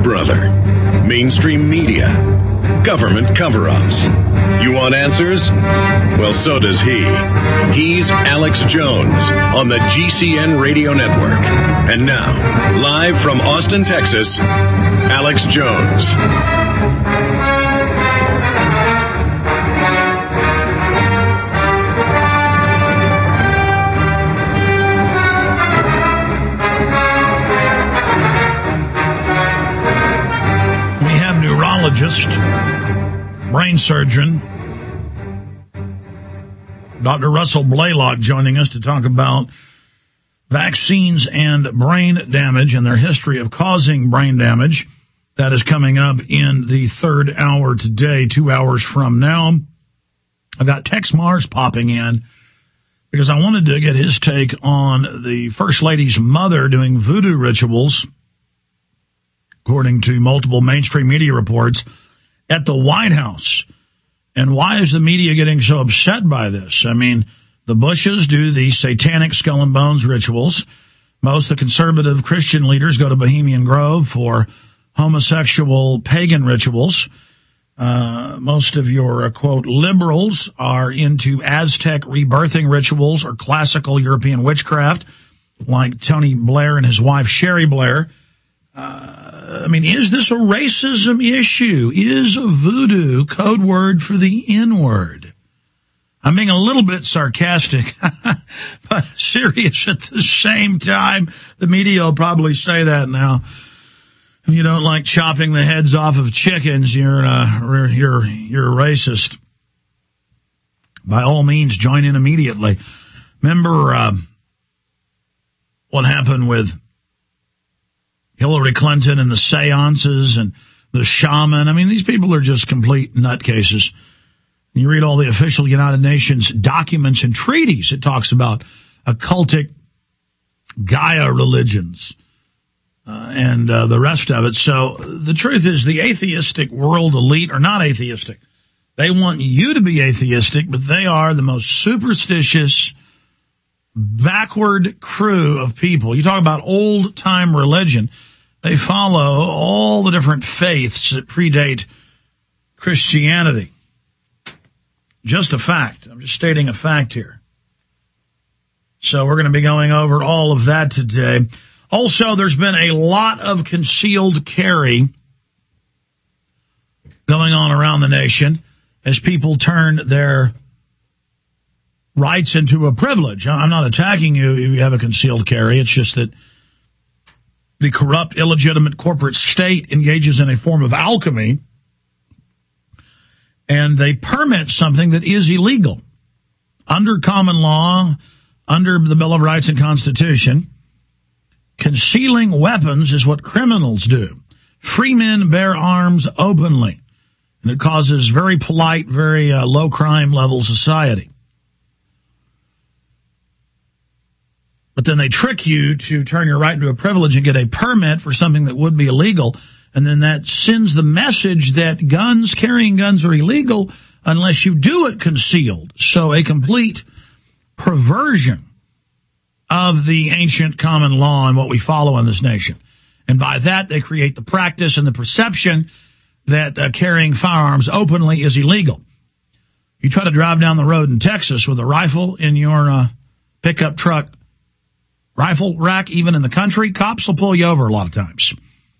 brother? Mainstream media? Government cover-ups? You want answers? Well, so does he. He's Alex Jones on the GCN Radio Network. And now, live from Austin, Texas, Alex Jones. Brain surgeon, Dr. Russell Blaylock, joining us to talk about vaccines and brain damage and their history of causing brain damage. That is coming up in the third hour today, 2 hours from now. I've got Tex Mars popping in because I wanted to get his take on the First Lady's mother doing voodoo rituals, according to multiple mainstream media reports, at the White House. And why is the media getting so upset by this? I mean, the Bushes do these satanic skull and bones rituals. Most of the conservative Christian leaders go to Bohemian Grove for homosexual pagan rituals. Most of your, quote, liberals are into Aztec rebirthing rituals or classical European witchcraft, like Tony Blair and his wife Sherry Blair. I mean, is this a racism issue? Is voodoo code word for the N-word? I'm being a little bit sarcastic, but serious at the same time. The media will probably say that now. If you don't like chopping the heads off of chickens, you're racist. By all means, join in immediately. Remember what happened with Hillary Clinton and the seances and the shaman? I mean, these people are just complete nutcases. You read all the official United Nations documents and treaties. It talks about occultic Gaia religions and the rest of it. So the truth is the atheistic world elite are not atheistic. They want you to be atheistic, but they are the most superstitious, backward crew of people. You talk about old-time religion. They follow all the different faiths that predate Christianity. Just a fact. I'm just stating a fact here. So we're going to be going over all of that today. Also, there's been a lot of concealed carry going on around the nation as people turn their rights into a privilege. I'm not attacking you if you have a concealed carry. It's just that the corrupt, illegitimate corporate state engages in a form of alchemy, and they permit something that is illegal. Under common law, under the Bill of Rights and Constitution, concealing weapons is what criminals do. Free men bear arms openly, and it causes very polite, very low crime level society. But then they trick you to turn your right into a privilege and get a permit for something that would be illegal. And then that sends the message that carrying guns are illegal unless you do it concealed. So a complete perversion of the ancient common law and what we follow in this nation. And by that, they create the practice and the perception that carrying firearms openly is illegal. You try to drive down the road in Texas with a rifle in your pickup truck rifle rack, even in the country, cops will pull you over a lot of times.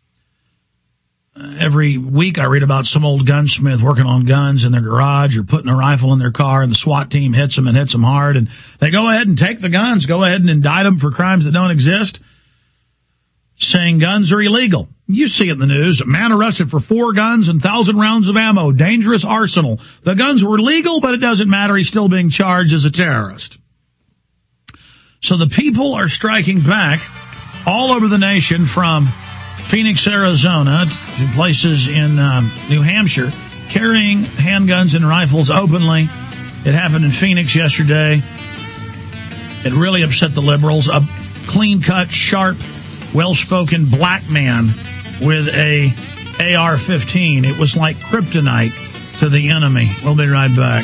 Every week I read about some old gunsmith working on guns in their garage or putting a rifle in their car, and the SWAT team hits them and hits them hard, and they go ahead and take the guns, go ahead and indict them for crimes that don't exist, saying guns are illegal. You see it in the news. A man arrested for 4 guns and 1,000 rounds of ammo. Dangerous arsenal. The guns were legal, but it doesn't matter. He's still being charged as a terrorist. So the people are striking back all over the nation, from Phoenix, Arizona, to places in New Hampshire, carrying handguns and rifles openly. It happened in Phoenix yesterday. It really upset the liberals. A clean-cut, sharp, well-spoken black man with a AR-15. It was like kryptonite to the enemy. We'll be right back.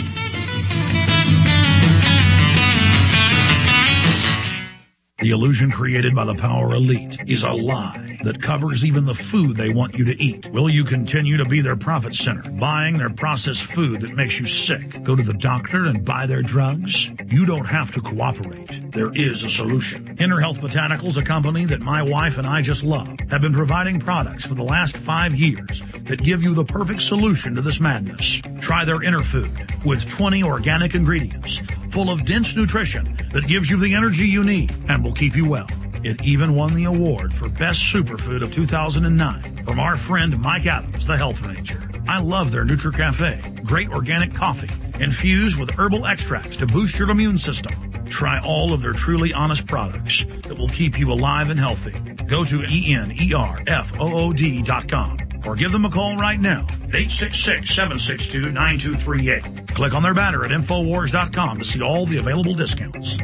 The illusion created by the power elite is a lie. that covers even the food they want you to eat? Will you continue to be their profit center, buying their processed food that makes you sick? Go to the doctor and buy their drugs? You don't have to cooperate. There is a solution. InnerHealth Botanicals, a company that my wife and I just love, have been providing products for the last 5 years that give you the perfect solution to this madness. Try their Inner Food with 20 organic ingredients full of dense nutrition that gives you the energy you need and will keep you well. It even won the award for Best Superfood of 2009 from our friend Mike Adams, the Health Ranger. I love their NutriCafe, great organic coffee infused with herbal extracts to boost your immune system. Try all of their truly honest products that will keep you alive and healthy. Go to ENERFOOD.com or give them a call right now at 866-762-9238. Click on their banner at Infowars.com to see all the available discounts.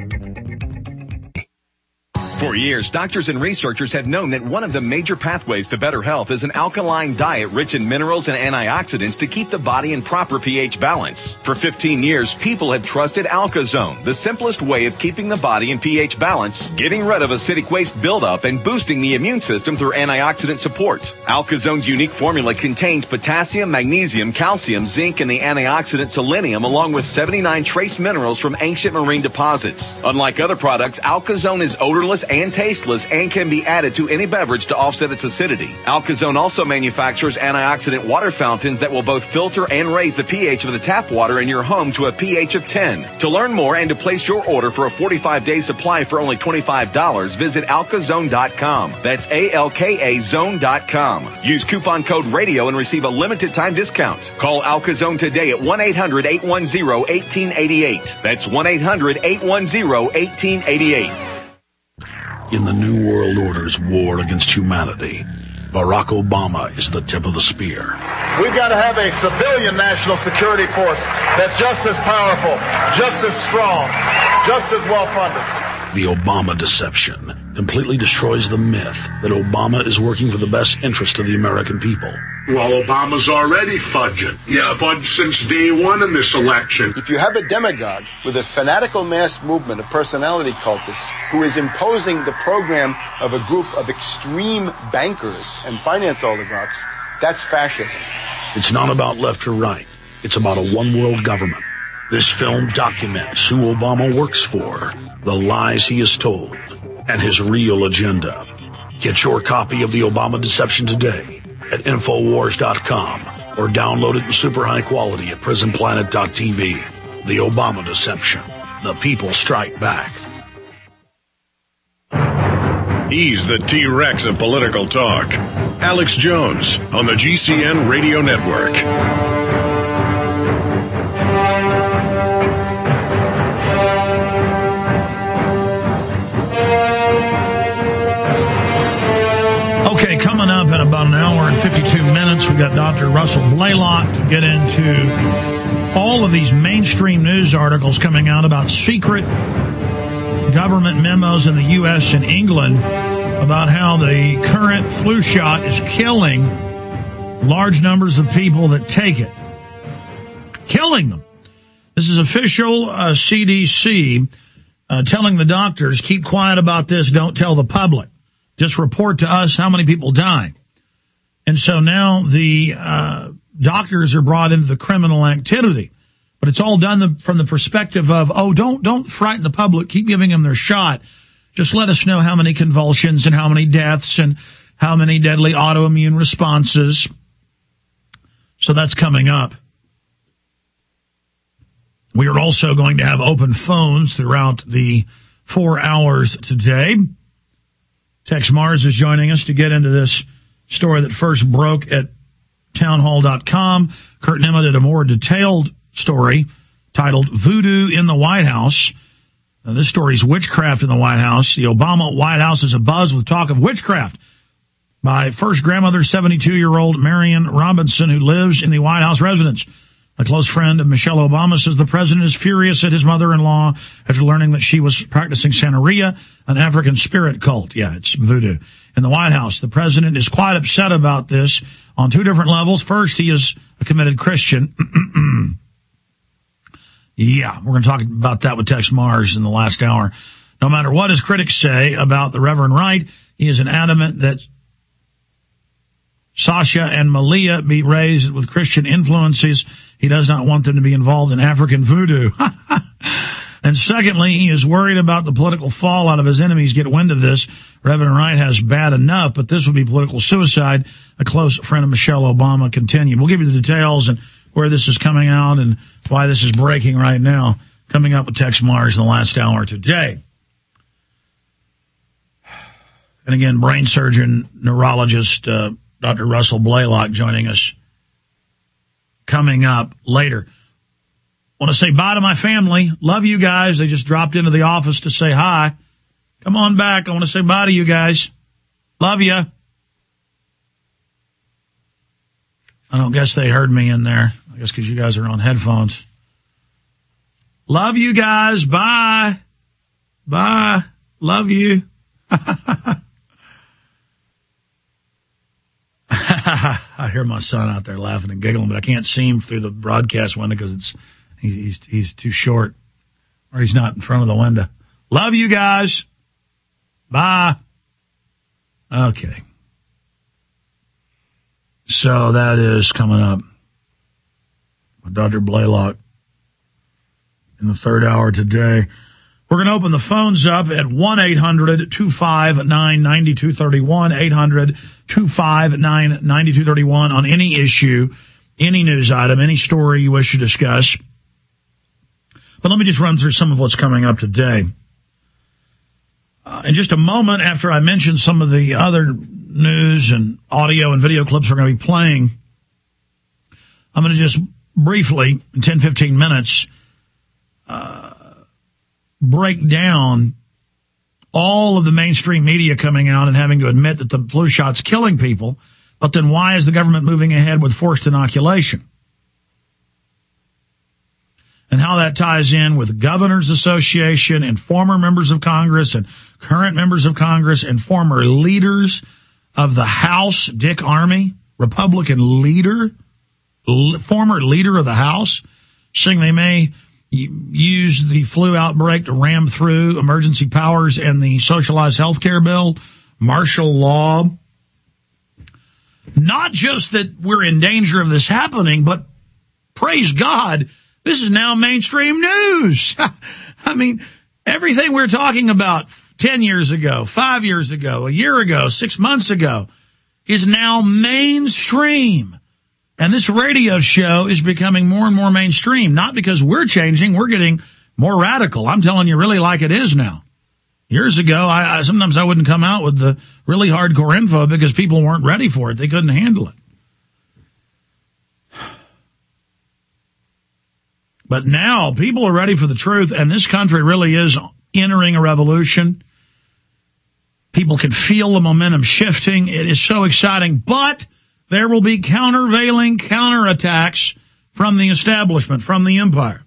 For years, doctors and researchers have known that one of the major pathways to better health is an alkaline diet rich in minerals and antioxidants to keep the body in proper pH balance. For 15 years, people have trusted AlkaZone, the simplest way of keeping the body in pH balance, getting rid of acidic waste buildup, and boosting the immune system through antioxidant support. AlkaZone's unique formula contains potassium, magnesium, calcium, zinc, and the antioxidant selenium, along with 79 trace minerals from ancient marine deposits. Unlike other products, AlkaZone is odorless and tasteless and can be added to any beverage to offset its acidity. AlkaZone also manufactures antioxidant water fountains that will both filter and raise the pH of the tap water in your home to a pH of 10. To learn more and to place your order for a 45-day supply for only $25, visit alkazone.com. That's ALKA zone.com. Use coupon code RADIO and receive a limited time discount. Call AlkaZone today at 1-800-810-1888. That's 1-800-810-1888. In the New World Order's war against humanity, Barack Obama is the tip of the spear. We've got to have a civilian national security force that's just as powerful, just as strong, just as well-funded. The Obama deception completely destroys the myth that Obama is working for the best interest of the American people. Well, Obama's already fudging. He's fudged since day one in this election. If you have a demagogue with a fanatical mass movement of personality cultists who is imposing the program of a group of extreme bankers and finance oligarchs, that's fascism. It's not about left or right. It's about a one-world government. This film documents who Obama works for, the lies he has told, and his real agenda. Get your copy of The Obama Deception today at Infowars.com or download it in super high quality at PrisonPlanet.tv. The Obama Deception. The people strike back. He's the T-Rex of political talk. Alex Jones on the GCN Radio Network. Okay, coming up in about an hour and 52 minutes, we've got Dr. Russell Blaylock to get into all of these mainstream news articles coming out about secret government memos in the U.S. and England about how the current flu shot is killing large numbers of people that take it. Killing them. This is official CDC telling the doctors, keep quiet about this, don't tell the public. Just report to us how many people die. And so now the doctors are brought into the criminal activity. But it's all done from the perspective of, don't frighten the public. Keep giving them their shot. Just let us know how many convulsions and how many deaths and how many deadly autoimmune responses. So that's coming up. We are also going to have open phones throughout the 4 hours today. Tex Mars is joining us to get into this story that first broke at townhall.com. Kurt Nimmo did a more detailed story titled Voodoo in the White House. Now, this story is witchcraft in the White House. The Obama White House is abuzz with talk of witchcraft by first grandmother, 72-year-old Marion Robinson, who lives in the White House residence. A close friend of Michelle Obama says the president is furious at his mother-in-law after learning that she was practicing Santeria, an African spirit cult. Yeah, it's voodoo. In the White House, the president is quite upset about this on two different levels. First, he is a committed Christian. Yeah, we're going to talk about that with Tex Mars in the last hour. No matter what his critics say about the Reverend Wright, he is adamant that Sasha and Malia be raised with Christian influences. He does not want them to be involved in African voodoo. And secondly, he is worried about the political fallout of his enemies get wind of this. Reverend Wright has bad enough, but this would be political suicide. A close friend of Michelle Obama continued. We'll give you the details and where this is coming out and why this is breaking right now. Coming up with Tex Mars in the last hour today. And again, brain surgeon, neurologist, Dr. Russell Blaylock joining us coming up later. Want to say bye to my family. Love you guys. They just dropped into the office to say hi. Come on back. I want to say bye to you guys. Love you. I don't guess they heard me in there. I guess because you guys are on headphones. Love you guys. Bye. Bye. Love you. I hear my son out there laughing and giggling, but I can't see him through the broadcast window because he's too short, or he's not in front of the window. Love you guys. Bye. Okay. So that is coming up with Dr. Blaylock in the third hour today. We're going to open the phones up at 1-800-259-9231, 800-259-9231 on any issue, any news item, any story you wish to discuss. But let me just run through some of what's coming up today. In just a moment, after I mention some of the other news and audio and video clips we're going to be playing, I'm going to just briefly, in 10, 15 minutes, break down all of the mainstream media coming out and having to admit that the flu shot's killing people, but then why is the government moving ahead with forced inoculation? And how that ties in with Governors Association and former members of Congress and current members of Congress and former leaders of the House, Dick Armey, Republican leader, former leader of the House, saying they may use the flu outbreak to ram through emergency powers and the socialized health care bill, martial law. Not just that we're in danger of this happening, but praise God, this is now mainstream news. I mean, everything we're talking about 10 years ago, 5 years ago, a year ago, 6 months ago is now mainstream. And this radio show is becoming more and more mainstream, not because we're changing, we're getting more radical. I'm telling you really like it is now. Years ago, sometimes I wouldn't come out with the really hardcore info because people weren't ready for it. They couldn't handle it. But now people are ready for the truth, and this country really is entering a revolution. People can feel the momentum shifting. It is so exciting, but there will be countervailing counterattacks from the establishment, from the empire.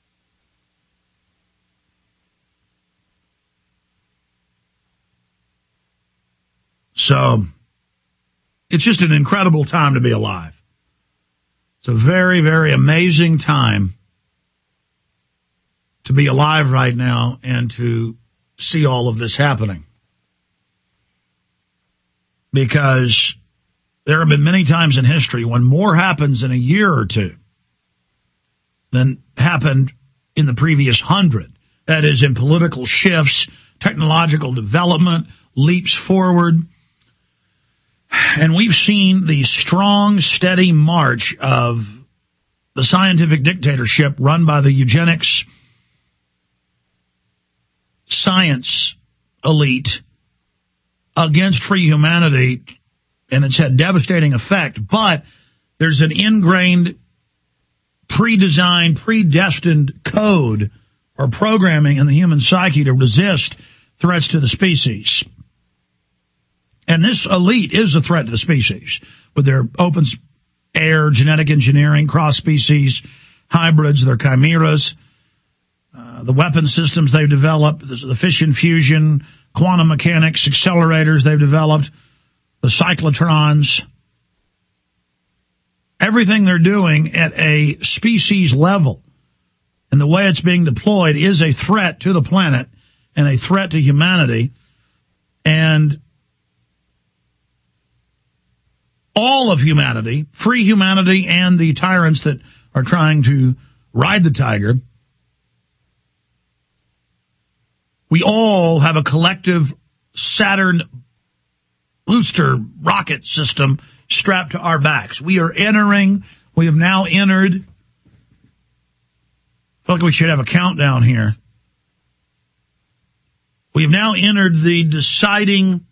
So it's just an incredible time to be alive. It's a very, very amazing time to be alive right now and to see all of this happening. Because there have been many times in history when more happens in a year or two than happened in the previous 100. That is, in political shifts, technological development, leaps forward. And we've seen the strong, steady march of the scientific dictatorship run by the eugenics science elite against free humanity, and it's had devastating effect. But there's an ingrained, pre-designed, predestined code or programming in the human psyche to resist threats to the species. And this elite is a threat to the species with their open air, genetic engineering, cross-species, hybrids, their chimeras, the weapon systems they've developed, the fission fusion, quantum mechanics, accelerators they've developed, the cyclotrons. Everything they're doing at a species level and the way it's being deployed is a threat to the planet and a threat to humanity. And all of humanity, free humanity and the tyrants that are trying to ride the tiger, we all have a collective Saturn booster rocket system strapped to our backs. We have now entered, I feel like we should have a countdown here. We have now entered the deciding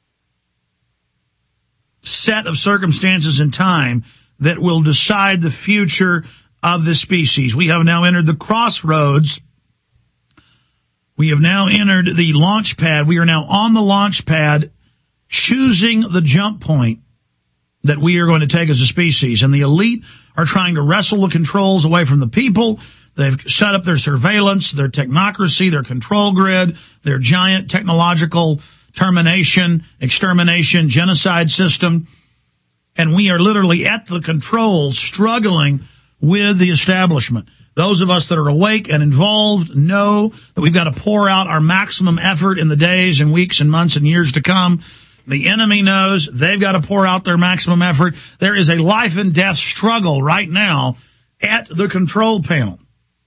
set of circumstances and time that will decide the future of the species. We have now entered the crossroads. We have now entered the launch pad. We are now on the launch pad, choosing the jump point that we are going to take as a species. And the elite are trying to wrestle the controls away from the people. They've set up their surveillance, their technocracy, their control grid, their giant technological termination, extermination, genocide system. And we are literally at the controls struggling with the establishment. Those of us that are awake and involved know that we've got to pour out our maximum effort in the days and weeks and months and years to come. The enemy knows they've got to pour out their maximum effort. There is a life and death struggle right now at the control panel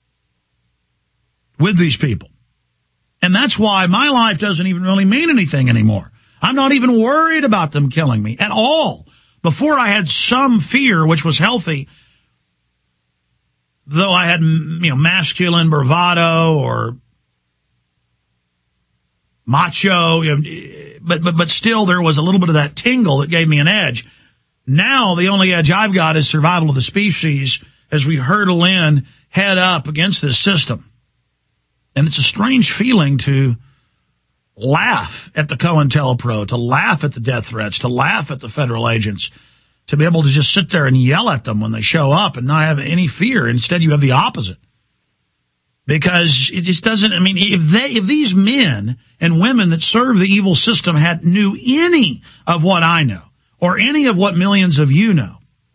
with these people. And that's why my life doesn't even really mean anything anymore. I'm not even worried about them killing me at all. Before I had some fear, which was healthy, though I had, masculine bravado or macho, but still there was a little bit of that tingle that gave me an edge. Now the only edge I've got is survival of the species as we hurtle in head up against this system. And it's a strange feeling to laugh at the COINTELPRO, to laugh at the death threats, to laugh at the federal agents, to be able to just sit there and yell at them when they show up and not have any fear. Instead, you have the opposite. Because it just doesn't, if these men and women that serve the evil system knew any of what I know, or any of what millions of you know,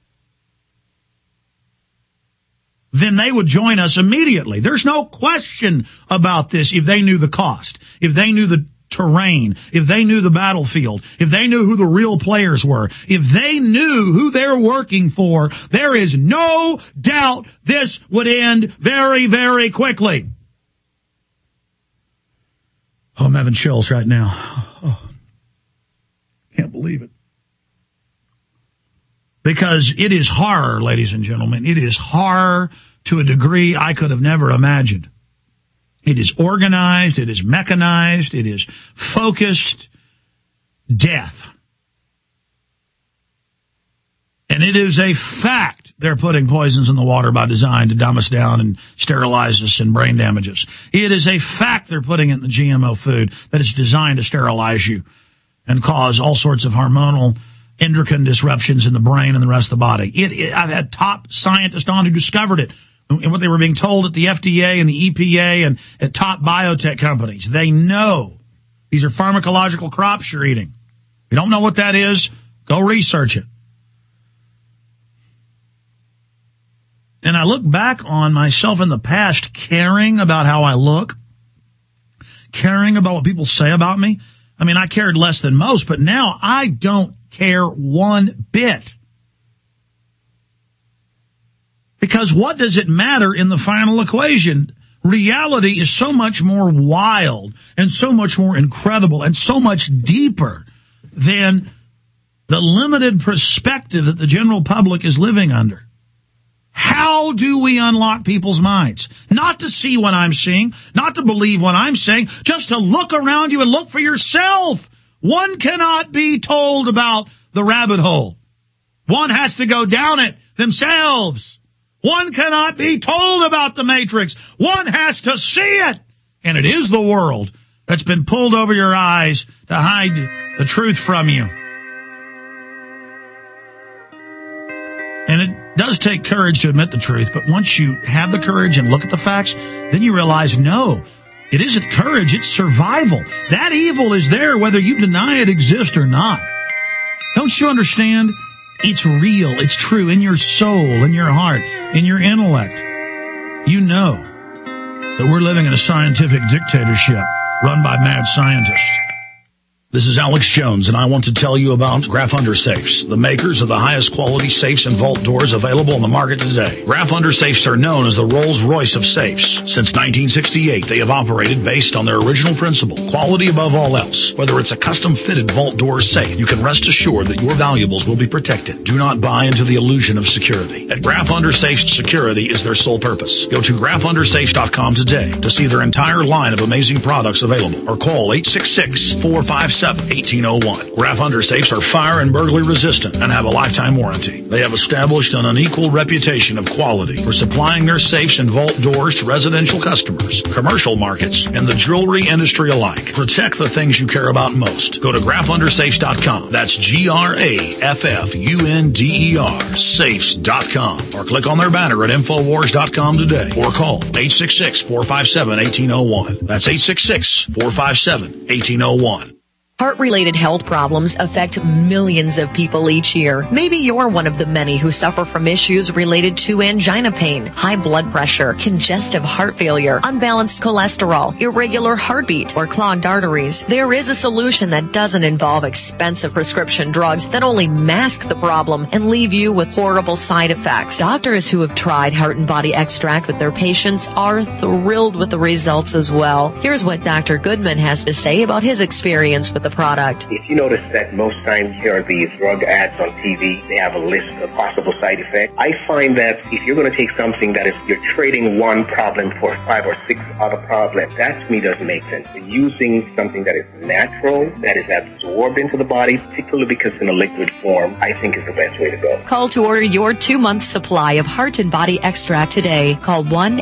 then they would join us immediately. There's no question about this if they knew the cost, if they knew the terrain, if they knew the battlefield, if they knew who the real players were, if they knew who they're working for, there is no doubt this would end very, very quickly. Oh, I'm having chills right now. Oh, can't believe it. Because it is horror, ladies and gentlemen. It is horror to a degree I could have never imagined. It is organized. It is mechanized. It is focused death. And it is a fact they're putting poisons in the water by design to dumb us down and sterilize us and brain damage us. It is a fact they're putting it in the GMO food that it's designed to sterilize you and cause all sorts of hormonal endocrine disruptions in the brain and the rest of the body. I've had top scientists on who discovered it and what they were being told at the FDA and the EPA and at top biotech companies. They know these are pharmacological crops you're eating. If you don't know what that is, go research it. And I look back on myself in the past caring about how I look, caring about what people say about me. I cared less than most, but now I don't care one bit. Because what does it matter in the final equation? Reality is so much more wild and so much more incredible and so much deeper than the limited perspective that the general public is living under. How do we unlock people's minds? Not to see what I'm seeing, not to believe what I'm saying, just to look around you and look for yourself. One cannot be told about the rabbit hole. One has to go down it themselves. One cannot be told about the matrix. One has to see it. And it is the world that's been pulled over your eyes to hide the truth from you. And it does take courage to admit the truth, but once you have the courage and look at the facts, then you realize, no, it isn't courage, it's survival. That evil is there whether you deny it exists or not. Don't you understand? It's real, it's true in your soul, in your heart, in your intellect. You know that we're living in a scientific dictatorship run by mad scientists. This is Alex Jones, and I want to tell you about Graf Under Safes, the makers of the highest quality safes and vault doors available on the market today. Graf Under Safes are known as the Rolls-Royce of safes. Since 1968, they have operated based on their original principle, quality above all else. Whether it's a custom-fitted vault door safe, you can rest assured that your valuables will be protected. Do not buy into the illusion of security. At Graf Under Safes, security is their sole purpose. Go to grafundersafes.com today to see their entire line of amazing products available, or call 866-457-1801. Graf Under Safes are fire and burglary resistant and have a lifetime warranty. They have established an unequal reputation of quality for supplying their safes and vault doors to residential customers, commercial markets, and the jewelry industry alike. Protect the things you care about most. Go to grafundersafes.com. That's GRAFFUNDER safes.com, or click on their banner at Infowars.com today, or call 866-457-1801. That's 866-457-1801. Heart-related health problems affect millions of people each year. Maybe you're one of the many who suffer from issues related to angina pain, high blood pressure, congestive heart failure, unbalanced cholesterol, irregular heartbeat, or clogged arteries. There is a solution that doesn't involve expensive prescription drugs that only mask the problem and leave you with horrible side effects. Doctors who have tried Heart and Body Extract with their patients are thrilled with the results as well. Here's what Dr. Goodman has to say about his experience with the product. If you notice that most times here are these drug ads on TV, they have a list of possible side effects. I find that if you're going to take something that is, you're trading one problem for 5 or 6 other problems, that to me doesn't make sense. Using something that is natural, that is absorbed into the body, particularly because in a liquid form, I think is the best way to go. Call to order your 2-month supply of Heart and Body Extract today. Call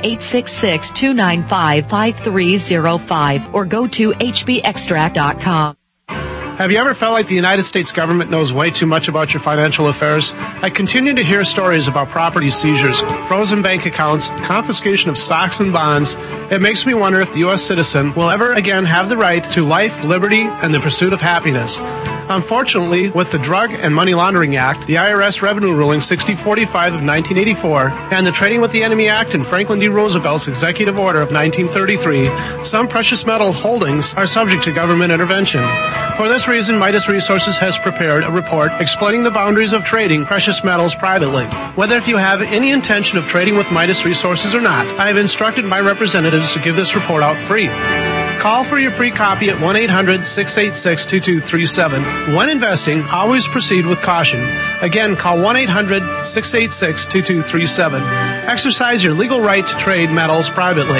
1-866-295-5305 or go to hbextract.com. Have you ever felt like the United States government knows way too much about your financial affairs? I continue to hear stories about property seizures, frozen bank accounts, confiscation of stocks and bonds. It makes me wonder if the U.S. citizen will ever again have the right to life, liberty, and the pursuit of happiness. Unfortunately, with the Drug and Money Laundering Act, the IRS Revenue Ruling 6045 of 1984, and the Trading with the Enemy Act and Franklin D. Roosevelt's Executive Order of 1933, some precious metal holdings are subject to government intervention. For this reason, Midas Resources has prepared a report explaining the boundaries of trading precious metals privately. Whether if you have any intention of trading with Midas Resources or not, I have instructed my representatives to give this report out free. Call for your free copy at 1-800-686-2237. When investing, always proceed with caution. Again, call 1-800-686-2237. Exercise your legal right to trade metals privately.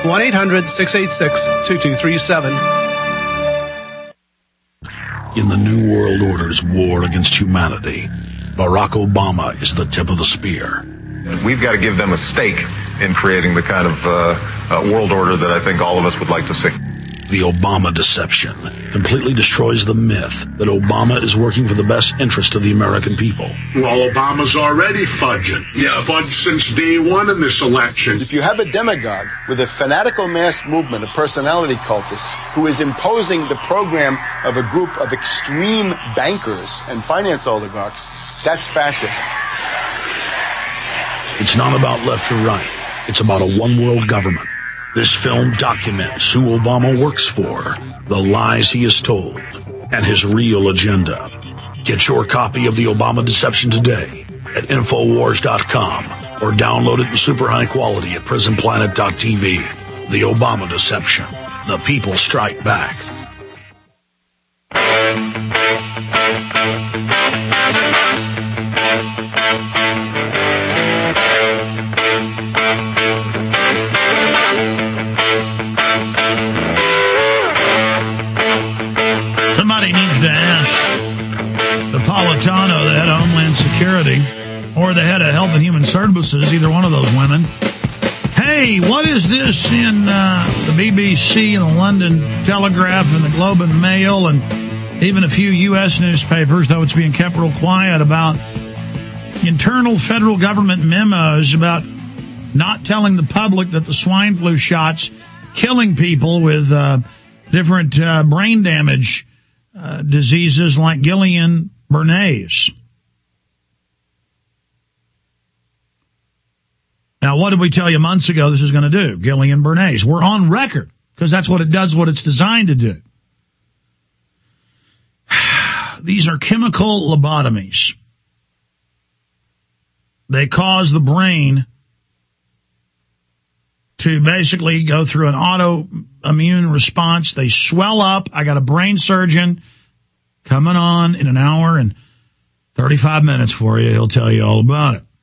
1-800-686-2237. In the New World Order's war against humanity, Barack Obama is the tip of the spear. We've got to give them a stake in creating the kind of world order that I think all of us would like to see. The Obama deception completely destroys the myth that Obama is working for the best interest of the American people. Well, Obama's already fudging. He's fudged since day one in this election. If you have a demagogue with a fanatical mass movement of personality cultists who is imposing the program of a group of extreme bankers and finance oligarchs, that's fascism. It's not about left or right. It's about a one-world government. This film documents who Obama works for, the lies he has told, and his real agenda. Get your copy of The Obama Deception today at Infowars.com or download it in super high quality at PrisonPlanet.tv. The Obama Deception. The people strike back. Somebody needs to ask Napolitano, the head of Homeland Security, or the head of Health and Human Services, either one of those women, hey, what is this in the BBC and the London Telegraph and the Globe and Mail and even a few U.S. newspapers, though it's being kept real quiet, about internal federal government memos about not telling the public that the swine flu shots killing people with different brain damage diseases like Guillain-Barré's. Now, what did we tell you months ago this is going to do? Guillain-Barré's. We're on record because that's what it does, what it's designed to do. These are chemical lobotomies. They cause the brain to basically go through an autoimmune response. They swell up. I got a brain surgeon coming on in an hour and 35 minutes for you. He'll tell you all about it.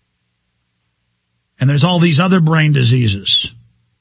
And there's all these other brain diseases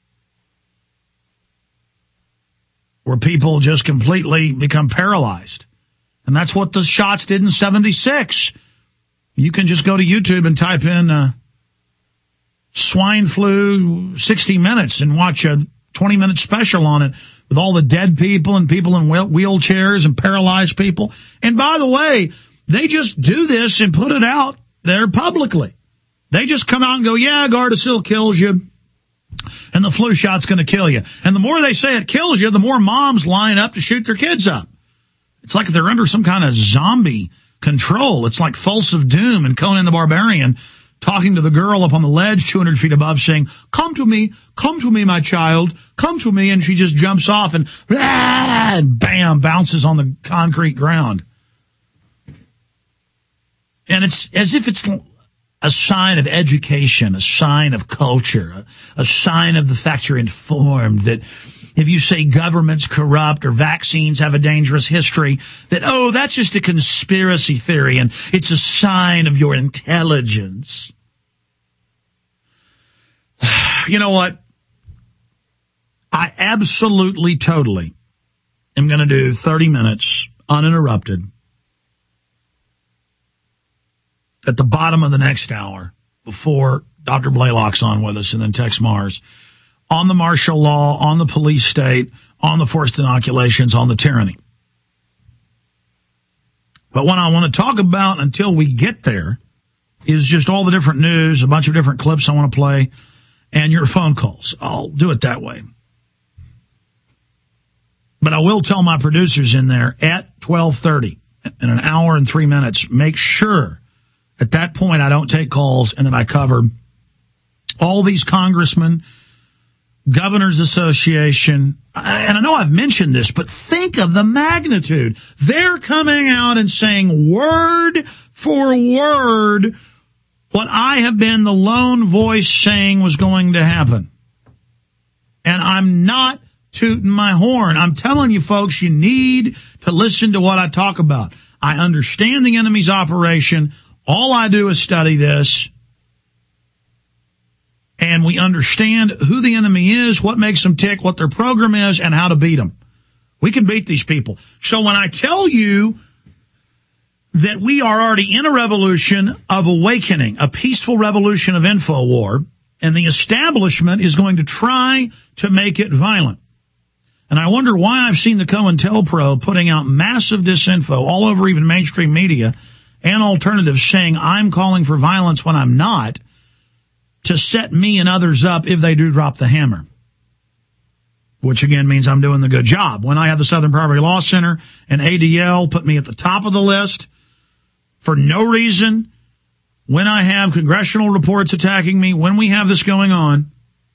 where people just completely become paralyzed. And that's what the shots did in 76. You can just go to YouTube and type in swine flu 60 minutes and watch a 20-minute special on it with all the dead people and people in wheelchairs and paralyzed people. And by the way, they just do this and put it out there publicly. They just come out and go, yeah, Gardasil kills you, and the flu shot's going to kill you. And the more they say it kills you, the more moms line up to shoot their kids up. It's like they're under some kind of zombie control. It's like Thulsa of Doom and Conan the Barbarian talking to the girl up on the ledge 200 feet above saying, come to me, my child, come to me. And she just jumps off and bam, bounces on the concrete ground. And it's as if it's a sign of education, a sign of culture, a sign of the fact you're informed, that if you say government's corrupt or vaccines have a dangerous history, that, oh, that's just a conspiracy theory and it's a sign of your intelligence. You know what? I absolutely, totally am going to do 30 minutes uninterrupted at the bottom of the next hour before Dr. Blaylock's on with us and then Tex Mars on the martial law, on the police state, on the forced inoculations, on the tyranny. But what I want to talk about until we get there is just all the different news, a bunch of different clips I want to play, and your phone calls. I'll do it that way. But I will tell my producers in there at 12:30, in an hour and 3 minutes, make sure at that point I don't take calls and that I cover all these congressmen, Governors Association, and I know I've mentioned this, but think of the magnitude. They're coming out and saying word for word what I have been the lone voice saying was going to happen. And I'm not tooting my horn. I'm telling you folks, you need to listen to what I talk about. I understand the enemy's operation. All I do is study this. And we understand who the enemy is, what makes them tick, what their program is, and how to beat them. We can beat these people. So when I tell you that we are already in a revolution of awakening, a peaceful revolution of InfoWar, and the establishment is going to try to make it violent. And I wonder why I've seen the COINTELPRO putting out massive disinfo all over even mainstream media and alternatives saying I'm calling for violence when I'm not, to set me and others up if they do drop the hammer. Which again means I'm doing the good job. When I have the Southern Poverty Law Center and ADL put me at the top of the list for no reason, when I have congressional reports attacking me, when we have this going on,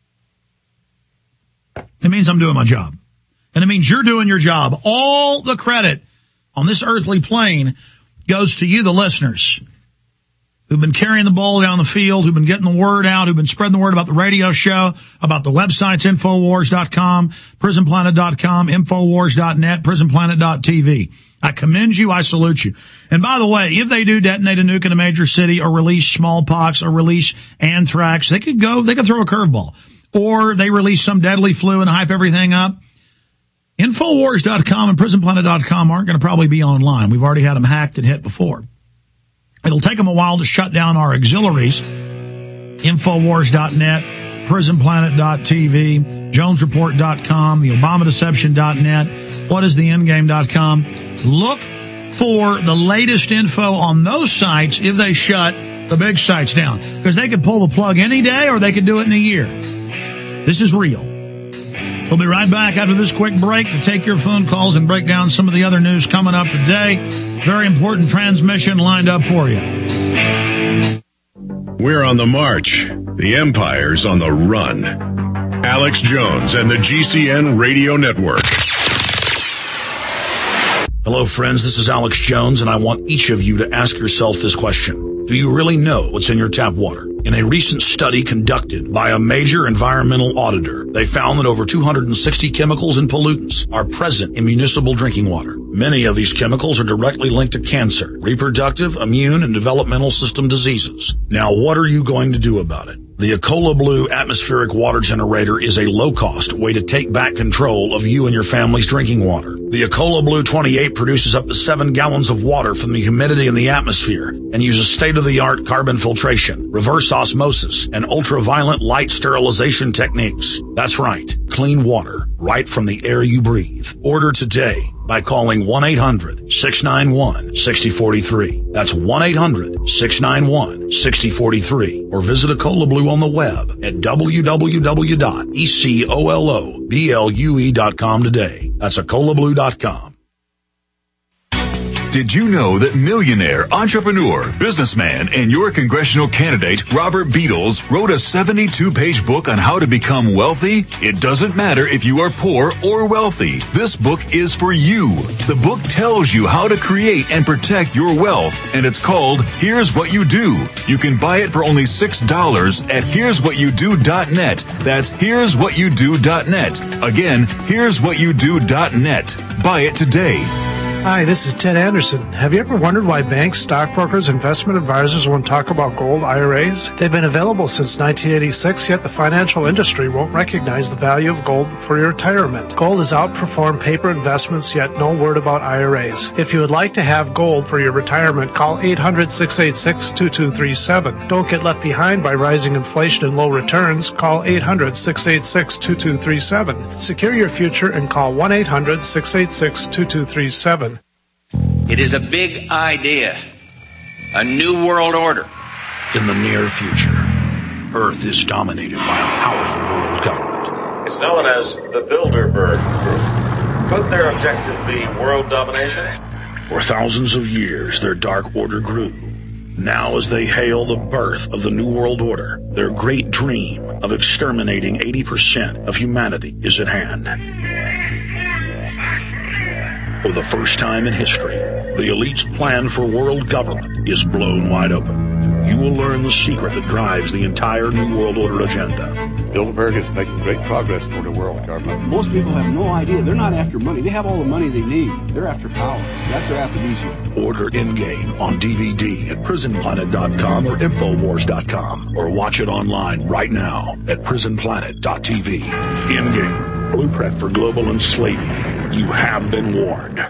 it means I'm doing my job. And it means you're doing your job. All the credit on this earthly plane goes to you, the listeners, who've been carrying the ball down the field, who've been getting the word out, who've been spreading the word about the radio show, about the websites, Infowars.com, PrisonPlanet.com, Infowars.net, PrisonPlanet.tv. I commend you. I salute you. And by the way, if they do detonate a nuke in a major city or release smallpox or release anthrax, they could throw a curveball. Or they release some deadly flu and hype everything up. Infowars.com and PrisonPlanet.com aren't going to probably be online. We've already had them hacked and hit before. It'll take them a while to shut down our auxiliaries. Infowars.net, PrisonPlanet.tv, JonesReport.com, the ObamaDeception.net, WhatIsTheEndGame.com. Look for the latest info on those sites if they shut the big sites down. Because they could pull the plug any day or they could do it in a year. This is real. We'll be right back after this quick break to take your phone calls and break down some of the other news coming up today. Very important transmission lined up for you. We're on the march. The empire's on the run. Alex Jones and the GCN Radio Network. Hello, friends. This is Alex Jones, and I want each of you to ask yourself this question. Do you really know what's in your tap water? In a recent study conducted by a major environmental auditor, they found that over 260 chemicals and pollutants are present in municipal drinking water. Many of these chemicals are directly linked to cancer, reproductive, immune, and developmental system diseases. Now, what are you going to do about it? The Ecola Blue atmospheric water generator is a low-cost way to take back control of you and your family's drinking water. The Ecola Blue 28 produces up to 7 gallons of water from the humidity in the atmosphere and uses state-of-the-art carbon filtration, reverse osmosis, and ultraviolet light sterilization techniques. That's right, clean water right from the air you breathe. Order today by calling 1-800-691-6043. That's 1-800-691-6043. Or visit Ecola Blue on the web at www.ecoloblu.com today. That's EcolaBlue.com. Did you know that millionaire, entrepreneur, businessman, and your congressional candidate, Robert Beadles, wrote a 72-page book on how to become wealthy? It doesn't matter if you are poor or wealthy. This book is for you. The book tells you how to create and protect your wealth, and it's called Here's What You Do. You can buy it for only $6 at here'swhatyoudo.net. That's here'swhatyoudo.net. Again, here'swhatyoudo.net. Buy it today. Hi, this is Ted Anderson. Have you ever wondered why banks, stockbrokers, investment advisors won't talk about gold IRAs? They've been available since 1986, yet the financial industry won't recognize the value of gold for your retirement. Gold has outperformed paper investments, yet no word about IRAs. If you would like to have gold for your retirement, call 800-686-2237. Don't get left behind by rising inflation and low returns. Call 800-686-2237. Secure your future and call 1-800-686-2237. It is a big idea, a new world order. In the near future, Earth is dominated by a powerful world government. It's known as the Bilderberg Group. Could their objective be world domination? For thousands of years, their dark order grew. Now, as they hail the birth of the New World Order, their great dream of exterminating 80% of humanity is at hand. For the first time in history, the elite's plan for world government is blown wide open. You will learn the secret that drives the entire New World Order agenda. Bilderberg is making great progress toward a world government. Most people have no idea. They're not after money. They have all the money they need. They're after power. That's their aphrodisiac. Order Endgame on DVD at PrisonPlanet.com or Infowars.com, or watch it online right now at PrisonPlanet.tv. Endgame, blueprint for global enslavement. You have been warned.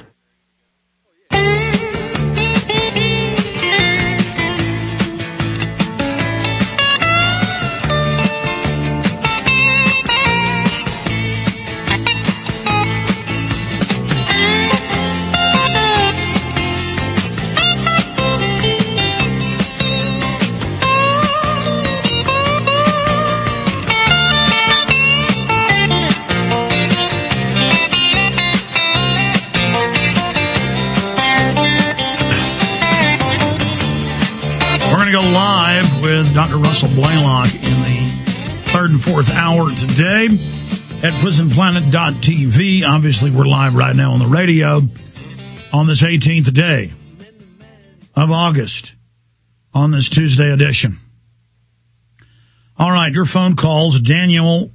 Live with Dr. Russell Blaylock in the third and fourth hour today at PrisonPlanet.tv. Obviously, we're live right now on the radio on this 18th day of August on this Tuesday edition. All right, your phone calls, Daniel,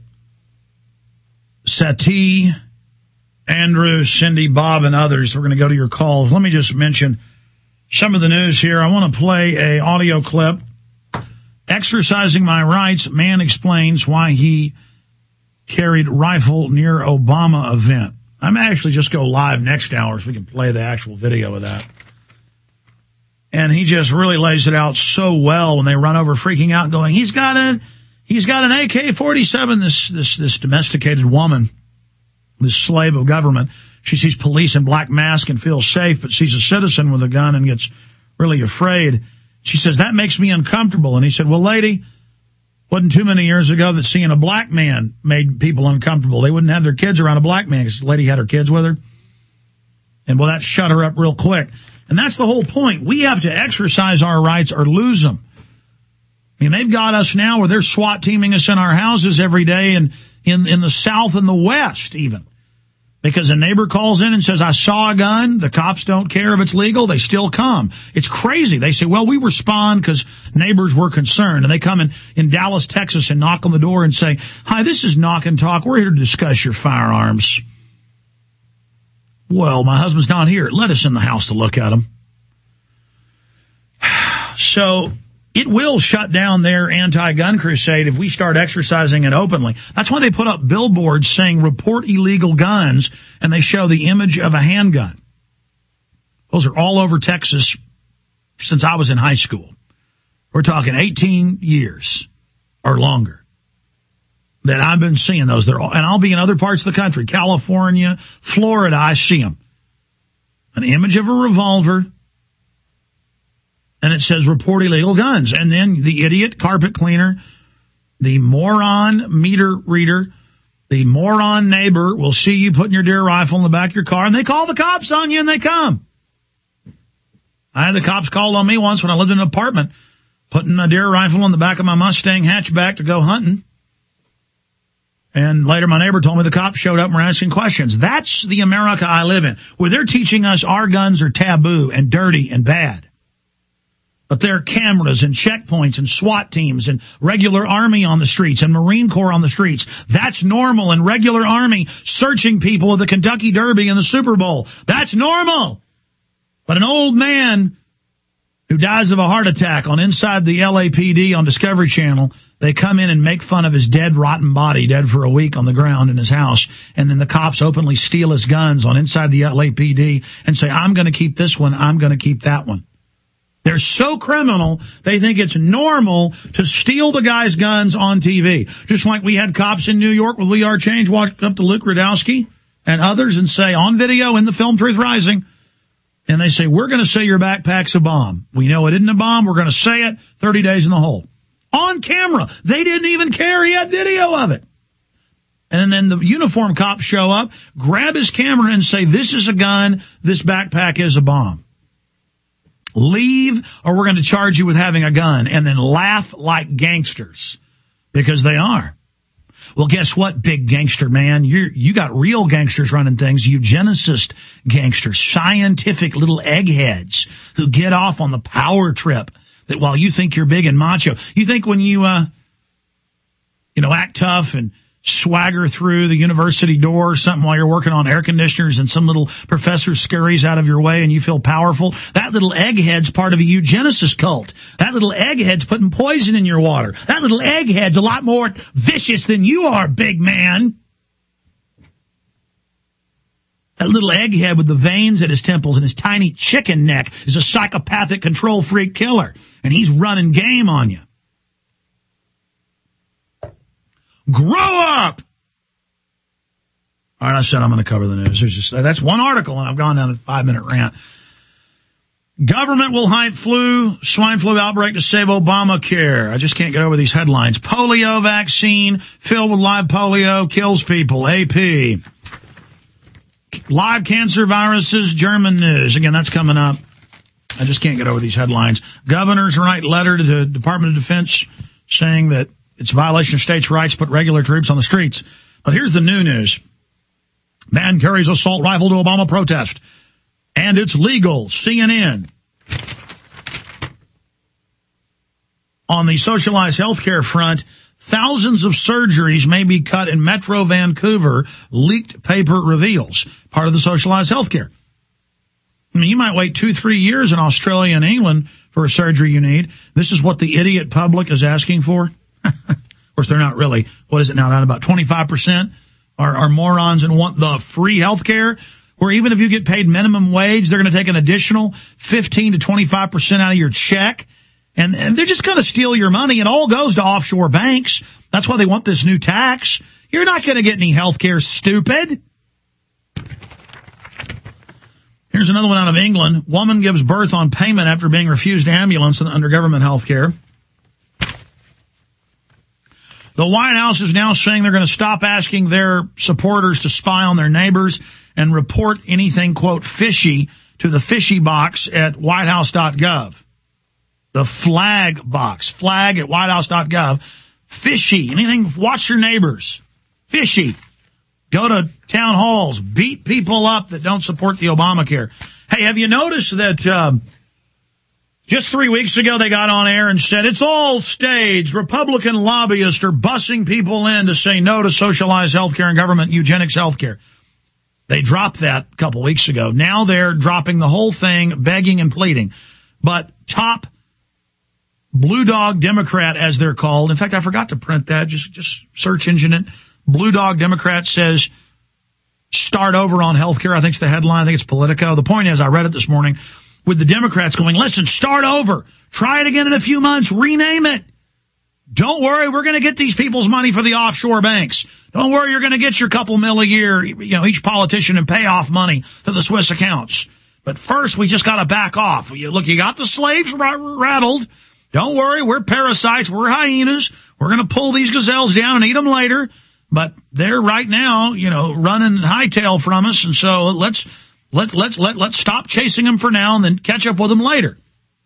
Sati, Andrew, Cindy, Bob, and others. We're going to go to your calls. Let me just mention some of the news here. I want to play a audio clip. Exercising my rights, man explains why he carried rifle near Obama event. I may actually just go live next hour so we can play the actual video of that. And he just really lays it out so well when they run over freaking out going, he's got an AK-47, this domesticated woman, this slave of government. She sees police in black masks and feels safe, but sees a citizen with a gun and gets really afraid. She says, that makes me uncomfortable. And he said, well, lady, wasn't too many years ago that seeing a black man made people uncomfortable. They wouldn't have their kids around a black man because the lady had her kids with her. And, well, that shut her up real quick. And that's the whole point. We have to exercise our rights or lose them. I mean, they've got us now where they're SWAT teaming us in our houses every day and in the South and the West even. Because a neighbor calls in and says, I saw a gun. The cops don't care if it's legal. They still come. It's crazy. They say, well, we respond because neighbors were concerned. And they come in Dallas, Texas and knock on the door and say, hi, this is Knock and Talk. We're here to discuss your firearms. Well, my husband's not here. Let us in the house to look at them. So it will shut down their anti-gun crusade if we start exercising it openly. That's why they put up billboards saying report illegal guns, and they show the image of a handgun. Those are all over Texas since I was in high school. We're talking 18 years or longer that I've been seeing those. And I'll be in other parts of the country, California, Florida, I see them. An image of a revolver, and it says report illegal guns. And then the idiot carpet cleaner, the moron meter reader, the moron neighbor will see you putting your deer rifle in the back of your car, and they call the cops on you, and they come. I had the cops called on me once when I lived in an apartment, putting a deer rifle in the back of my Mustang hatchback to go hunting. And later my neighbor told me the cops showed up and were asking questions. That's the America I live in, where they're teaching us our guns are taboo and dirty and bad. But there are cameras and checkpoints and SWAT teams and regular Army on the streets and Marine Corps on the streets. That's normal. And regular Army searching people at the Kentucky Derby and the Super Bowl. That's normal. But an old man who dies of a heart attack on Inside the LAPD on Discovery Channel, they come in and make fun of his dead, rotten body, dead for a week on the ground in his house. And then the cops openly steal his guns on Inside the LAPD and say, I'm going to keep this one. I'm going to keep that one. They're so criminal, they think it's normal to steal the guy's guns on TV. Just like we had cops in New York with We Are Change walk up to Luke Rudkowski and others and say, on video in the film Truth Rising, and they say, we're going to say your backpack's a bomb. We know it isn't a bomb. We're going to say it. 30 days in the hole. On camera. They didn't even care. He had video of it. And then the uniform cops show up, grab his camera and say, this is a gun. This backpack is a bomb. Leave, or we're going to charge you with having a gun, and then laugh like gangsters, because they are. Well, guess what, big gangster man? You got real gangsters running things, eugenicist gangsters, scientific little eggheads who get off on the power trip that while you think you're big and macho, you think when you act tough and swagger through the university door or something while you're working on air conditioners and some little professor scurries out of your way and you feel powerful. That little egghead's part of a eugenicist cult. That little egghead's putting poison in your water. That little egghead's a lot more vicious than you are, big man. That little egghead with the veins at his temples and his tiny chicken neck is a psychopathic control freak killer, and he's running game on you. Grow up! All right, I said I'm going to cover the news. That's one article, and I've gone down a 5-minute rant. Government will hide swine flu outbreak to save Obamacare. I just can't get over these headlines. Polio vaccine filled with live polio kills people. AP. Live cancer viruses, German news. Again, that's coming up. I just can't get over these headlines. Governors write letter to the Department of Defense saying that it's a violation of states' rights to put regular troops on the streets. But here's the new news. Man carries assault rifle to Obama protest. And it's legal. CNN. On the socialized healthcare front, thousands of surgeries may be cut in Metro Vancouver, leaked paper reveals. Part of the socialized healthcare. I mean, you might wait 2-3 years in Australia and England for a surgery you need. This is what the idiot public is asking for. Of course, they're not really. What is it now? About 25% are morons and want the free health care, where even if you get paid minimum wage, they're going to take an additional 15 to 25% out of your check. And they're just going to steal your money. It all goes to offshore banks. That's why they want this new tax. You're not going to get any health care, stupid. Here's another one out of England. Woman gives birth on payment after being refused ambulance under government health care. The White House is now saying they're going to stop asking their supporters to spy on their neighbors and report anything, quote, fishy to the fishy box at whitehouse.gov. The flag box, flag at whitehouse.gov. Fishy, anything, watch your neighbors. Fishy. go to town halls, beat people up that don't support the Obamacare. Hey, have you noticed that just 3 weeks ago they got on air and said it's all staged. Republican lobbyists are bussing people in to say no to socialized health care and government eugenics health care. They dropped that a couple weeks ago. Now they're dropping the whole thing, begging and pleading. But top Blue Dog Democrat, as they're called. In fact, I forgot to print that. Just search engine it. Blue Dog Democrat says start over on health care. I think it's the headline. I think it's Politico. The point is, I read it this morning with the Democrats going, listen, start over. Try it again in a few months. Rename it. Don't worry. We're going to get these people's money for the offshore banks. Don't worry. You're going to get your couple mil a year, each politician, and pay off money to the Swiss accounts. But first, we just got to back off. Look, you got the slaves rattled. Don't worry, we're parasites, we're hyenas. We're going to pull these gazelles down and eat them later. But they're right now, running hightail from us. And so let's stop chasing them for now and then catch up with them later.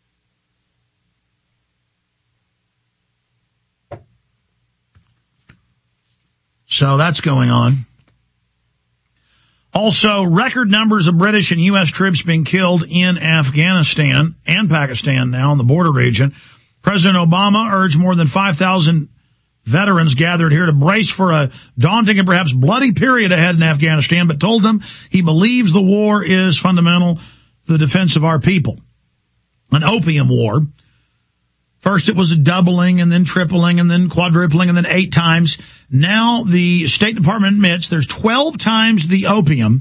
So that's going on. Also, record numbers of British and U.S. troops being killed in Afghanistan and Pakistan now in the border region. President Obama urged more than 5,000 veterans gathered here to brace for a daunting and perhaps bloody period ahead in Afghanistan, but told them he believes the war is fundamental to the defense of our people. An opium war. First it was a doubling and then tripling and then quadrupling and then 8 times. Now the State Department admits there's 12 times the opium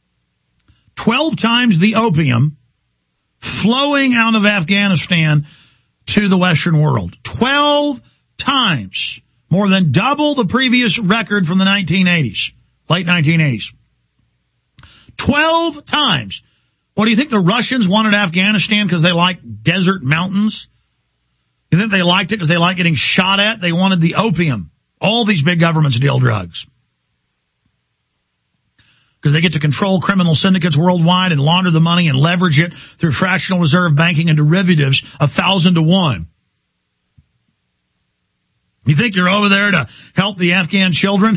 flowing out of Afghanistan to the Western world. 12 times. More than double the previous record from the 1980s, late 1980s. 12 times. What do you think the Russians wanted Afghanistan because they like desert mountains? You think they liked it because they like getting shot at? They wanted the opium. All these big governments deal drugs. Because they get to control criminal syndicates worldwide and launder the money and leverage it through fractional reserve banking and derivatives 1,000 to 1. You think you're over there to help the Afghan children?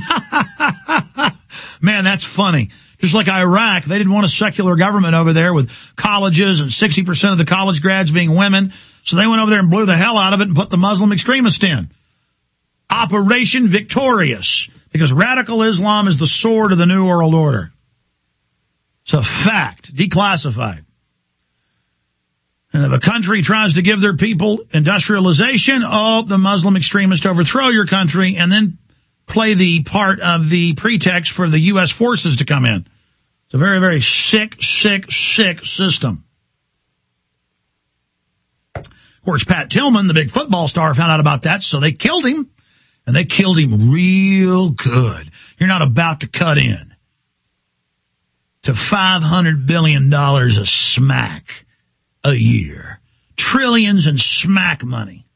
Man, that's funny. Just like Iraq, they didn't want a secular government over there with colleges and 60% of the college grads being women. So they went over there and blew the hell out of it and put the Muslim extremists in. Operation Victorious. Because radical Islam is the sword of the New World Order. It's a fact. Declassified. And if a country tries to give their people industrialization, the Muslim extremists overthrow your country and then play the part of the pretext for the U.S. forces to come in. It's a very, very sick system. Of course, Pat Tillman, the big football star, found out about that, so they killed him. And they killed him real good. You're not about to cut in to $500 billion of smack a year. Trillions in smack money.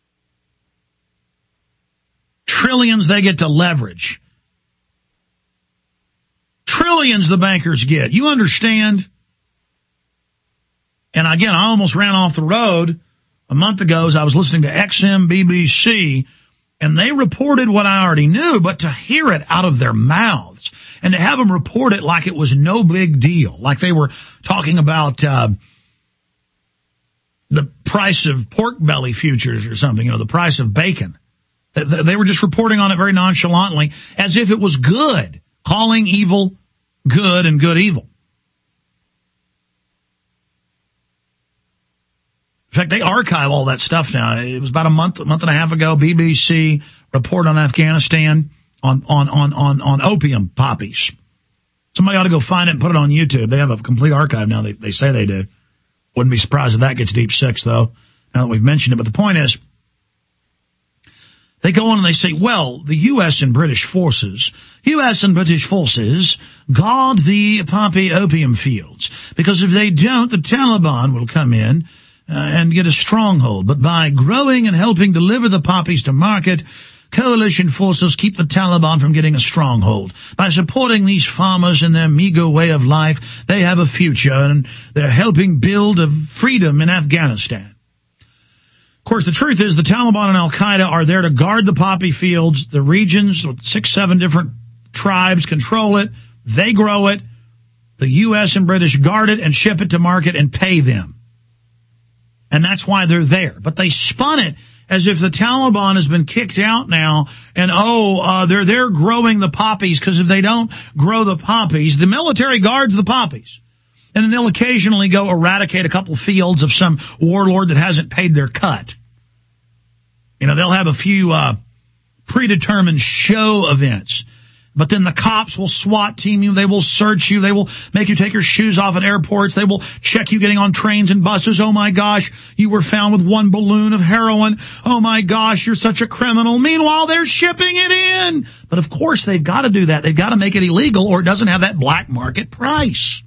Trillions they get to leverage. Trillions the bankers get. You understand? And again, I almost ran off the road a month ago as I was listening to XM BBC, and they reported what I already knew, but to hear it out of their mouths and to have them report it like it was no big deal, like they were talking about the price of pork belly futures or something, the price of bacon. They were just reporting on it very nonchalantly as if it was good, calling evil good and good evil. In fact, they archive all that stuff now. It was about a month and a half ago, BBC report on Afghanistan on opium poppies. Somebody ought to go find it and put it on YouTube. They have a complete archive now. They say they do. Wouldn't be surprised if that gets deep six, though, now that we've mentioned it. But the point is, they go on and they say, well, the U.S. and British forces guard the poppy opium fields, because if they don't, the Taliban will come in and get a stronghold. But by growing and helping deliver the poppies to market, coalition forces keep the Taliban from getting a stronghold. By supporting these farmers in their meager way of life, they have a future, and they're helping build a freedom in Afghanistan. Of course, the truth is the Taliban and Al-Qaeda are there to guard the poppy fields, the regions with 6-7 different tribes control it. They grow it. The U.S. and British guard it and ship it to market and pay them. And that's why they're there. But they spun it as if the Taliban has been kicked out now, and they're there growing the poppies, because if they don't grow the poppies, the military guards the poppies. And then they'll occasionally go eradicate a couple fields of some warlord that hasn't paid their cut. You know, they'll have a few predetermined show events. But then the cops will SWAT team you. They will search you. They will make you take your shoes off at airports. They will check you getting on trains and buses. Oh, my gosh, you were found with 1 balloon of heroin. Oh, my gosh, you're such a criminal. Meanwhile, they're shipping it in. But, of course, they've got to do that. They've got to make it illegal, or it doesn't have that black market price.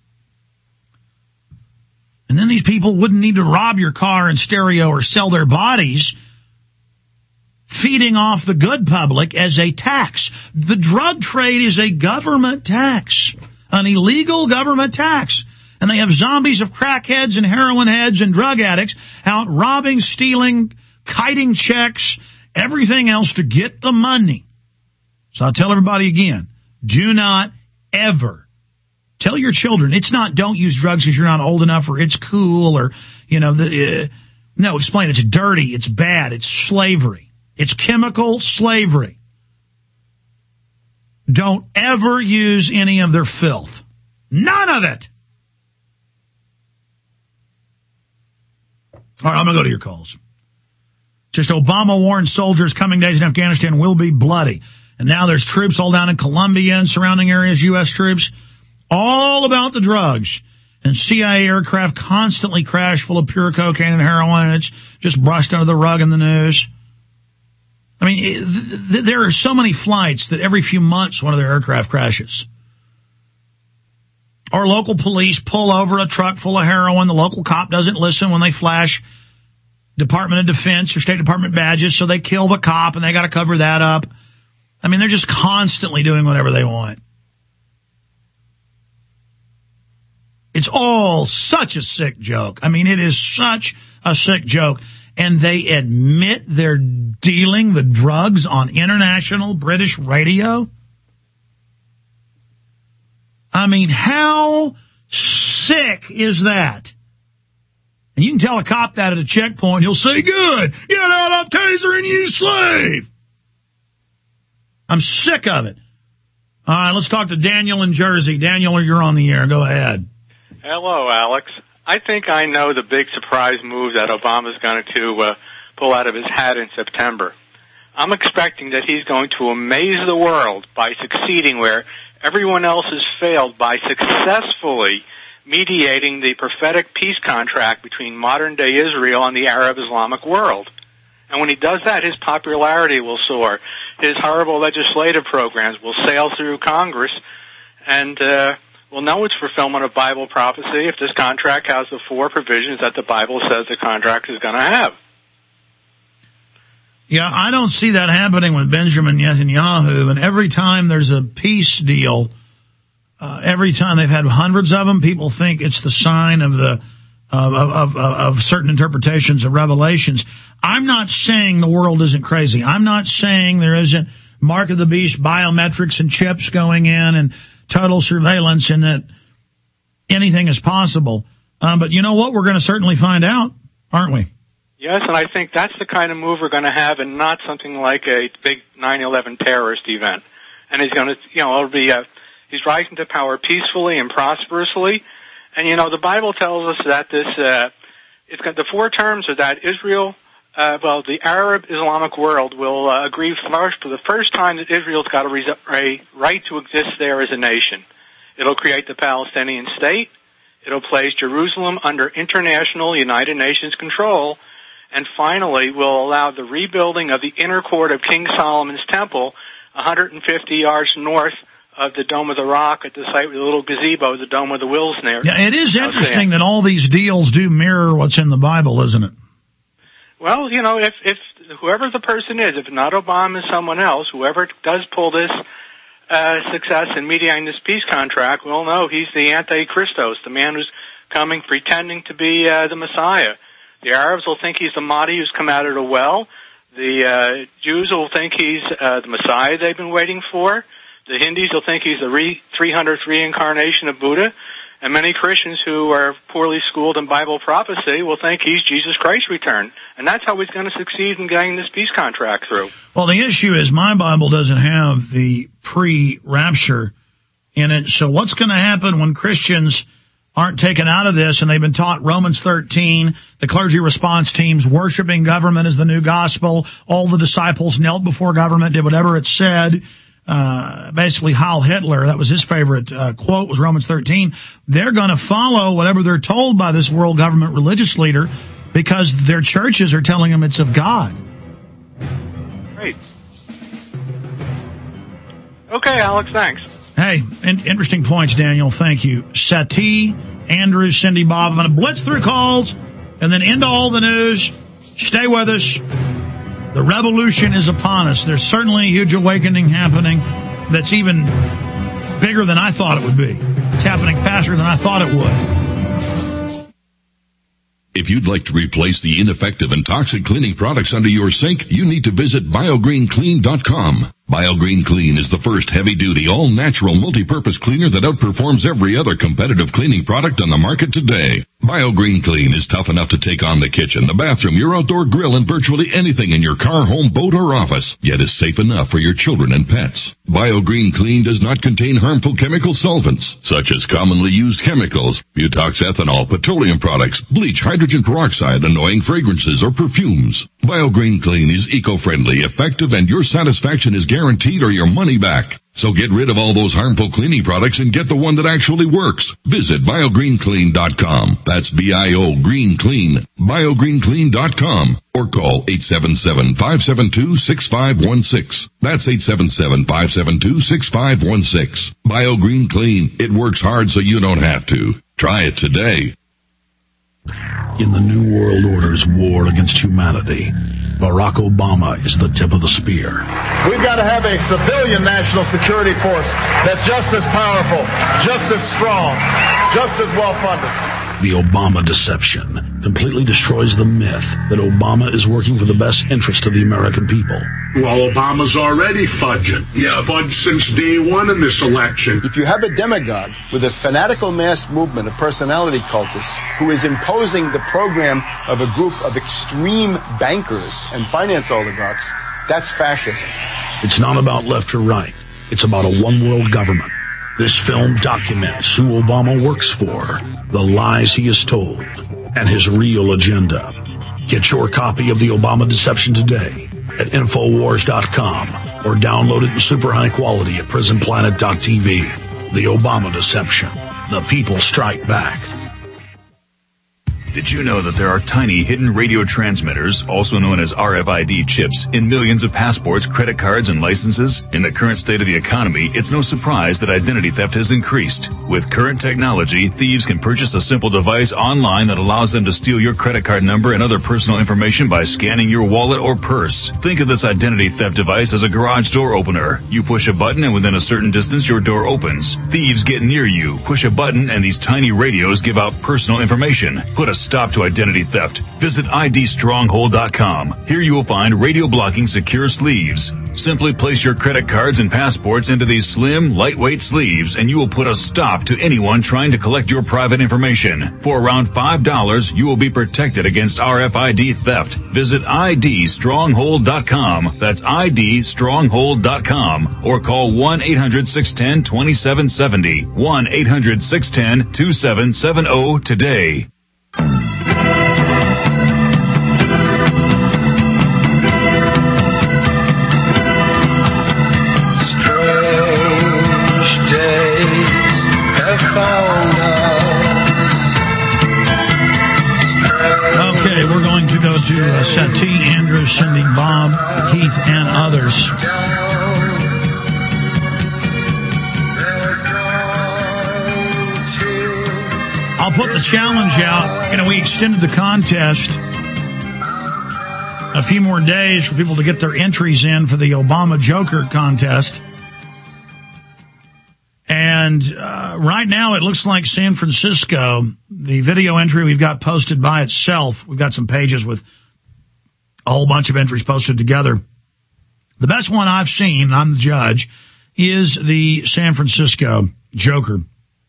And then these people wouldn't need to rob your car and stereo or sell their bodies, feeding off the good public as a tax. The drug trade is a government tax, an illegal government tax. And they have zombies of crackheads and heroin heads and drug addicts out robbing, stealing, kiting checks, everything else to get the money. So I'll tell everybody again, do not ever tell your children, it's not don't use drugs because you're not old enough, or it's cool, or, you know, no, explain it's dirty, it's bad, it's slavery. It's chemical slavery. Don't ever use any of their filth. None of it. All right, I'm going to go to your calls. Just Obama warned soldiers coming days in Afghanistan will be bloody. And now there's troops all down in Colombia and surrounding areas, U.S. troops, all about the drugs. And CIA aircraft constantly crash full of pure cocaine and heroin, and it's just brushed under the rug in the news. I mean, there are so many flights that every few months one of their aircraft crashes. Our local police pull over a truck full of heroin. The local cop doesn't listen when they flash Department of Defense or State Department badges, so they kill the cop, and they got to cover that up. I mean, they're just constantly doing whatever they want. It's all such a sick joke. I mean, it is such a sick joke. And they admit they're dealing the drugs on international British radio? I mean, how sick is that? And you can tell a cop that at a checkpoint. He'll say, good, get out, I'm tasering you, slave. I'm sick of it. All right, let's talk to Daniel in Jersey. Daniel, you're on the air. Go ahead. Hello, Alex. I think I know the big surprise move that Obama's going to pull out of his hat in September. I'm expecting that he's going to amaze the world by succeeding where everyone else has failed, by successfully mediating the prophetic peace contract between modern-day Israel and the Arab Islamic world. And when he does that, his popularity will soar. His horrible legislative programs will sail through Congress, and we'll know it's fulfillment of Bible prophecy if this contract has the 4 provisions that the Bible says the contract is going to have. Yeah, I don't see that happening with Benjamin Netanyahu. And every time there's a peace deal, every time they've had hundreds of them, people think it's the sign of the of certain interpretations of Revelations. I'm not saying the world isn't crazy. I'm not saying there isn't mark of the beast, biometrics and chips going in and total surveillance, and that anything is possible. But you know what? We're going to certainly find out, aren't we? Yes, and I think that's the kind of move we're going to have, and not something like a big 9/11 terrorist event. And he's going to, it'll be, he's rising to power peacefully and prosperously. And, the Bible tells us that this, it's got the 4 terms are that Israel, the Arab Islamic world will agree for the first time that Israel's got a right to exist there as a nation. It'll create the Palestinian state. It'll place Jerusalem under international United Nations control. And finally, will allow the rebuilding of the inner court of King Solomon's Temple, 150 yards north of the Dome of the Rock at the site with the little gazebo, the Dome of the Wills there. Yeah, it is interesting that all these deals do mirror what's in the Bible, isn't it? Well, if whoever the person is, if not Obama, someone else, whoever does pull this success in mediating this peace contract, we'll know he's the Antichristos, the man who's coming pretending to be the Messiah. The Arabs will think he's the Mahdi who's come out of the well. The Jews will think he's the Messiah they've been waiting for. The Hindus will think he's the 300th reincarnation of Buddha, and many Christians who are poorly schooled in Bible prophecy will think he's Jesus Christ returned. And that's how he's going to succeed in getting this peace contract through. Well, the issue is my Bible doesn't have the pre-rapture in it. So what's going to happen when Christians aren't taken out of this and they've been taught Romans 13, the clergy response teams, worshiping government is the new gospel, all the disciples knelt before government, did whatever it said, basically Heil Hitler, that was his favorite quote, was Romans 13. They're going to follow whatever they're told by this world government religious leader because their churches are telling them it's of God. Great. Okay, Alex, thanks. Hey, interesting points, Daniel. Thank you. Sati, Andrew, Cindy, Bob. I'm going to blitz through calls and then into all the news. Stay with us. The revolution is upon us. There's certainly a huge awakening happening that's even bigger than I thought it would be. It's happening faster than I thought it would. If you'd like to replace the ineffective and toxic cleaning products under your sink, you need to visit BioGreenClean.com. BioGreen Clean is the first heavy-duty, all-natural, multi-purpose cleaner that outperforms every other competitive cleaning product on the market today. BioGreen Clean is tough enough to take on the kitchen, the bathroom, your outdoor grill, and virtually anything in your car, home, boat, or office, yet is safe enough for your children and pets. BioGreen Clean does not contain harmful chemical solvents, such as commonly used chemicals, butox ethanol, petroleum products, bleach, hydrogen peroxide, annoying fragrances, or perfumes. BioGreen Clean is eco-friendly, effective, and your satisfaction is guaranteed or your money back. So get rid of all those harmful cleaning products and get the one that actually works. Visit BioGreenClean.com. That's B-I-O Green Clean. BioGreenClean.com. Or call 877-572-6516. That's 877-572-6516. BioGreen Clean. It works hard so you don't have to. Try it today. In the New World Order's war against humanity, Barack Obama is the tip of the spear. We've got to have a civilian national security force that's just as powerful, just as strong, just as well funded. The Obama deception completely destroys the myth that Obama is working for the best interest of the American people. Well, Obama's already fudging. He's fudged since day one in this election. If you have a demagogue with a fanatical mass movement of personality cultists who is imposing the program of a group of extreme bankers and finance oligarchs, that's fascism. It's not about left or right. It's about a one-world government. This film documents who Obama works for, the lies he has told, and his real agenda. Get your copy of The Obama Deception today at Infowars.com or download it in super high quality at PrisonPlanet.tv. The Obama Deception. The people strike back. Did you know that there are tiny hidden radio transmitters, also known as RFID chips, in millions of passports, credit cards, and licenses? In the current state of the economy, it's no surprise that identity theft has increased. With current technology, thieves can purchase a simple device online that allows them to steal your credit card number and other personal information by scanning your wallet or purse. Think of this identity theft device as a garage door opener. You push a button and within a certain distance your door opens. Thieves get near you, push a button, and these tiny radios give out personal information. Put a stop to identity theft. Visit IDstronghold.com. Here you will find radio blocking secure sleeves. Simply place your credit cards and passports into these slim, lightweight sleeves, and you will put a stop to anyone trying to collect your private information. For around $5, you will be protected against RFID theft. Visit IDstronghold.com. That's IDstronghold.com. Or call 1-800-610-2770. 1-800-610-2770 today. Okay, we're going to go to Sati, Andrew, Cindy, Bob, Keith, and others. I'll put the challenge out. You know, we extended the contest a few more days for people to get their entries in for the Obama Joker contest. And right now it looks like San Francisco, the video entry we've got posted by itself, we've got some pages with a whole bunch of entries posted together. The best one I've seen, I'm the judge, is the San Francisco Joker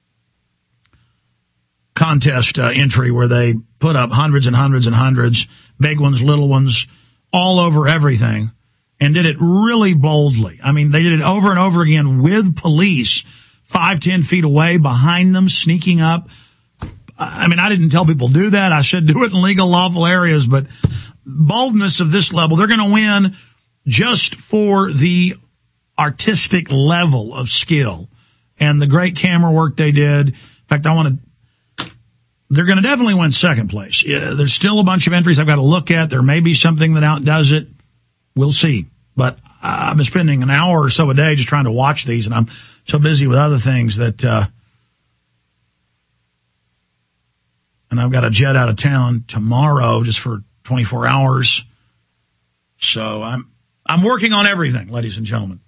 contest entry where they put up hundreds and hundreds and hundreds, big ones, little ones, all over everything, and did it really boldly. I mean, they did it over and over again with police 5-10 feet away behind them, sneaking up. I mean, I didn't tell people do that. I should do it in legal, lawful areas, but boldness of this level, they're going to win just for the artistic level of skill and the great camera work they did. In fact, they're going to definitely win second place. Yeah, there's still a bunch of entries I've got to look at. There may be something that outdoes it. We'll see. But I've been spending an hour or so a day just trying to watch these, and I'm so busy with other things that, and I've got a jet out of town tomorrow just for 24 hours. So I'm working on everything, ladies and gentlemen.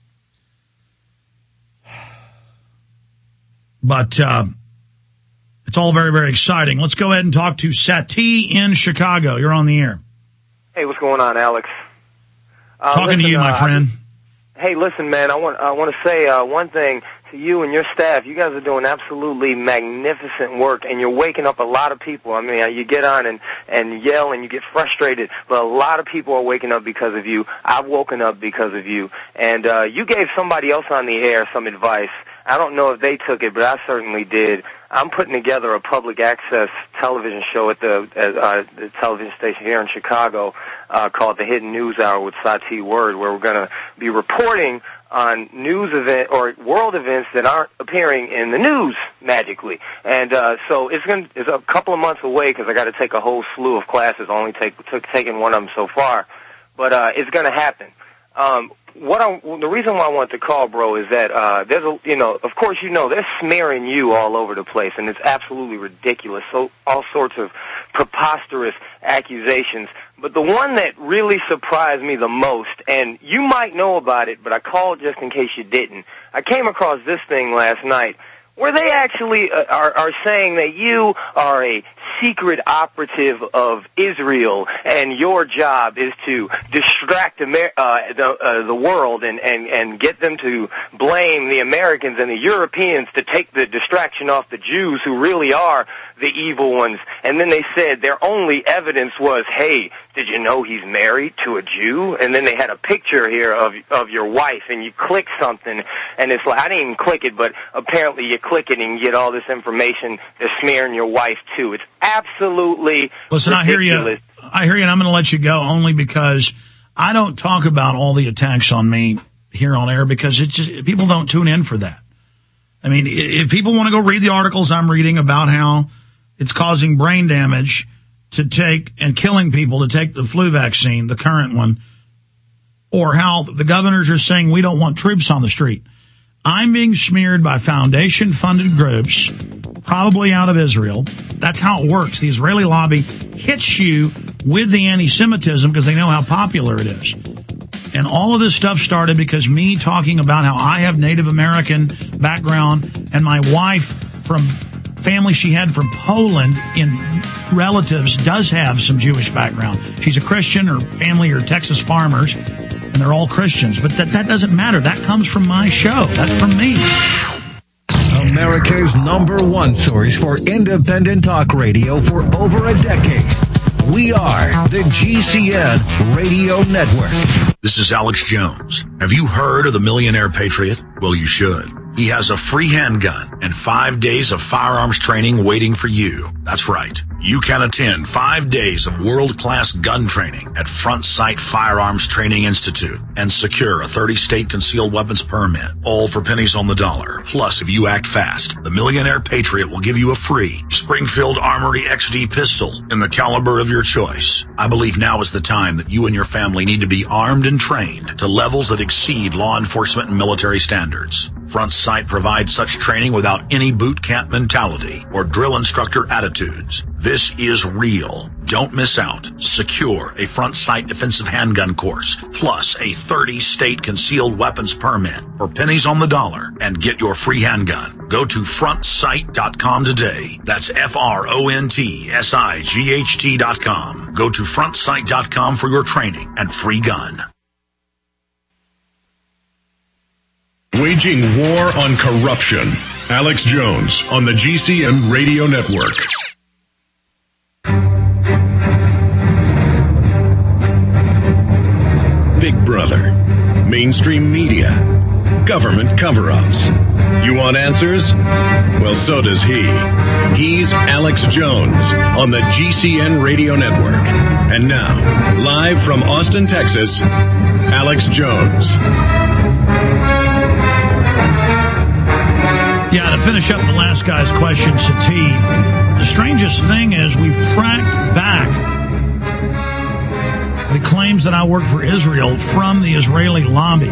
But it's all very, very exciting. Let's go ahead and talk to Sati in Chicago. You're on the air. Hey, what's going on, Alex? Talking to you, my friend. Hey, listen, man, I want to say one thing to you and your staff. You guys are doing absolutely magnificent work, and you're waking up a lot of people. I mean, you get on and yell and you get frustrated, but a lot of people are waking up because of you. I've woken up because of you. And you gave somebody else on the air some advice. I don't know if they took it, but I certainly did. I'm putting together a public access television show at the television station here in Chicago called The Hidden News Hour with Sati Word, where we're going to be reporting on news event or world events that aren't appearing in the news magically. And so it's a couple of months away because I got to take a whole slew of classes. Only taken one of them so far, but it's going to happen. The reason why I want to call, bro, is that of course, they're smearing you all over the place, and it's absolutely ridiculous. So all sorts of preposterous accusations. But the one that really surprised me the most, and you might know about it, but I called just in case you didn't. I came across this thing last night where they actually are saying that you are a secret operative of Israel, and your job is to distract the world and get them to blame the Americans and the Europeans to take the distraction off the Jews, who really are the evil ones. And then they said their only evidence was, hey, did you know he's married to a Jew? And then they had a picture here of your wife, and you click something, and it's like, I didn't even click it, but apparently you click it and you get all this information. They're smearing your wife too. It's absolutely Listen, ridiculous. I hear you, and I'm going to let you go only because I don't talk about all the attacks on me here on air because it's just, people don't tune in for that. I mean, if people want to go read the articles I'm reading about how it's causing brain damage to take and killing people to take the flu vaccine, the current one, or how the governors are saying we don't want troops on the street. I'm being smeared by foundation-funded groups, probably out of Israel. That's how it works. The Israeli lobby hits you with the anti-Semitism because they know how popular it is. And all of this stuff started because me talking about how I have Native American background and my wife from family she had from Poland in relatives does have some Jewish background. She's a Christian. Her family are Texas farmers, and they're all Christians. But that doesn't matter. That comes from my show. That's from me. America's #1 source for independent talk radio for over a decade. We are the GCN Radio Network. This is Alex Jones. Have you heard of the Millionaire Patriot? Well, you should. He has a free handgun and 5 days of firearms training waiting for you. That's right. You can attend 5 days of world-class gun training at Front Sight Firearms Training Institute and secure a 30-state concealed weapons permit, all for pennies on the dollar. Plus, if you act fast, the Millionaire Patriot will give you a free Springfield Armory XD pistol in the caliber of your choice. I believe now is the time that you and your family need to be armed and trained to levels that exceed law enforcement and military standards. Front Sight provides such training without any boot camp mentality or drill instructor attitudes. This is real. Don't miss out. Secure a Front Sight defensive handgun course, plus a 30-state concealed weapons permit for pennies on the dollar, and get your free handgun. Go to frontsight.com today. That's FRONTSIGHT.com. Go to frontsight.com for your training and free gun. Waging war on corruption. Alex Jones on the GCN Radio Network. Big Brother. Mainstream media. Government cover-ups. You want answers? Well, so does he. He's Alex Jones on the GCN Radio Network. And now, live from Austin, Texas, Alex Jones. Yeah, to finish up the last guy's question, Sateed, the strangest thing is we've tracked back the claims that I work for Israel from the Israeli lobby.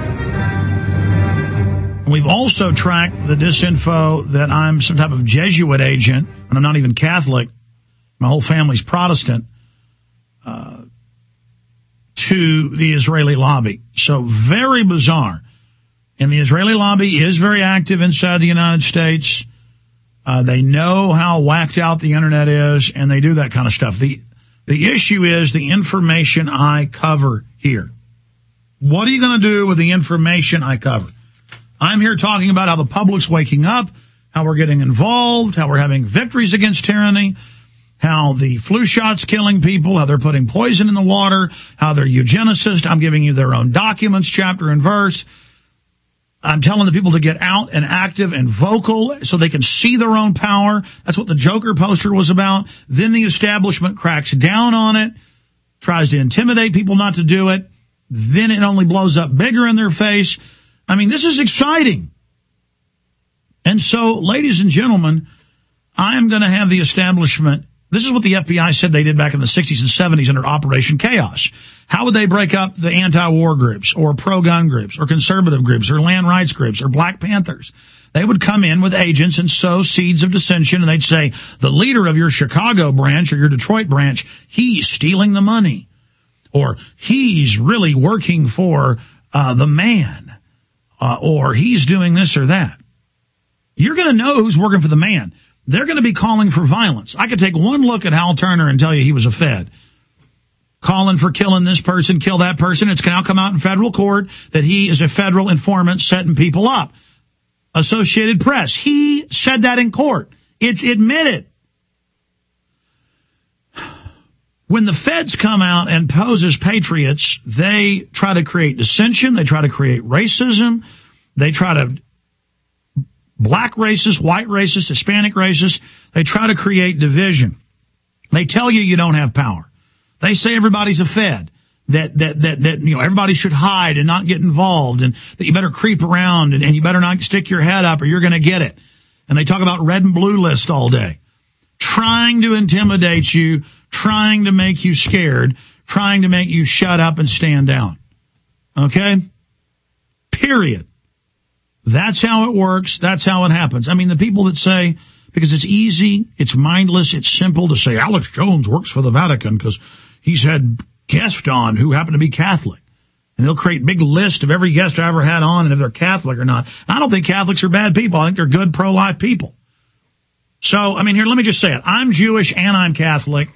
We've also tracked the disinfo that I'm some type of Jesuit agent, and I'm not even Catholic. My whole family's Protestant, to the Israeli lobby. So very bizarre. And the Israeli lobby is very active inside the United States. They know how whacked out the internet is, and they do that kind of stuff. The issue is the information I cover here. What are you going to do with the information I cover? I'm here talking about how the public's waking up, how we're getting involved, how we're having victories against tyranny, how the flu shot's killing people, how they're putting poison in the water, how they're eugenicists. I'm giving you their own documents, chapter and verse. I'm telling the people to get out and active and vocal so they can see their own power. That's what the Joker poster was about. Then the establishment cracks down on it, tries to intimidate people not to do it. Then it only blows up bigger in their face. I mean, this is exciting. And so, ladies and gentlemen, I am going to have the establishment. This is what the FBI said they did back in the 60s and 70s under Operation Chaos. How would they break up the anti-war groups or pro-gun groups or conservative groups or land rights groups or Black Panthers? They would come in with agents and sow seeds of dissension, and they'd say, the leader of your Chicago branch or your Detroit branch, he's stealing the money. Or he's really working for the man. Or he's doing this or that. You're going to know who's working for the man. They're going to be calling for violence. I could take one look at Hal Turner and tell you he was a Fed. Calling for killing this person, kill that person. It's now come out in federal court that he is a federal informant setting people up. Associated Press. He said that in court. It's admitted. When the feds come out and pose as patriots, they try to create dissension. They try to create racism. They try to black racists, white racists, Hispanic racists. They try to create division. They tell you don't have power. They say everybody's a Fed, that everybody should hide and not get involved, and that you better creep around and you better not stick your head up or you're going to get it. And they talk about red and blue list all day, trying to intimidate you, trying to make you scared, trying to make you shut up and stand down. Okay? Period. That's how it works. That's how it happens. I mean, the people that say, because it's easy, it's mindless, it's simple to say Alex Jones works for the Vatican because he's had guests on who happen to be Catholic. And they'll create big list of every guest I ever had on and if they're Catholic or not. I don't think Catholics are bad people. I think they're good pro-life people. So, I mean, here, let me just say it. I'm Jewish and I'm Catholic.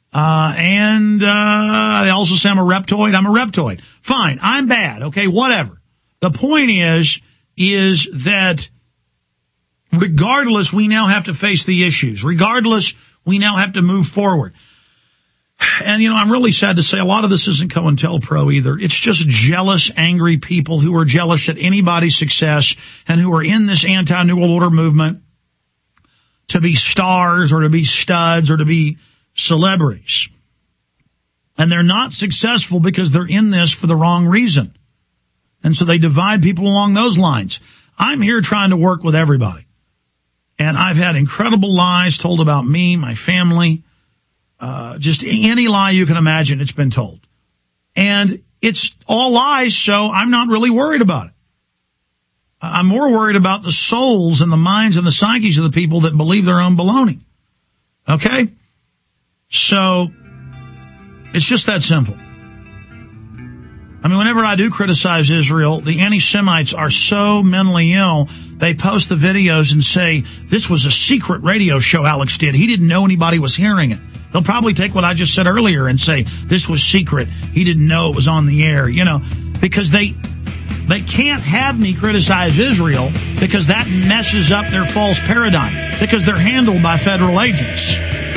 They also say I'm a reptoid. I'm a reptoid. Fine. I'm bad. Okay, whatever. The point is that regardless, we now have to face the issues. Regardless, we now have to move forward. And, I'm really sad to say a lot of this isn't COINTELPRO either. It's just jealous, angry people who are jealous at anybody's success and who are in this anti-New World Order movement to be stars or to be studs or to be celebrities. And they're not successful because they're in this for the wrong reason. And so they divide people along those lines. I'm here trying to work with everybody. And I've had incredible lies told about me, my family, just any lie you can imagine, it's been told. And it's all lies, so I'm not really worried about it. I'm more worried about the souls and the minds and the psyches of the people that believe their own baloney. Okay? So, it's just that simple. I mean, whenever I do criticize Israel, the anti-Semites are so mentally ill, they post the videos and say, this was a secret radio show Alex did. He didn't know anybody was hearing it. They'll probably take what I just said earlier and say, this was secret. He didn't know it was on the air, because They can't have me criticize Israel because that messes up their false paradigm, because they're handled by federal agents.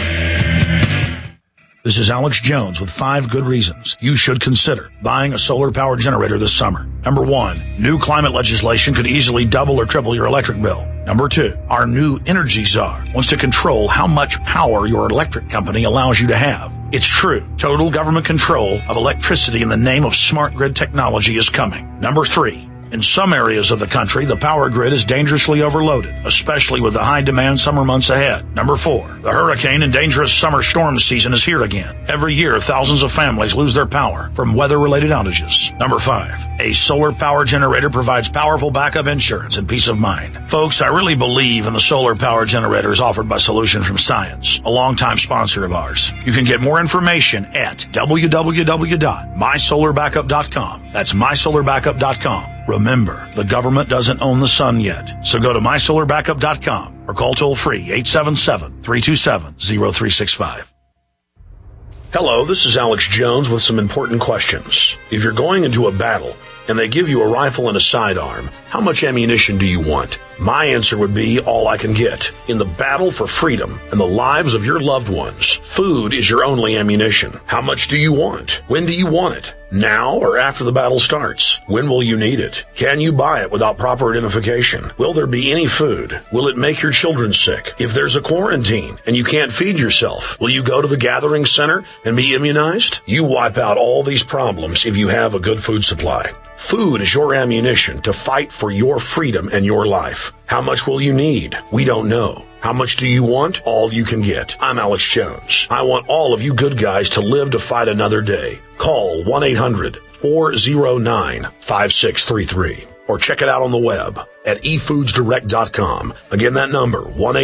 This is Alex Jones with 5 good reasons you should consider buying a solar power generator this summer. Number 1, new climate legislation could easily double or triple your electric bill. Number 2, our new energy czar wants to control how much power your electric company allows you to have. It's true. Total government control of electricity in the name of smart grid technology is coming. Number 3, in some areas of the country, the power grid is dangerously overloaded, especially with the high-demand summer months ahead. Number 4, the hurricane and dangerous summer storm season is here again. Every year, thousands of families lose their power from weather-related outages. Number 5, a solar power generator provides powerful backup insurance and peace of mind. Folks, I really believe in the solar power generators offered by Solutions from Science, a longtime sponsor of ours. You can get more information at www.mysolarbackup.com. That's mysolarbackup.com. Remember, the government doesn't own the sun yet, so go to mysolarbackup.com or call toll-free 877-327-0365. Hello, this is Alex Jones with some important questions. If you're going into a battle and they give you a rifle and a sidearm, how much ammunition do you want? My answer would be all I can get. In the battle for freedom and the lives of your loved ones, food is your only ammunition. How much do you want? When do you want it? Now or after the battle starts? When will you need it? Can you buy it without proper identification? Will there be any food? Will it make your children sick? If there's a quarantine and you can't feed yourself, will you go to the gathering center and be immunized? You wipe out all these problems if you have a good food supply. Food is your ammunition to fight for your freedom and your life. How much will you need? We don't know. How much do you want? All you can get. I'm Alex Jones. I want all of you good guys to live to fight another day. Call 1-800-409-5633 or check it out on the web at efoodsdirect.com. Again, that number,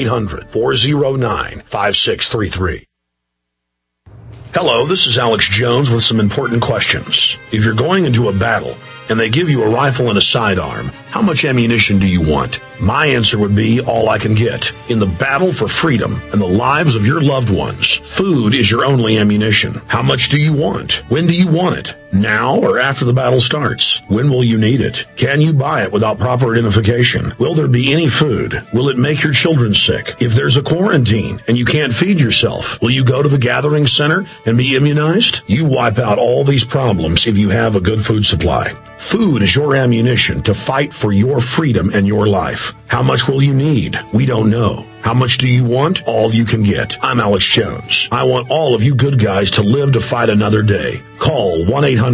1-800-409-5633. Hello, this is Alex Jones with some important questions. If you're going into a battle and they give you a rifle and a sidearm, how much ammunition do you want? My answer would be all I can get. In the battle for freedom and the lives of your loved ones, food is your only ammunition. How much do you want? When do you want it? Now or after the battle starts? When will you need it? Can you buy it without proper identification? Will there be any food? Will it make your children sick? If there's a quarantine and you can't feed yourself, will you go to the gathering center and be immunized? You wipe out all these problems if you have a good food supply. Food is your ammunition to fight for your freedom and your life. How much will you need? We don't know. How much do you want? All you can get. I'm Alex Jones. I want all of you good guys to live to fight another day. Call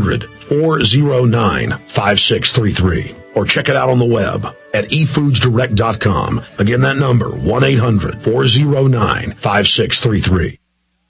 1-800-409-5633 or check it out on the web at efoodsdirect.com. Again, that number, 1-800-409-5633.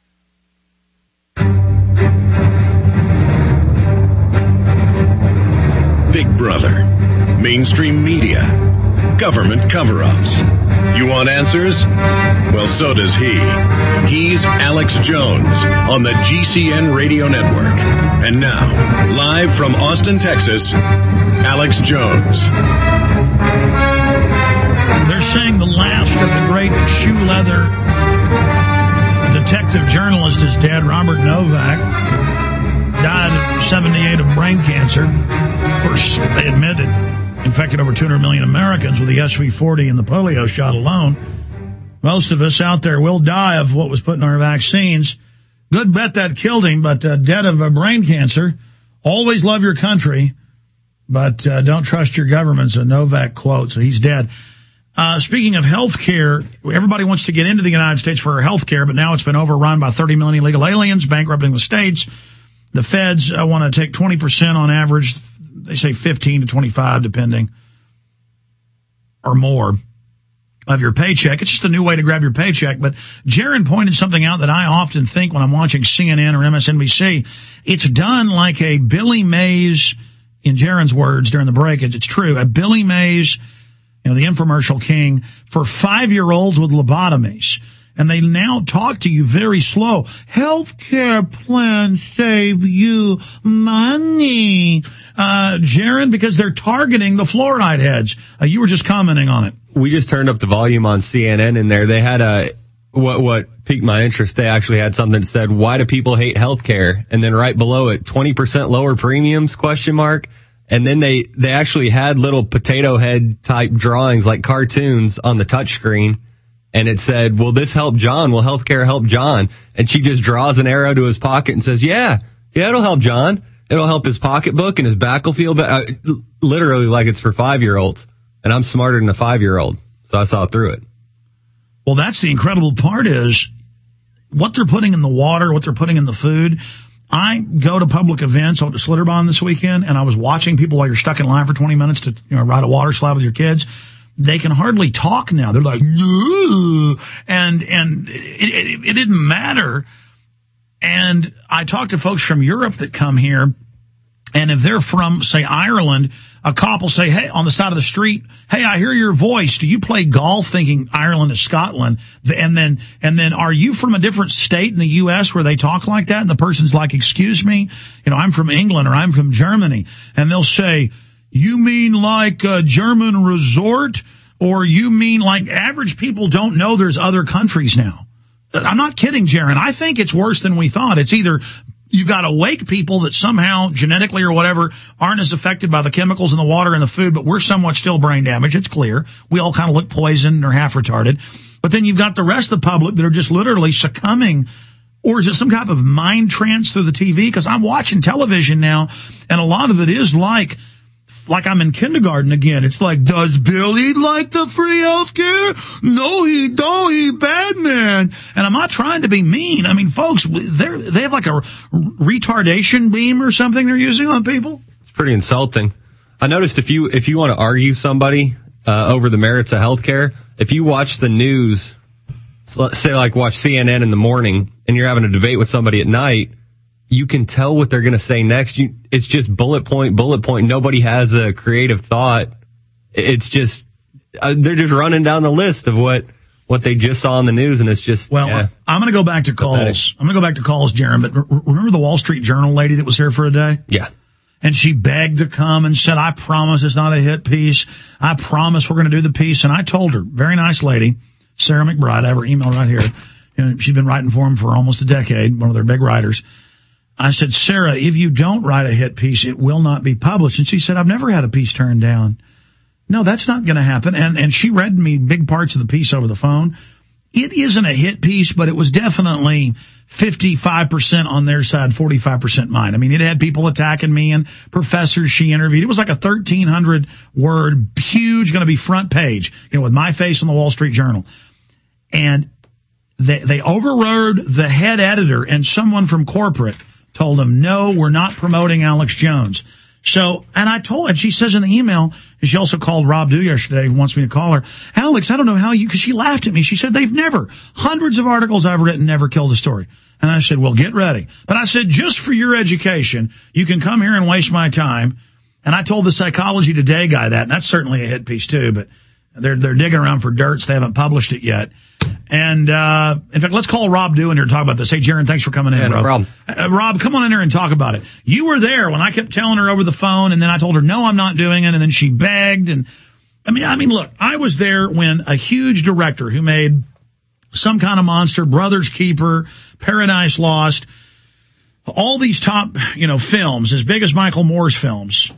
Big Brother, mainstream media, government cover-ups. You want answers? Well, so does he. He's Alex Jones on the GCN Radio Network. And now, live from Austin, Texas, Alex Jones. They're saying the last of the great shoe leather detective journalist is dead. Robert Novak died at 78 of brain cancer. Of course, they admitted infected over 200 million Americans with the SV40 and the polio shot alone. Most of us out there will die of what was put in our vaccines. Good bet that killed him, but dead of brain cancer. Always love your country, but don't trust your government's a Novak quote, so he's dead. Speaking of health care, everybody wants to get into the United States for health care, but now it's been overrun by 30 million illegal aliens, bankrupting the states. The feds want to take 20% on average. They say 15 to 25, depending, or more, of your paycheck. It's just a new way to grab your paycheck. But Jaron pointed something out that I often think when I'm watching CNN or MSNBC. It's done like a Billy Mays, in Jaron's words during the break, it's true, a Billy Mays, you know, the infomercial king, for 5-year-olds with lobotomies. And they now talk to you very slow. Healthcare plans save you money. Jaron, because they're targeting the fluoride heads. You were just commenting on it. We just turned up the volume on CNN in there. They had what piqued my interest. They actually had something that said, why do people hate healthcare? And then right below it, 20% lower premiums, ? And then they actually had little potato head type drawings like cartoons on the touchscreen. And it said, will this help John? Will healthcare help John? And she just draws an arrow to his pocket and says, yeah, it'll help John. It'll help his pocketbook and his back will feel better. Literally like it's for 5-year-olds. And I'm smarter than a 5-year-old. So I saw through it. Well, that's the incredible part is what they're putting in the water, what they're putting in the food. I go to public events. I went to Slitterbahn this weekend, and I was watching people while you're stuck in line for 20 minutes to ride a water slide with your kids. They can hardly talk now. They're like, no. And it didn't matter. And I talked to folks from Europe that come here, and if they're from, say, Ireland, a cop will say, hey, on the side of the street, hey, I hear your voice. Do you play golf? Thinking Ireland is Scotland. And then are you from a different state in the U.S. where they talk like that? And the person's like, excuse me, I'm from England or I'm from Germany. And they'll say, you mean like a German resort? Or you mean like average people don't know there's other countries now? I'm not kidding, Jaron. I think it's worse than we thought. It's either you've got awake people that somehow genetically or whatever aren't as affected by the chemicals in the water and the food, but we're somewhat still brain damaged. It's clear. We all kind of look poisoned or half retarded. But then you've got the rest of the public that are just literally succumbing. Or is it some type of mind trance through the TV? Because I'm watching television now, and a lot of it is like I'm in kindergarten again. It's like, does Billy like the free health care? No, he don't. He bad man. And I'm not trying to be mean. I mean, folks, they have like a retardation beam or something they're using on people. It's pretty insulting. I noticed if you want to argue somebody over the merits of health care, if you watch the news, let's say like watch CNN in the morning, and you're having a debate with somebody at night, you can tell what they're going to say next. It's just bullet point. Nobody has a creative thought. It's just, they're just running down the list of what they just saw on the news. And it's just, I'm going to go back to calls. I'm going to go back to calls, Jaron. But remember the Wall Street Journal lady that was here for a day? Yeah. And she begged to come and said, I promise it's not a hit piece. I promise we're going to do the piece. And I told her, very nice lady, Sarah McBride, I have her email right here. She's been writing for them for almost a decade, one of their big writers. I said, Sarah, if you don't write a hit piece, it will not be published. And she said, I've never had a piece turned down. No, that's not going to happen. And she read me big parts of the piece over the phone. It isn't a hit piece, but it was definitely 55% on their side, 45% mine. I mean, it had people attacking me and professors she interviewed. It was like a 1,300 word, huge, going to be front page, with my face in the Wall Street Journal. And they overrode the head editor, and someone from corporate told him, no, we're not promoting Alex Jones. So, and she says in the email, and she also called Rob Dew yesterday, who wants me to call her, Alex, I don't know how because she laughed at me. She said, hundreds of articles I've written never killed a story. And I said, well, get ready. But I said, just for your education, you can come here and waste my time. And I told the Psychology Today guy that, and that's certainly a hit piece too, but they're digging around for dirt, so they haven't published it yet. And, in fact, let's call Rob Dew in here to talk about this. Hey, Jaron, thanks for coming in, no Rob. Rob, come on in here and talk about it. You were there when I kept telling her over the phone, and then I told her, no, I'm not doing it, and then she begged. And I mean, look, I was there when a huge director who made Some Kind of Monster, Brother's Keeper, Paradise Lost, all these top, films, as big as Michael Moore's films,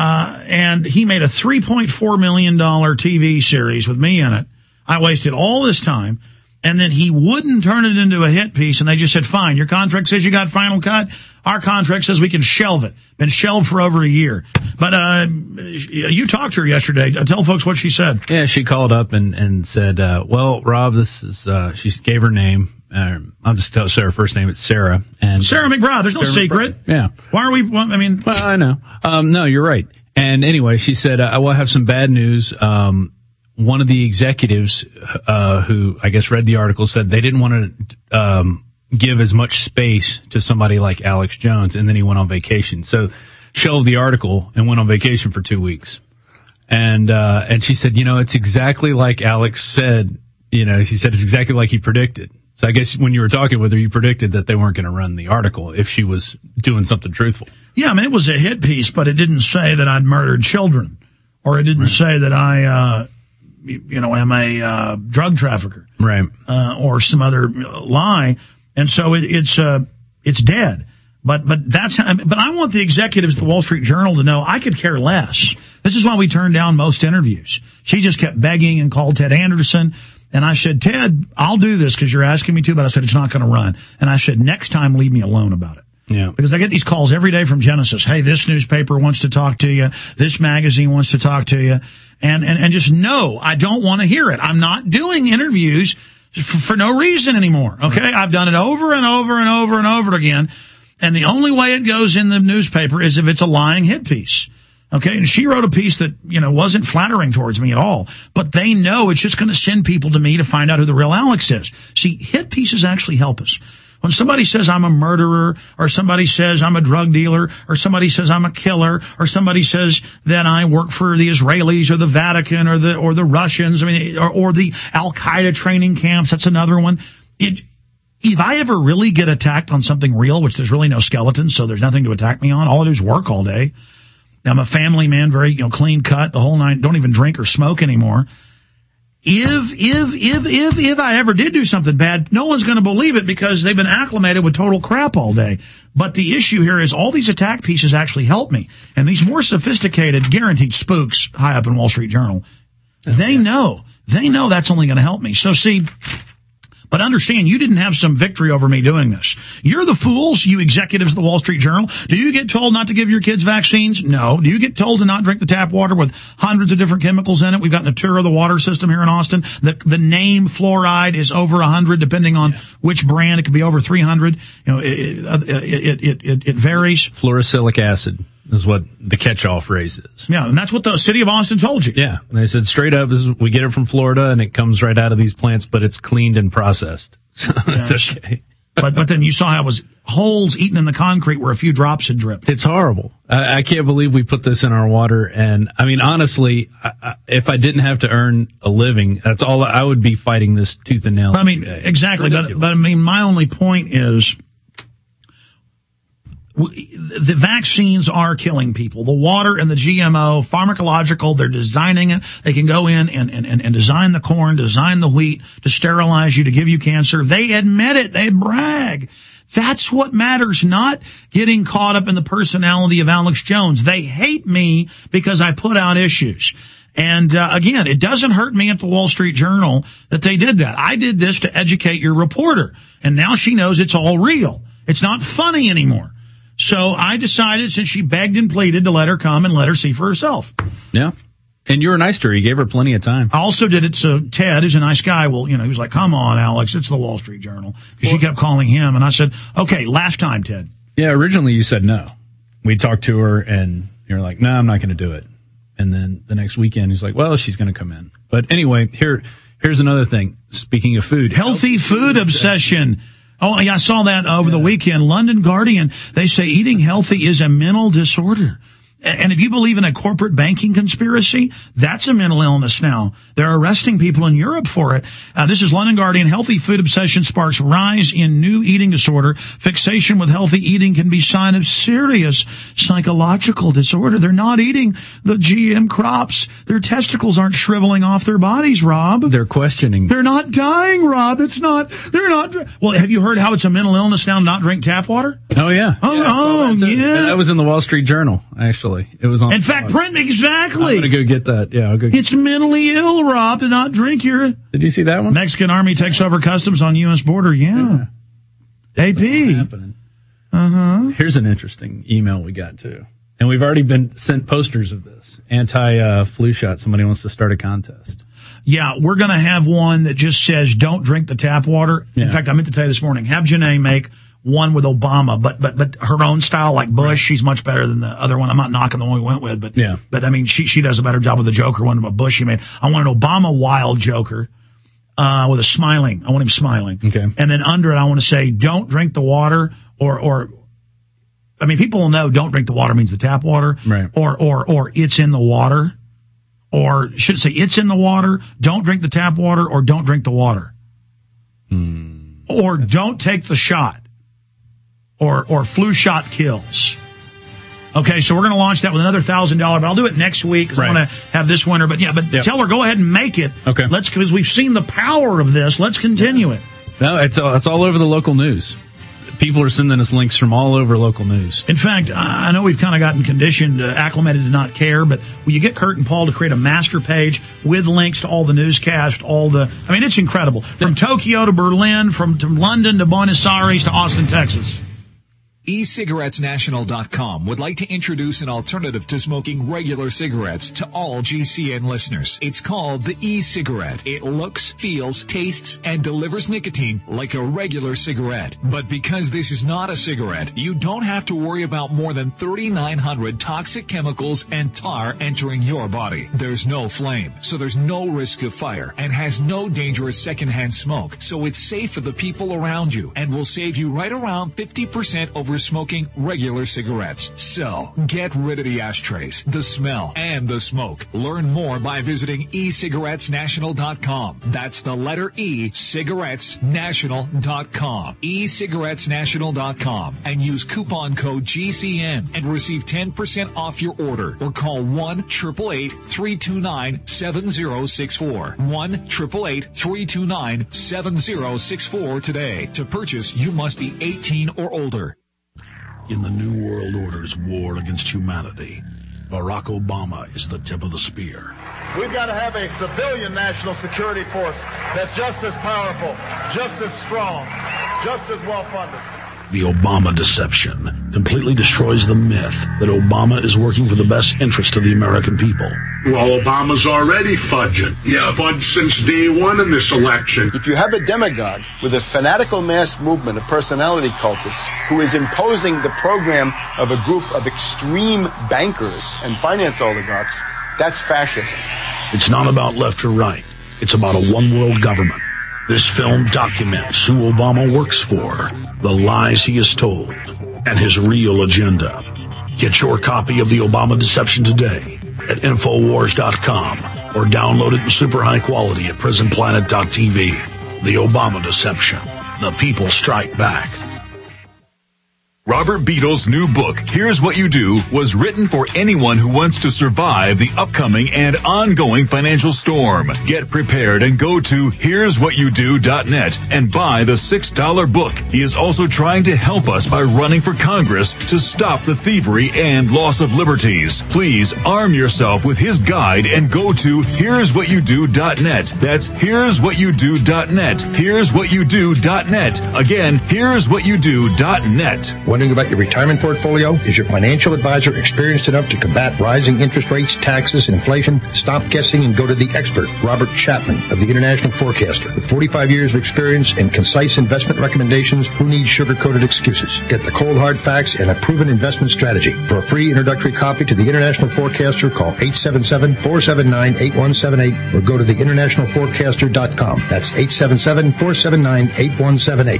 and he made a $3.4 million TV series with me in it. I wasted all this time, and then he wouldn't turn it into a hit piece, and they just said, fine, your contract says you got final cut. Our contract says we can shelve it. Been shelved for over a year. But you talked to her yesterday. Tell folks what she said. Yeah, she called up and said, well, Rob, this is, she gave her name. I'll just tell Sarah first name. It's Sarah. And Sarah McBride. There's no secret. McBride. Yeah. Why are we, well, I know. No, you're right. And anyway, she said, I will have some bad news. One of the executives, who I guess read the article said they didn't want to, give as much space to somebody like Alex Jones. And then he went on vacation. So shelved the article and went on vacation for 2 weeks. And she said, it's exactly like Alex said, she said it's exactly like he predicted. So I guess when you were talking with her, you predicted that they weren't going to run the article if she was doing something truthful. Yeah. It was a hit piece, but it didn't say that I'd murdered children, or it didn't say that I, am a drug trafficker, right? Or some other lie. And so it's dead. But I want the executives at the Wall Street Journal to know I could care less. This is why we turned down most interviews. She just kept begging and called Ted Anderson. And I said, Ted, I'll do this because you're asking me to, but I said, it's not going to run. And I said, next time, leave me alone about it. Yeah. Because I get these calls every day from Genesis. Hey, this newspaper wants to talk to you. This magazine wants to talk to you. And just no, I don't want to hear it. I'm not doing interviews for no reason anymore. Okay. Right. I've done it over and over and over and over again. And the only way it goes in the newspaper is if it's a lying hit piece. Okay. And she wrote a piece that, wasn't flattering towards me at all, but they know it's just going to send people to me to find out who the real Alex is. See, hit pieces actually help us. When somebody says I'm a murderer, or somebody says I'm a drug dealer, or somebody says I'm a killer, or somebody says that I work for the Israelis or the Vatican or the Russians, or the Al-Qaeda training camps, that's another one. If I ever really get attacked on something real, which there's really no skeleton, so there's nothing to attack me on, all I do is work all day. I'm a family man, very, clean cut, the whole nine, don't even drink or smoke anymore. If I ever did do something bad, no one's going to believe it because they've been acclimated with total crap all day. But the issue here is all these attack pieces actually help me. And these more sophisticated, guaranteed spooks high up in Wall Street Journal, they know that's only going to help me. So see, but understand, you didn't have some victory over me doing this. You're the fools, you executives of the Wall Street Journal. Do you get told not to give your kids vaccines? No. Do you get told to not drink the tap water with hundreds of different chemicals in it? We've got Natura, the water system here in Austin. The name fluoride is over 100, depending on which brand. It could be over 300. It varies. Fluorosilicic acid is what the catch-all phrase is. Yeah, and that's what the city of Austin told you. Yeah, they said straight up, we get it from Florida, and it comes right out of these plants, but it's cleaned and processed. So it's okay. But then you saw how it was holes eaten in the concrete where a few drops had dripped. It's horrible. I can't believe we put this in our water. And I mean, honestly, if I didn't have to earn a living, that's all I would be fighting this tooth and nail. I mean, exactly. But I mean, my only point is, the vaccines are killing people. The water and the GMO, pharmacological, they're designing it. They can go in and design the corn, design the wheat to sterilize you, to give you cancer. They admit it. They brag. That's what matters, not getting caught up in the personality of Alex Jones. They hate me because I put out issues. And again, it doesn't hurt me at the Wall Street Journal that they did that. I did this to educate your reporter. And now she knows it's all real. It's not funny anymore. So I decided, since she begged and pleaded, to let her come and let her see for herself. Yeah. And you were nice to her. You gave her plenty of time. I also did it so Ted, who's a nice guy, he was like, come on, Alex, it's the Wall Street Journal. Because she kept calling him. And I said, okay, last time, Ted. Yeah, originally you said no. We talked to her and you're like, no, I'm not going to do it. And then the next weekend he's like, well, she's going to come in. But anyway, here's another thing. Speaking of food. Healthy food obsession. Oh, yeah, I saw that over the weekend. London Guardian, they say eating healthy is a mental disorder. And if you believe in a corporate banking conspiracy, that's a mental illness now. They're arresting people in Europe for it. This is London Guardian. Healthy food obsession sparks rise in new eating disorder. Fixation with healthy eating can be sign of serious psychological disorder. They're not eating the GM crops. Their testicles aren't shriveling off their bodies, Rob. They're questioning. They're not dying, Rob. They're not. Well, have you heard how it's a mental illness now to not drink tap water? Oh, yeah. Yeah. That was in the Wall Street Journal, actually. It was on. In fact, print exactly. I'm gonna go get that. Yeah, I'll go. It's mentally ill, Rob, to not drink your. Did you see that one? Mexican Army takes over customs on U.S. border. Yeah. AP. Happening. Here's an interesting email we got too, and we've already been sent posters of this anti-flu shot. Somebody wants to start a contest. Yeah, we're gonna have one that just says don't drink the tap water. Yeah. In fact, I meant to tell you this morning. Have Janae make one with Obama, but her own style, like Bush. Right. She's much better than the other one. I'm not knocking the one we went with, but I mean, she does a better job with the Joker one than Bush he made. I want an Obama wild Joker, with a smiling. I want him smiling. Okay. And then under it, I want to say, don't drink the water or, I mean, people will know don't drink the water means the tap water. Right. Or it's in the water. Or should it say it's in the water, don't drink the tap water, or don't drink the water. Or don't take the shot. Or flu shot kills. Okay, so we're going to launch that with another $1,000, but I'll do it next week because I want to have this winner. But tell her, go ahead and make it. Okay. Because we've seen the power of this. Let's continue it. No, it's all over the local news. People are sending us links from all over local news. In fact, I know we've kind of gotten conditioned, acclimated to not care, but will you get Kurt and Paul to create a master page with links to all the newscasts, it's incredible. From Tokyo to Berlin, from London to Buenos Aires to Austin, Texas. eCigarettesNational.com would like to introduce an alternative to smoking regular cigarettes to all GCN listeners. It's called the e-cigarette. It looks, feels, tastes, and delivers nicotine like a regular cigarette. But because this is not a cigarette, you don't have to worry about more than 3,900 toxic chemicals and tar entering your body. There's no flame, so there's no risk of fire, and has no dangerous secondhand smoke, so it's safe for the people around you and will save you right around 50% over smoking regular cigarettes. So, get rid of the ashtrays, the smell, and the smoke. Learn more by visiting eCigarettesNational.com. That's the letter E, cigarettesnational.com. eCigarettesNational.com. And use coupon code GCN and receive 10% off your order. Or call 1-888-329-7064. 1-888-329-7064 today. To purchase, you must be 18 or older. In the New World Order's war against humanity, Barack Obama is the tip of the spear. We've got to have a civilian national security force that's just as powerful, just as strong, just as well-funded. The Obama deception completely destroys the myth that Obama is working for the best interest of the American people. Well, Obama's already fudging. He's fudged since day one in this election. If you have a demagogue with a fanatical mass movement of personality cultists who is imposing the program of a group of extreme bankers and finance oligarchs, that's fascism. It's not about left or right. It's about a one-world government. This film documents who Obama works for, the lies he has told, and his real agenda. Get your copy of The Obama Deception today at Infowars.com or download it in super high quality at PrisonPlanet.tv. The Obama Deception. The people strike back. Robert Beadle's new book, Here's What You Do, was written for anyone who wants to survive the upcoming and ongoing financial storm. Get prepared and go to here'swhatyoudo.net and buy the $6 book. He is also trying to help us by running for Congress to stop the thievery and loss of liberties. Please arm yourself with his guide and go to here'swhatyoudo.net. That's here'swhatyoudo.net. Here'swhatyoudo.net. Again, here'swhatyoudo.net. Wondering about your retirement portfolio? Is your financial advisor experienced enough to combat rising interest rates, taxes, and inflation? Stop guessing and go to the expert, Robert Chapman of the International Forecaster. With 45 years of experience and concise investment recommendations, who needs sugar-coated excuses? Get the cold hard facts and a proven investment strategy. For a free introductory copy to the International Forecaster, call 877-479-8178 or go to theinternationalforecaster.com. That's 877-479-8178.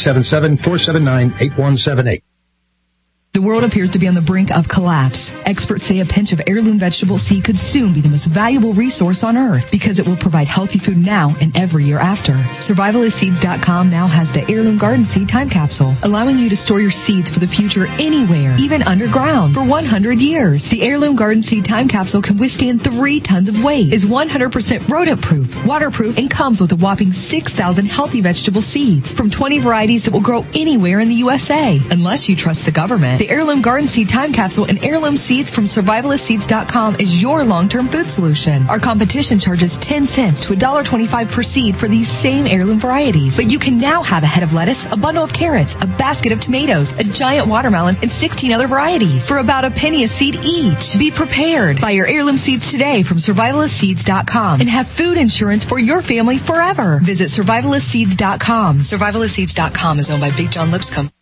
877-479-8178. The world appears to be on the brink of collapse. Experts say a pinch of heirloom vegetable seed could soon be the most valuable resource on earth because it will provide healthy food now and every year after. Survivalistseeds.com now has the Heirloom Garden Seed Time Capsule, allowing you to store your seeds for the future anywhere, even underground, for 100 years. The Heirloom Garden Seed Time Capsule can withstand 3 tons of weight, is 100% rodent-proof, waterproof, and comes with a whopping 6,000 healthy vegetable seeds from 20 varieties that will grow anywhere in the USA. Unless you trust the government, the Heirloom Garden Seed Time Capsule and heirloom seeds from Survivalistseeds.com is your long-term food solution. Our competition charges 10 cents to $1.25 per seed for these same heirloom varieties. But you can now have a head of lettuce, a bundle of carrots, a basket of tomatoes, a giant watermelon, and 16 other varieties for about a penny a seed each. Be prepared. Buy your heirloom seeds today from Survivalistseeds.com and have food insurance for your family forever. Visit Survivalistseeds.com. Survivalistseeds.com is owned by Big John Lipscomb.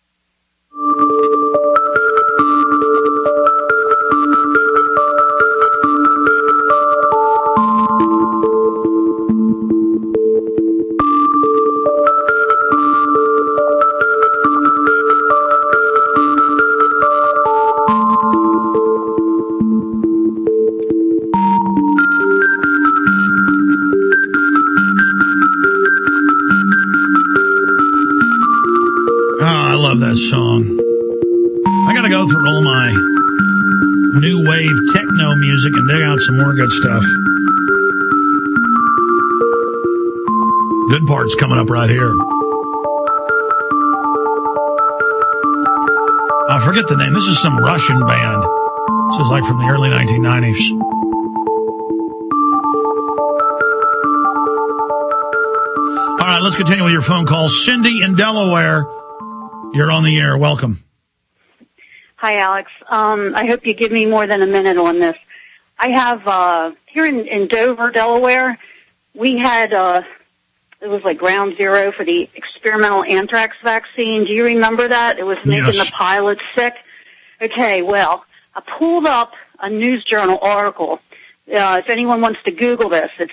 Song. I gotta go through all my new wave techno music and dig out some more good stuff. Good part's coming up right here. forget the name. This is some Russian band. This is like from the early 1990s. All right, let's continue with your phone call. Cindy in Delaware, you're on the air. Welcome. Hi, Alex. I hope you give me more than a minute on this. I have, here in Dover, Delaware, we had, it was like ground zero for the experimental anthrax vaccine. Do you remember that? It was making the pilots sick. Okay, well, I pulled up a news journal article. If anyone wants to Google this, it's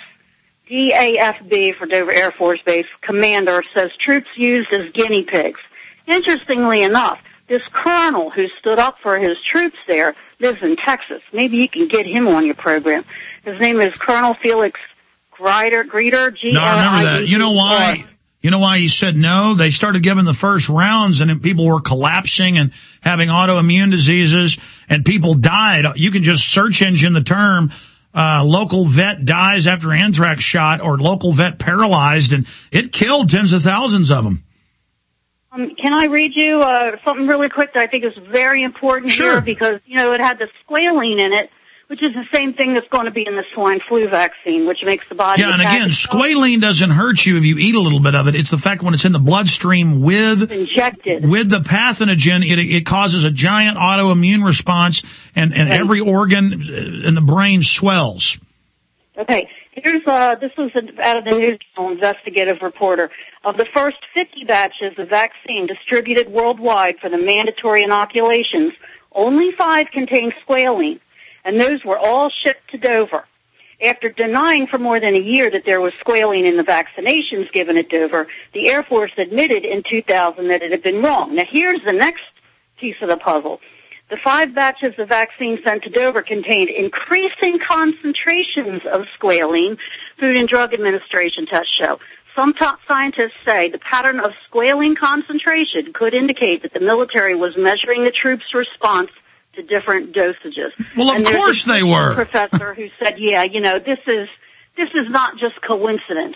DAFB for Dover Air Force Base commander says troops used as guinea pigs. Interestingly enough, this colonel who stood up for his troops there lives in Texas. Maybe you can get him on your program. His name is Colonel Felix Greeter, G-R-I-E-T-E-R. No, I remember that. You know why? You know why he said no? They started giving the first rounds and people were collapsing and having autoimmune diseases and people died. You can just search engine the term local vet dies after anthrax shot or local vet paralyzed, and it killed tens of thousands of them. Can I read you something really quick that I think is very important here? Because, you know, it had the squalene in it, which is the same thing that's going to be in the swine flu vaccine, which makes the body... Yeah, and again, squalene doesn't hurt you if you eat a little bit of it. It's the fact when it's in the bloodstream with... injected. With the pathogen, it causes a giant autoimmune response, and every organ in the brain swells. Okay, here's this was out of the News Journal Investigative Reporter. Of the first 50 batches of vaccine distributed worldwide for the mandatory inoculations, only 5 contained squalene, and those were all shipped to Dover. After denying for more than a year that there was squalene in the vaccinations given at Dover, the Air Force admitted in 2000 that it had been wrong. Now here's the next piece of the puzzle. The 5 batches of vaccine sent to Dover contained increasing concentrations of squalene, Food and Drug Administration tests show. Some top scientists say the pattern of squalene concentration could indicate that the military was measuring the troops' response to different dosages. Well, of course they were. Professor who said, yeah, you know, this is not just coincidence.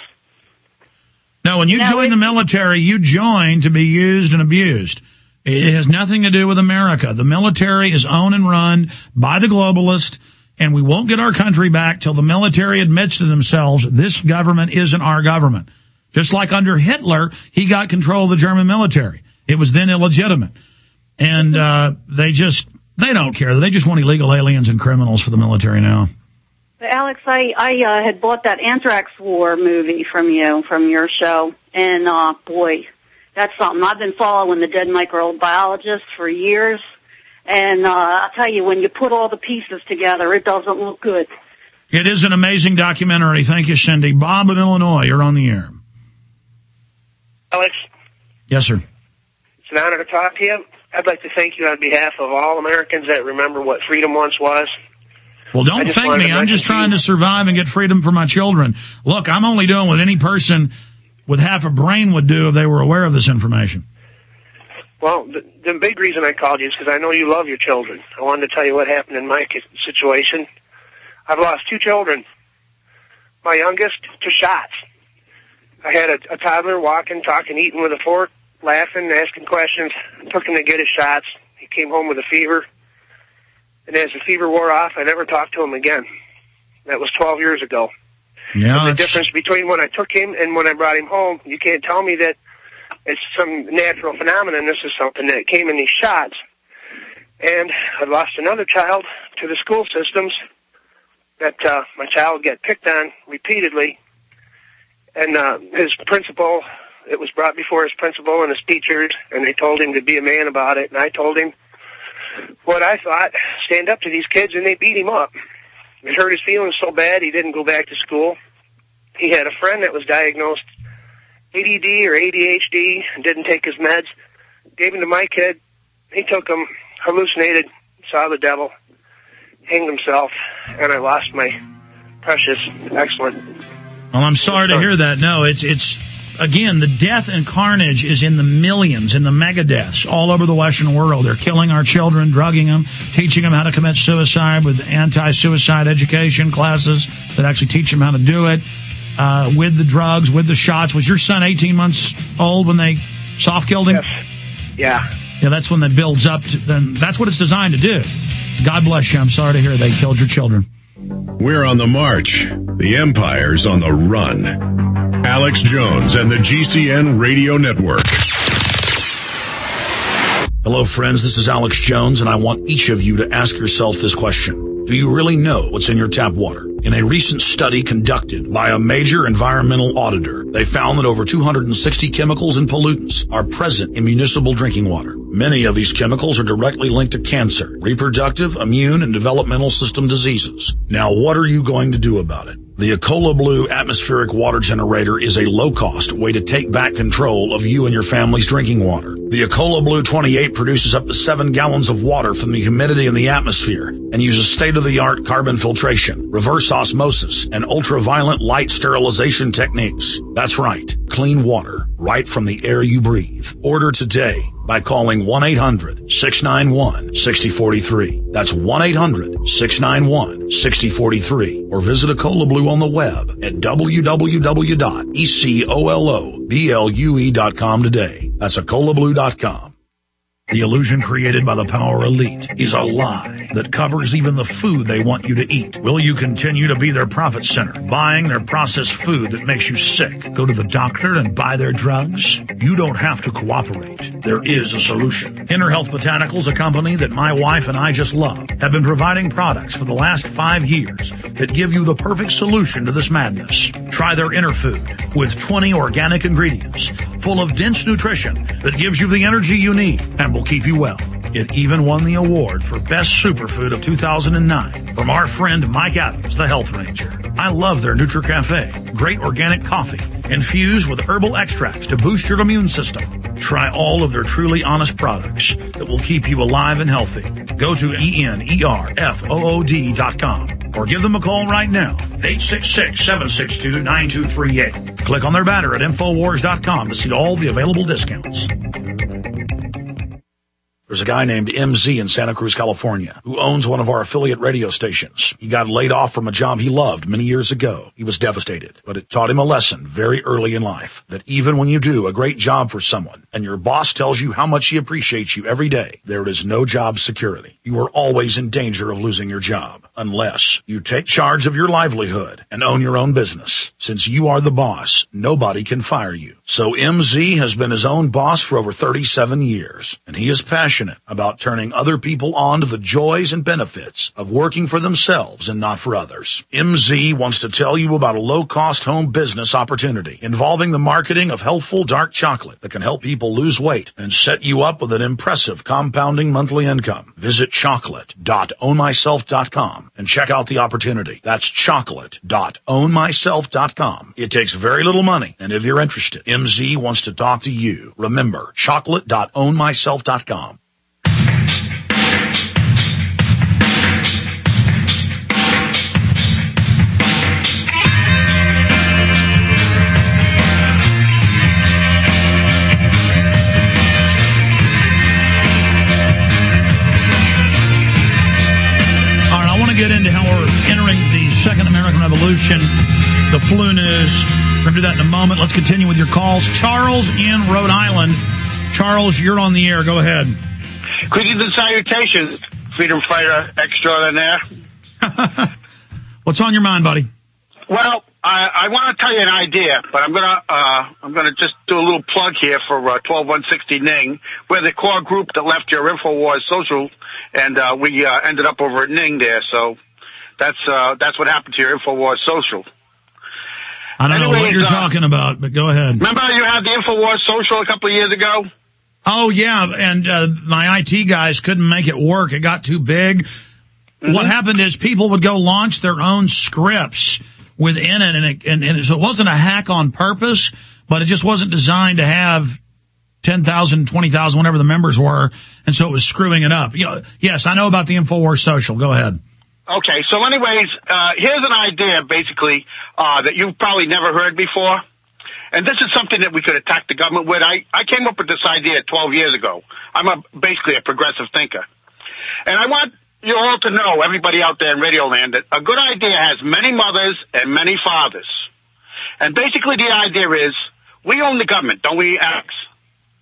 No, when you join the military, you join to be used and abused. It has nothing to do with America. The military is owned and run by the globalists, and we won't get our country back till the military admits to themselves this government isn't our government. Just like under Hitler, he got control of the German military. It was then illegitimate. And they don't care. They just want illegal aliens and criminals for the military now. Alex, I had bought that Anthrax War movie from your show, and boy, that's something. I've been following the dead microbiologist for years, and I'll tell you, when you put all the pieces together, it doesn't look good. It is an amazing documentary. Thank you, Cindy. Bob in Illinois, you're on the air. Alex? Yes, sir. It's an honor to talk to you. I'd like to thank you on behalf of all Americans that remember what freedom once was. Well, don't thank me. I'm just trying to survive and get freedom for my children. Look, I'm only doing what any person with half a brain would do if they were aware of this information. Well, the big reason I called you is because I know you love your children. I wanted to tell you what happened in my situation. I've lost 2 children. My youngest to shots. I had a toddler walking, talking, eating with a fork, laughing, asking questions. I took him to get his shots. He came home with a fever. And as the fever wore off, I never talked to him again. That was 12 years ago. Yeah, the difference between when I took him and when I brought him home, you can't tell me that it's some natural phenomenon. This is something that came in these shots. And I lost another child to the school systems that my child got picked on repeatedly. And his principal, it was brought before his principal and his teachers, and they told him to be a man about it. And I told him what I thought, stand up to these kids, and they beat him up. It hurt his feelings so bad he didn't go back to school. He had a friend that was diagnosed ADD or ADHD and didn't take his meds. Gave him to my kid. He took them, hallucinated, saw the devil, hanged himself, and I lost my precious, excellent... Well, I'm sorry to hear that. No, it's again, the death and carnage is in the millions, in the mega deaths all over the Western world. They're killing our children, drugging them, teaching them how to commit suicide with anti-suicide education classes that actually teach them how to do it, with the drugs, with the shots. Was your son 18 months old when they soft killed him? Yes. Yeah. Yeah, that's when that builds up. Then that's what it's designed to do. God bless you. I'm sorry to hear they killed your children. We're on the march. The empire's on the run. Alex Jones and the GCN Radio Network. Hello, friends. This is Alex Jones, and I want each of you to ask yourself this question. Do you really know what's in your tap water? In a recent study conducted by a major environmental auditor, they found that over 260 chemicals and pollutants are present in municipal drinking water. Many of these chemicals are directly linked to cancer, reproductive, immune, and developmental system diseases. Now, what are you going to do about it? The Ecola Blue atmospheric water generator is a low-cost way to take back control of you and your family's drinking water. The Ecola Blue 28 produces up to 7 gallons of water from the humidity in the atmosphere and uses state-of-the-art carbon filtration, reverse osmosis, and ultraviolet light sterilization techniques. That's right, clean water right from the air you breathe. Order today by calling 1-800-691-6043. That's 1-800-691-6043. Or visit Ecola Blue on the web at www.ecoloblu.com today. That's EcolaBlue.com. The illusion created by the power elite is a lie that covers even the food they want you to eat. Will you continue to be their profit center, buying their processed food that makes you sick? Go to the doctor and buy their drugs? You don't have to cooperate. There is a solution. Inner Health Botanicals, a company that my wife and I just love, have been providing products for the last 5 years that give you the perfect solution to this madness. Try their Inner Food with 20 organic ingredients full of dense nutrition that gives you the energy you need and will keep you well. It even won the award for Best Superfood of 2009 from our friend Mike Adams, the Health Ranger. I love their NutriCafe, great organic coffee infused with herbal extracts to boost your immune system. Try all of their truly honest products that will keep you alive and healthy. Go to ENERFOOD.com or give them a call right now, 866-762-9238. Click on their banner at Infowars.com to see all the available discounts. There's a guy named MZ in Santa Cruz, California, who owns one of our affiliate radio stations. He got laid off from a job he loved many years ago. He was devastated, but it taught him a lesson very early in life, that even when you do a great job for someone and your boss tells you how much he appreciates you every day, there is no job security. You are always in danger of losing your job unless you take charge of your livelihood and own your own business. Since you are the boss, nobody can fire you. So MZ has been his own boss for over 37 years, and he is passionate about turning other people on to the joys and benefits of working for themselves and not for others. MZ wants to tell you about a low-cost home business opportunity involving the marketing of healthful dark chocolate that can help people lose weight and set you up with an impressive compounding monthly income. Visit chocolate.ownmyself.com and check out the opportunity. That's chocolate.ownmyself.com. It takes very little money, and if you're interested, MZ wants to talk to you. Remember, chocolate.ownmyself.com. Get into how we're entering the Second American Revolution, the flu news. We're going to do that in a moment. Let's continue with your calls. Charles in Rhode Island. Charles, you're on the air. Go ahead. Greetings and salutations, freedom fighter extraordinaire. What's on your mind, buddy? Well, I want to tell you an idea, but I'm gonna just do a little plug here for 12160 Ning. We're the core group that left your InfoWars social, and we ended up over at Ning there. So that's what happened to your InfoWars social. I don't know what you're talking about, but go ahead. Remember you had the InfoWars social a couple of years ago? Oh yeah, and my IT guys couldn't make it work. It got too big. Mm-hmm. What happened is people would go launch their own scripts within it, and so it wasn't a hack on purpose, but it just wasn't designed to have 10,000, 20,000, whatever the members were, and so it was screwing it up. Yes, I know about the InfoWars social. Go ahead. Okay, so anyways, here's an idea, basically, that you've probably never heard before, and this is something that we could attack the government with. I came up with this idea 12 years ago. I'm basically a progressive thinker, and I want you all to know, everybody out there in Radio Land, that a good idea has many mothers and many fathers. And basically the idea is, we own the government, don't we, Alex?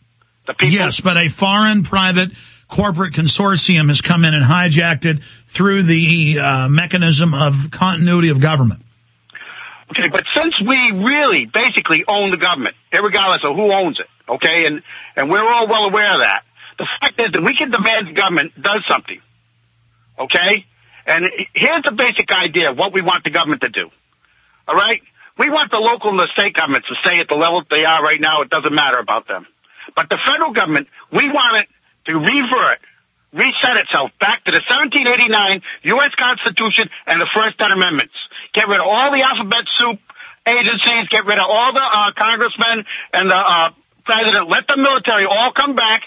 The people. Yes, but a foreign private corporate consortium has come in and hijacked it through the mechanism of continuity of government. Okay, but since we really basically own the government, regardless of who owns it, okay, and we're all well aware of that, the fact is that we can demand the government does something, okay? And here's the basic idea of what we want the government to do, all right? We want the local and the state governments to stay at the level they are right now. It doesn't matter about them. But the federal government, we want it to reset itself back to the 1789 U.S. Constitution and the First 10 Amendments. Get rid of all the alphabet soup agencies, get rid of all the congressmen and the president, let the military all come back,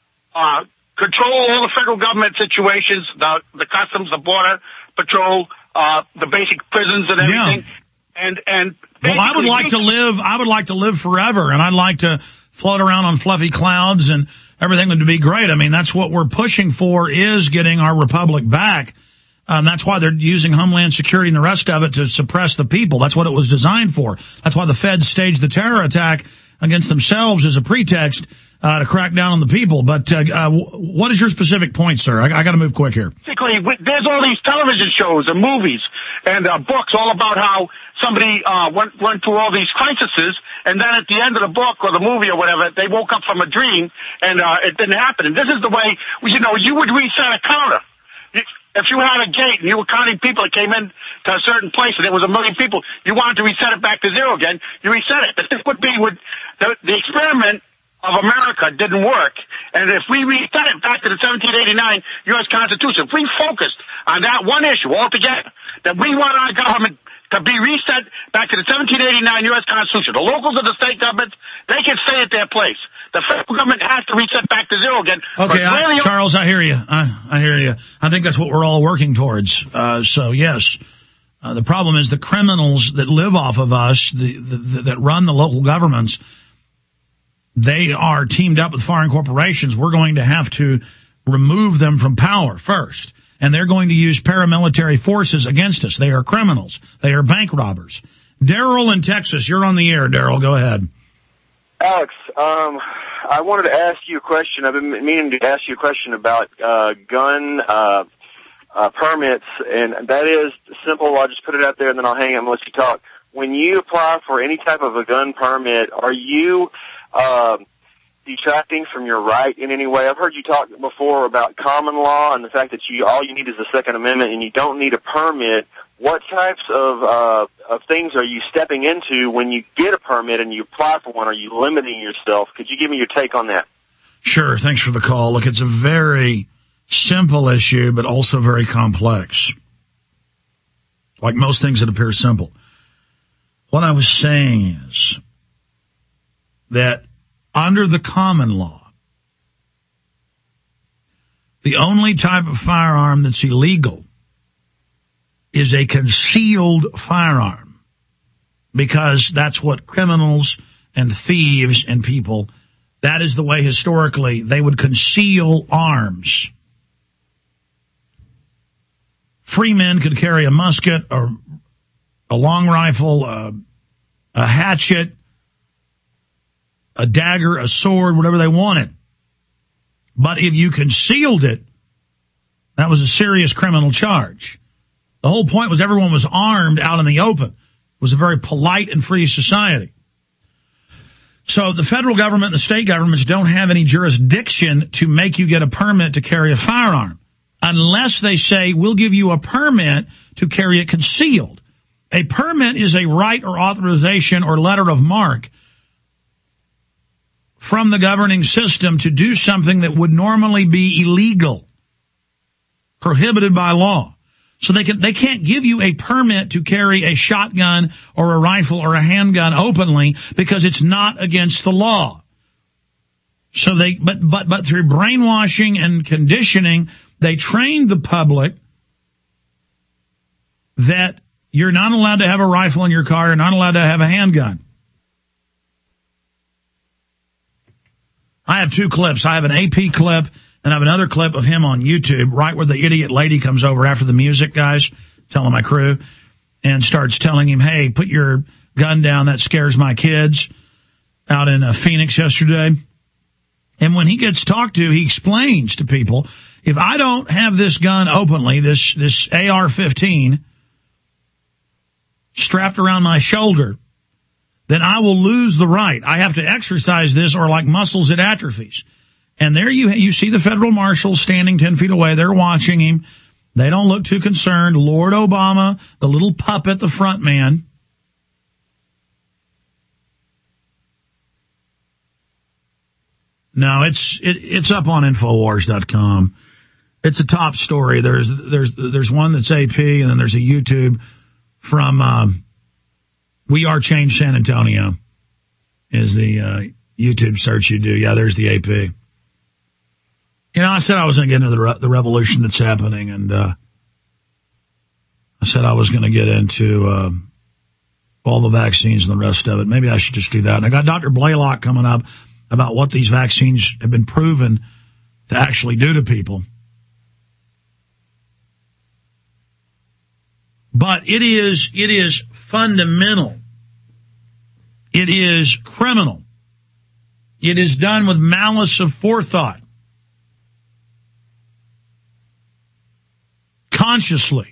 control all the federal government situations, the customs, the border patrol, the basic prisons and everything. Yeah. And well, I would like to live forever, and I'd like to float around on fluffy clouds, and everything would be great. I mean, that's what we're pushing for, is getting our republic back. That's why they're using Homeland Security and the rest of it to suppress the people. That's what it was designed for. That's why the feds staged the terror attack against themselves as a pretext to crack down on the people. But what is your specific point, sir? I got to move quick here. Basically, there's all these television shows and movies and books all about how somebody went through all these crises, and then at the end of the book or the movie or whatever, they woke up from a dream, and it didn't happen. And this is the way, you would reset a counter. If you had a gate and you were counting people that came in to a certain place and there was 1 million people, you wanted to reset it back to zero again, you reset it. But this would be the experiment of America didn't work. And if we reset it back to the 1789 U.S. Constitution, if we focused on that one issue altogether, that we want our government to be reset back to the 1789 U.S. Constitution, the locals of the state governments, they can stay at their place. The federal government has to reset back to zero again. Okay, Charles, I hear you. I hear you. I think that's what we're all working towards. So, yes. The problem is the criminals that live off of us, that run the local governments, they are teamed up with foreign corporations. We're going to have to remove them from power first. And they're going to use paramilitary forces against us. They are criminals. They are bank robbers. Daryl in Texas, you're on the air. Daryl, go ahead. Alex, I wanted to ask you a question. I've been meaning to ask you a question about gun permits, and that is simple. I'll just put it out there, and then I'll hang up and let you talk. When you apply for any type of a gun permit, are you detracting from your right in any way? I've heard you talk before about common law and the fact that all you need is the Second Amendment and you don't need a permit. What types of things are you stepping into when you get a permit and you apply for one? Are you limiting yourself? Could you give me your take on that? Sure. Thanks for the call. Look, it's a very simple issue, but also very complex. Like most things that appear simple. What I was saying is that under the common law, the only type of firearm that's illegal is a concealed firearm, because that's what criminals and thieves and people, that is the way historically they would conceal arms. Free men could carry a musket or a long rifle, a hatchet, a dagger, a sword, whatever they wanted. But if you concealed it, that was a serious criminal charge. The whole point was everyone was armed out in the open. It was a very polite and free society. So the federal government and the state governments don't have any jurisdiction to make you get a permit to carry a firearm, unless they say, we'll give you a permit to carry it concealed. A permit is a right or authorization or letter of marque from the governing system to do something that would normally be illegal, prohibited by law. So they can't give you a permit to carry a shotgun or a rifle or a handgun openly because it's not against the law. So but through brainwashing and conditioning, they trained the public that you're not allowed to have a rifle in your car, you're not allowed to have a handgun. I have two clips. I have an AP clip and I have another clip of him on YouTube, right where the idiot lady comes over after the music, guys, telling my crew, and starts telling him, hey, put your gun down, that scares my kids, out in Phoenix yesterday. And when he gets talked to, he explains to people, if I don't have this gun openly, this AR-15 strapped around my shoulder, then I will lose the right. I have to exercise this, or like muscles, it atrophies. And there you see the federal marshals standing 10 feet away. They're watching him. They don't look too concerned. Lord Obama, the little puppet, the front man. No, it's up on Infowars.com. It's a top story. There's one that's AP, and then there's a YouTube from We Are Change San Antonio is the YouTube search you do. Yeah, there's the AP. You know, I said I was going to get into the revolution that's happening, and I said I was going to get into all the vaccines and the rest of it. Maybe I should just do that. And I got Dr. Blaylock coming up about what these vaccines have been proven to actually do to people. But it is fundamental. It is criminal. It is done with malice of forethought. Consciously.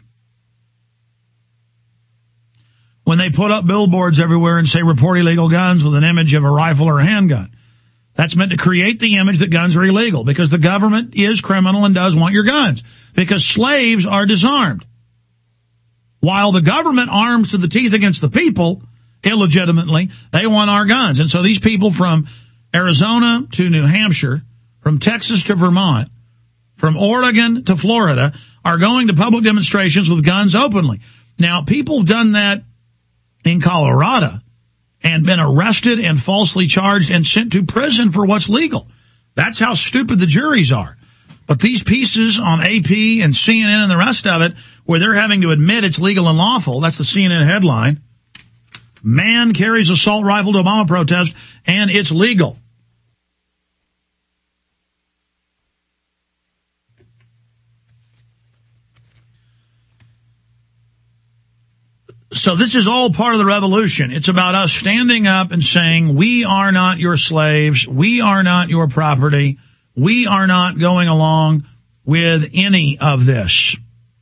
When they put up billboards everywhere and say report illegal guns with an image of a rifle or a handgun, that's meant to create the image that guns are illegal, because the government is criminal and does want your guns, because slaves are disarmed. While the government arms to the teeth against the people illegitimately, they want our guns. And so these people from Arizona to New Hampshire, from Texas to Vermont, from Oregon to Florida, are going to public demonstrations with guns openly. Now, people have done that in Colorado and been arrested and falsely charged and sent to prison for what's legal. That's how stupid the juries are. But these pieces on AP and CNN and the rest of it, where they're having to admit it's legal and lawful, that's the CNN headline. Man carries assault rifle to Obama protest, and it's legal. So this is all part of the revolution. It's about us standing up and saying, we are not your slaves. We are not your property. We are not going along with any of this.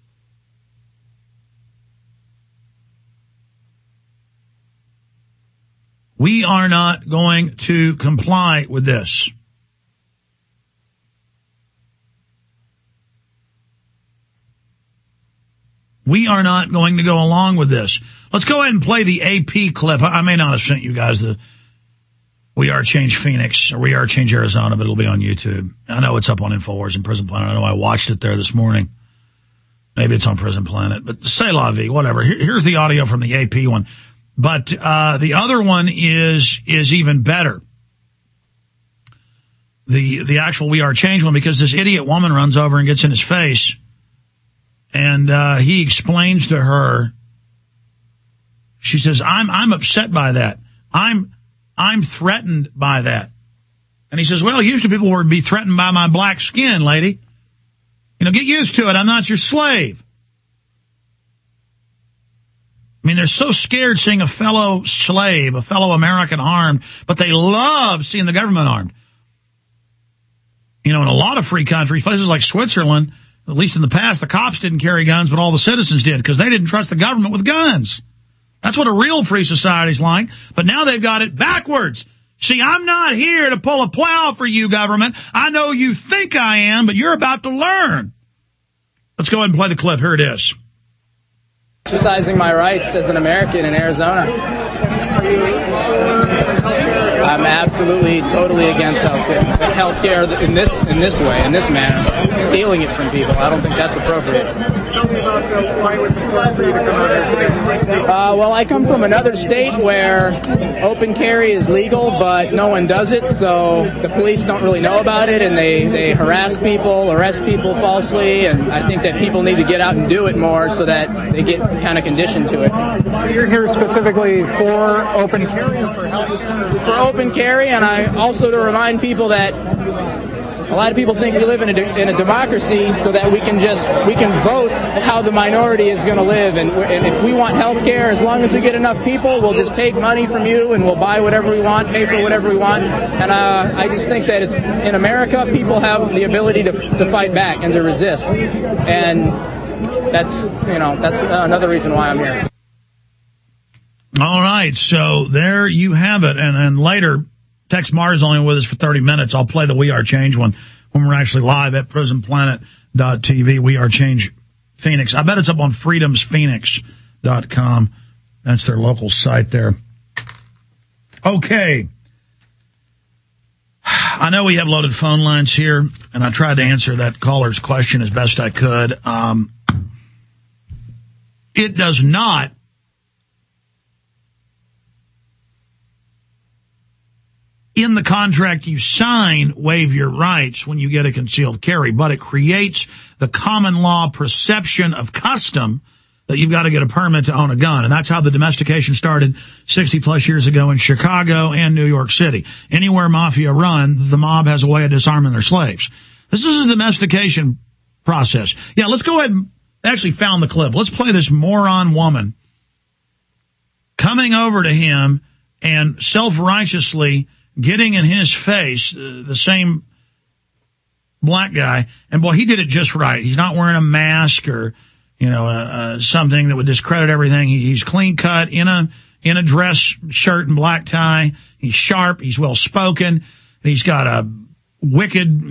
We are not going to comply with this. We are not going to go along with this. Let's go ahead and play the AP clip. I may not have sent you guys the We Are Change Phoenix or We Are Change Arizona, but it'll be on YouTube. I know it's up on Infowars and Prison Planet. I know I watched it there this morning. Maybe it's on Prison Planet, but c'est la vie, whatever. Here's the audio from the AP one. But the other one is even better. The actual We Are Change one, because this idiot woman runs over and gets in his face. And he explains to her, she says, I'm upset by that. I'm threatened by that. And he says, well, usually people would be threatened by my black skin, lady. You know, get used to it. I'm not your slave. I mean, they're so scared seeing a fellow slave, a fellow American armed, but they love seeing the government armed. You know, in a lot of free countries, places like Switzerland, at least in the past, the cops didn't carry guns, but all the citizens did, because they didn't trust the government with guns. That's what a real free society's like. But now they've got it backwards. See, I'm not here to pull a plow for you, government. I know you think I am, but you're about to learn. Let's go ahead and play the clip. Here it is. Exercising my rights as an American in Arizona. I'm absolutely, totally against healthcare in this way, in this manner, stealing it from people. I don't think that's appropriate. Tell me about why it was important for you to come out here today. Well, I come from another state where open carry is legal, but no one does it, so the police don't really know about it, and they harass people, arrest people falsely, and I think that people need to get out and do it more so that they get kind of conditioned to it. So you're here specifically for open carry or for health? For open carry, and I also to remind people that A lot of people think we live in a democracy so that we can vote how the minority is going to live, and if we want health care, as long as we get enough people, we'll just take money from you and we'll buy whatever we want, pay for whatever we want. And I just think that it's in America, people have the ability to fight back and to resist, and that's another reason why I'm here. All right, so there you have it, and later, Tex Mars is only with us for 30 minutes. I'll play the We Are Change one when we're actually live at prisonplanet.tv. We Are Change Phoenix. I bet it's up on freedomsphoenix.com. That's their local site there. Okay. I know we have loaded phone lines here, and I tried to answer that caller's question as best I could. It does not in the contract you sign waive your rights when you get a concealed carry, but it creates the common law perception of custom that you've got to get a permit to own a gun. And that's how the domestication started 60 plus years ago in Chicago and New York City. Anywhere mafia run, the mob has a way of disarming their slaves. This is a domestication process. Yeah, let's go ahead and actually found the clip. Let's play this moron woman coming over to him and self-righteously getting in his face, the same black guy, and boy, he did it just right. He's not wearing a mask or, something that would discredit everything. He's clean cut in a dress shirt and black tie. He's sharp. He's well spoken. He's got a wicked,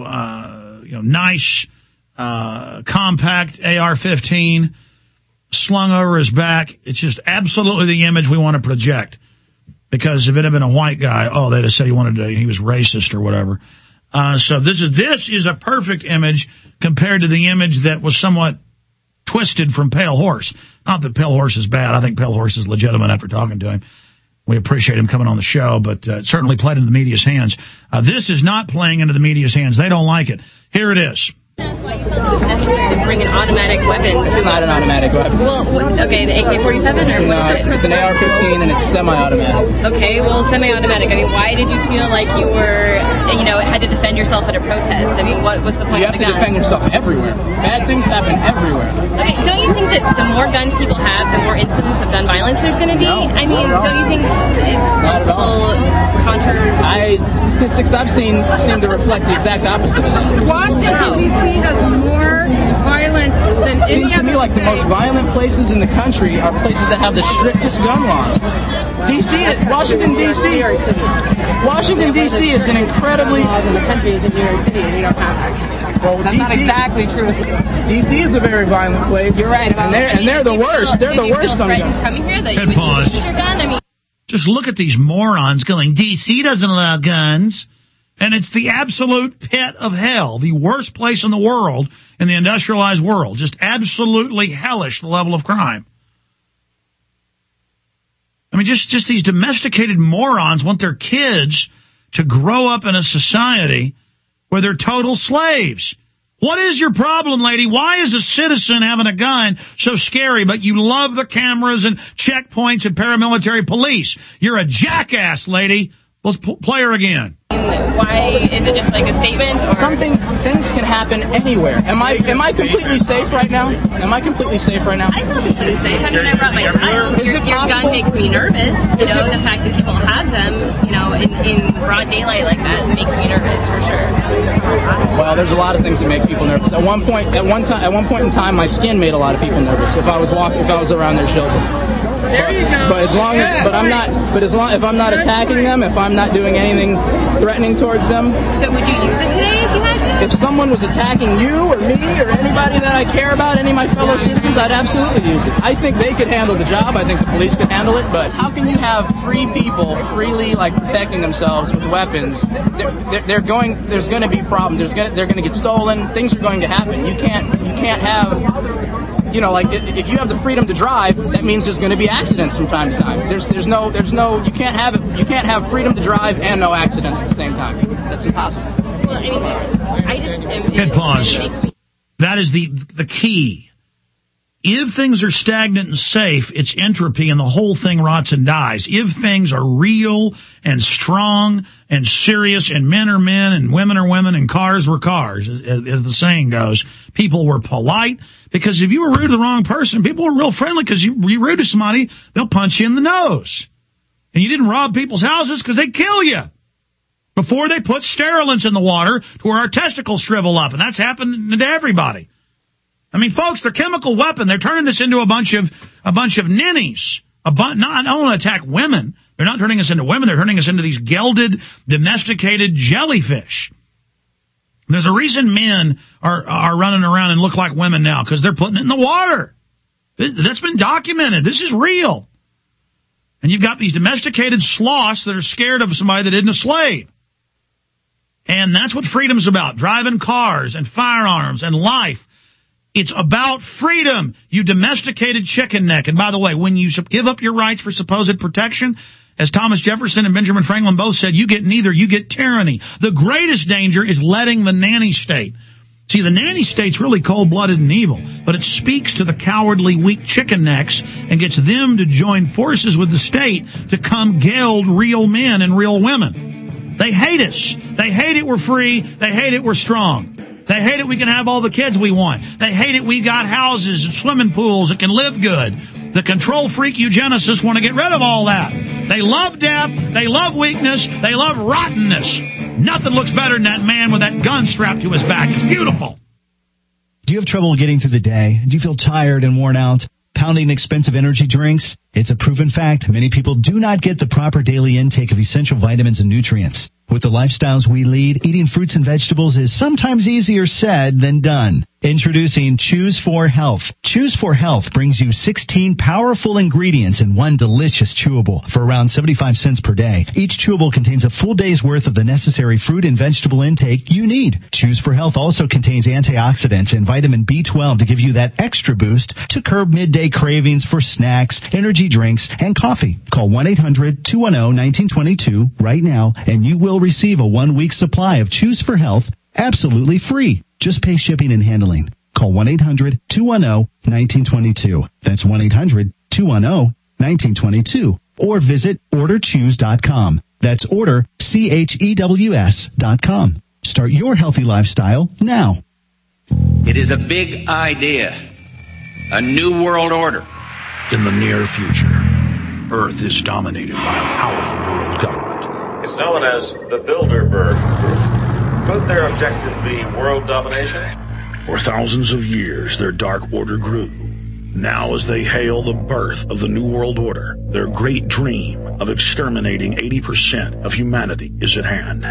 nice, compact AR-15 slung over his back. It's just absolutely the image we want to project. Because if it had been a white guy, they'd have said he was racist or whatever. So this is a perfect image compared to the image that was somewhat twisted from Pale Horse. Not that Pale Horse is bad. I think Pale Horse is legitimate after talking to him. We appreciate him coming on the show, but it certainly played into the media's hands. This is not playing into the media's hands. They don't like it. Here it is. That's why you felt it was necessary to bring an automatic weapon. It's not an automatic weapon. Well, okay, the AK-47 or no, what is it? It's an AR-15 and it's semi-automatic. Okay, well, semi-automatic. I mean, why did you feel like you were, had to defend yourself at a protest? I mean, what was the point of the gun? You have to defend yourself everywhere. Bad things happen everywhere. Okay, don't you think that the more guns people have, the more incidents of gun violence there's going to be? No, I mean, don't you think it's not at all the statistics I've seen seem to reflect the exact opposite of this. Washington, D.C. has more violence than any other state. Seems to me like the most violent places in the country are places that have the strictest gun laws. Washington, D.C. is an incredibly... in the country is in New York City, and you don't have Well, that's not exactly true. D.C. is a very violent place. You're right about that. And they're the worst. They're the worst on guns. Coming here, that Good pause. Your gun? I mean, just look at these morons going, D.C. doesn't allow guns. And it's the absolute pit of hell, the worst place in the world, in the industrialized world. Just absolutely hellish, the level of crime. I mean, just these domesticated morons want their kids to grow up in a society where they're total slaves. What is your problem, lady? Why is a citizen having a gun so scary, but you love the cameras and checkpoints and paramilitary police? You're a jackass, lady. Let's play her again. Why is it just like a statement? Or? Things can happen anywhere. Am I completely safe right now? Am I completely safe right now? I feel completely safe. I mean, I brought my child. Your gun makes me nervous. The fact that people have them, in broad daylight like that makes me nervous for sure. Well, there's a lot of things that make people nervous. At one point in time, my skin made a lot of people nervous. If I was around their children. There you go. But if I'm not attacking them, if I'm not doing anything threatening towards them. So would you use it today if you had to? If someone was attacking you or me or anybody that I care about, any of my fellow citizens, I'd absolutely use it. I think they could handle the job. I think the police could handle it. But how can you have free people freely protecting themselves with weapons? There's going to be problems. They're going to get stolen. Things are going to happen. You can't have. If you have the freedom to drive, that means there's going to be accidents from time to time. You can't have freedom to drive and no accidents at the same time. That's impossible. Well, I just Hit pause. That is the key. If things are stagnant and safe, it's entropy and the whole thing rots and dies. If things are real and strong and serious and men are men and women are women and cars were cars, as the saying goes, people were polite, because if you were rude to the wrong person, people were real friendly, because you rude to somebody, they'll punch you in the nose. And you didn't rob people's houses because they'd kill you before they put sterilants in the water to where our testicles shrivel up. And that's happened to everybody. I mean, folks, they're chemical weapon. They're turning this into a bunch of ninnies. Not only attack women. They're not turning us into women. They're turning us into these gelded, domesticated jellyfish. There's a reason men are running around and look like women now, because they're putting it in the water. That's been documented. This is real. And you've got these domesticated sloths that are scared of somebody that isn't a slave. And that's what freedom's about. Driving cars and firearms and life. It's about freedom, you domesticated chicken neck. And by the way, when you give up your rights for supposed protection, as Thomas Jefferson and Benjamin Franklin both said, you get neither, you get tyranny. The greatest danger is letting the nanny state. See, the nanny state's really cold-blooded and evil, but it speaks to the cowardly, weak chicken necks and gets them to join forces with the state to come geld real men and real women. They hate us. They hate it we're free. They hate it we're strong. They hate it we can have all the kids we want. They hate it we got houses and swimming pools that can live good. The control freak eugenicists want to get rid of all that. They love death. They love weakness. They love rottenness. Nothing looks better than that man with that gun strapped to his back. It's beautiful. Do you have trouble getting through the day? Do you feel tired and worn out? Pounding expensive energy drinks? It's a proven fact. Many people do not get the proper daily intake of essential vitamins and nutrients. With the lifestyles we lead, eating fruits and vegetables is sometimes easier said than done. Introducing Choose 4 Health. Choose 4 Health brings you 16 powerful ingredients in one delicious chewable for around 75 cents per day. Each chewable contains a full day's worth of the necessary fruit and vegetable intake you need. Choose 4 Health also contains antioxidants and vitamin B12 to give you that extra boost to curb midday cravings for snacks, energy drinks, and coffee. Call 1-800-210-1922 right now and you will receive a 1-week supply of Choose 4 Health absolutely free. Just pay shipping and handling. Call 1-800-210-1922. That's 1-800-210-1922. Or visit orderchoose.com. That's order, CHEWS.com. Start your healthy lifestyle now. It is a big idea. A new world order. In the near future, Earth is dominated by a powerful world government. It's known as the Bilderberg Group. Could their objective be world domination? For thousands of years, their dark order grew. Now, as they hail the birth of the New World Order, their great dream of exterminating 80% of humanity is at hand.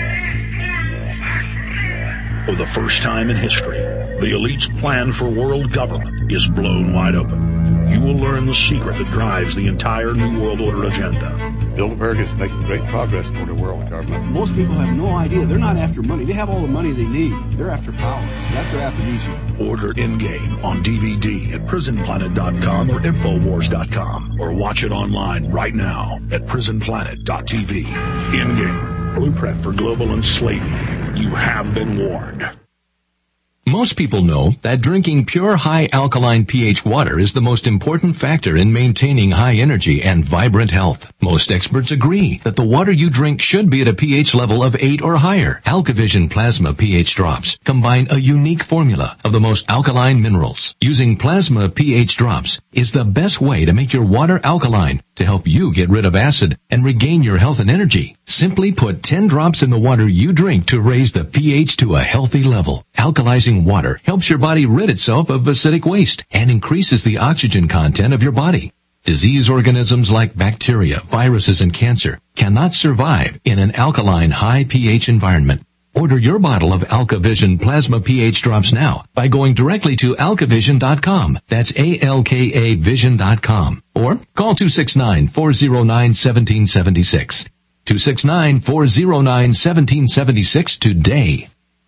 For the first time in history, the elite's plan for world government is blown wide open. You will learn the secret that drives the entire New World Order agenda. Bilderberg is making great progress toward a world government. Most people have no idea. They're not after money. They have all the money they need. They're after power. That's their aphrodisiac. Order Endgame on DVD at prisonplanet.com or Infowars.com, or watch it online right now at prisonplanet.tv. Endgame, blueprint for global enslavement. You have been warned. Most people know that drinking pure high alkaline pH water is the most important factor in maintaining high energy and vibrant health. Most experts agree that the water you drink should be at a pH level of 8 or higher. AlkaVision Plasma pH drops combine a unique formula of the most alkaline minerals. Using Plasma pH drops is the best way to make your water alkaline to help you get rid of acid and regain your health and energy. Simply put 10 drops in the water you drink to raise the pH to a healthy level. Alkalizing water helps your body rid itself of acidic waste and increases the oxygen content of your body. Disease organisms like bacteria, viruses, and cancer cannot survive in an alkaline high pH environment. Order your bottle of AlkaVision Plasma pH drops now by going directly to alkavision.com. That's ALKA Vision.com. Or call 269-409-1776. 269-409-1776 today.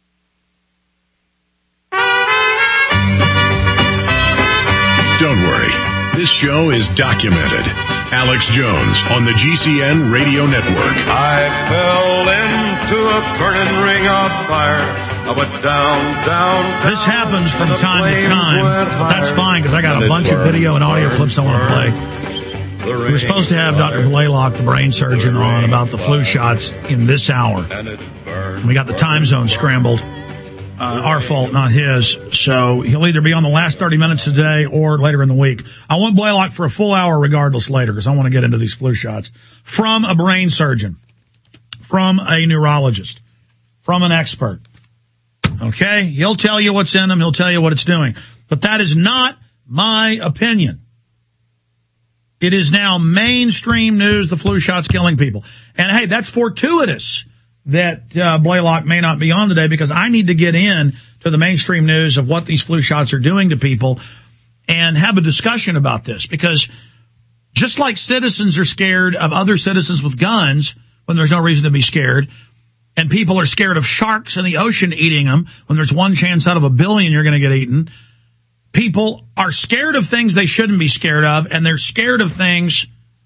Don't worry. This show is documented. Alex Jones on the GCN Radio Network. I fell into a burning ring of fire. This happens from time to time. That's fine, because I got a bunch of video and audio clips I want to play. We were supposed to have Dr. Blaylock, the brain surgeon, on about the flu shots in this hour. We got the time zone scrambled. Our fault, not his. So he'll either be on the last 30 minutes today or later in the week. I want Blaylock for a full hour regardless later, because I want to get into these flu shots. From a brain surgeon, from a neurologist, from an expert. Okay? He'll tell you what's in them. He'll tell you what it's doing. But that is not my opinion. It is now mainstream news, the flu shot's killing people. And hey, that's fortuitous that Blaylock may not be on today, because I need to get in to the mainstream news of what these flu shots are doing to people and have a discussion about this. Because just like citizens are scared of other citizens with guns when there's no reason to be scared, and people are scared of sharks in the ocean eating them when there's one chance out of 1 billion you're going to get eaten, people are scared of things they shouldn't be scared of, and they're scared of things.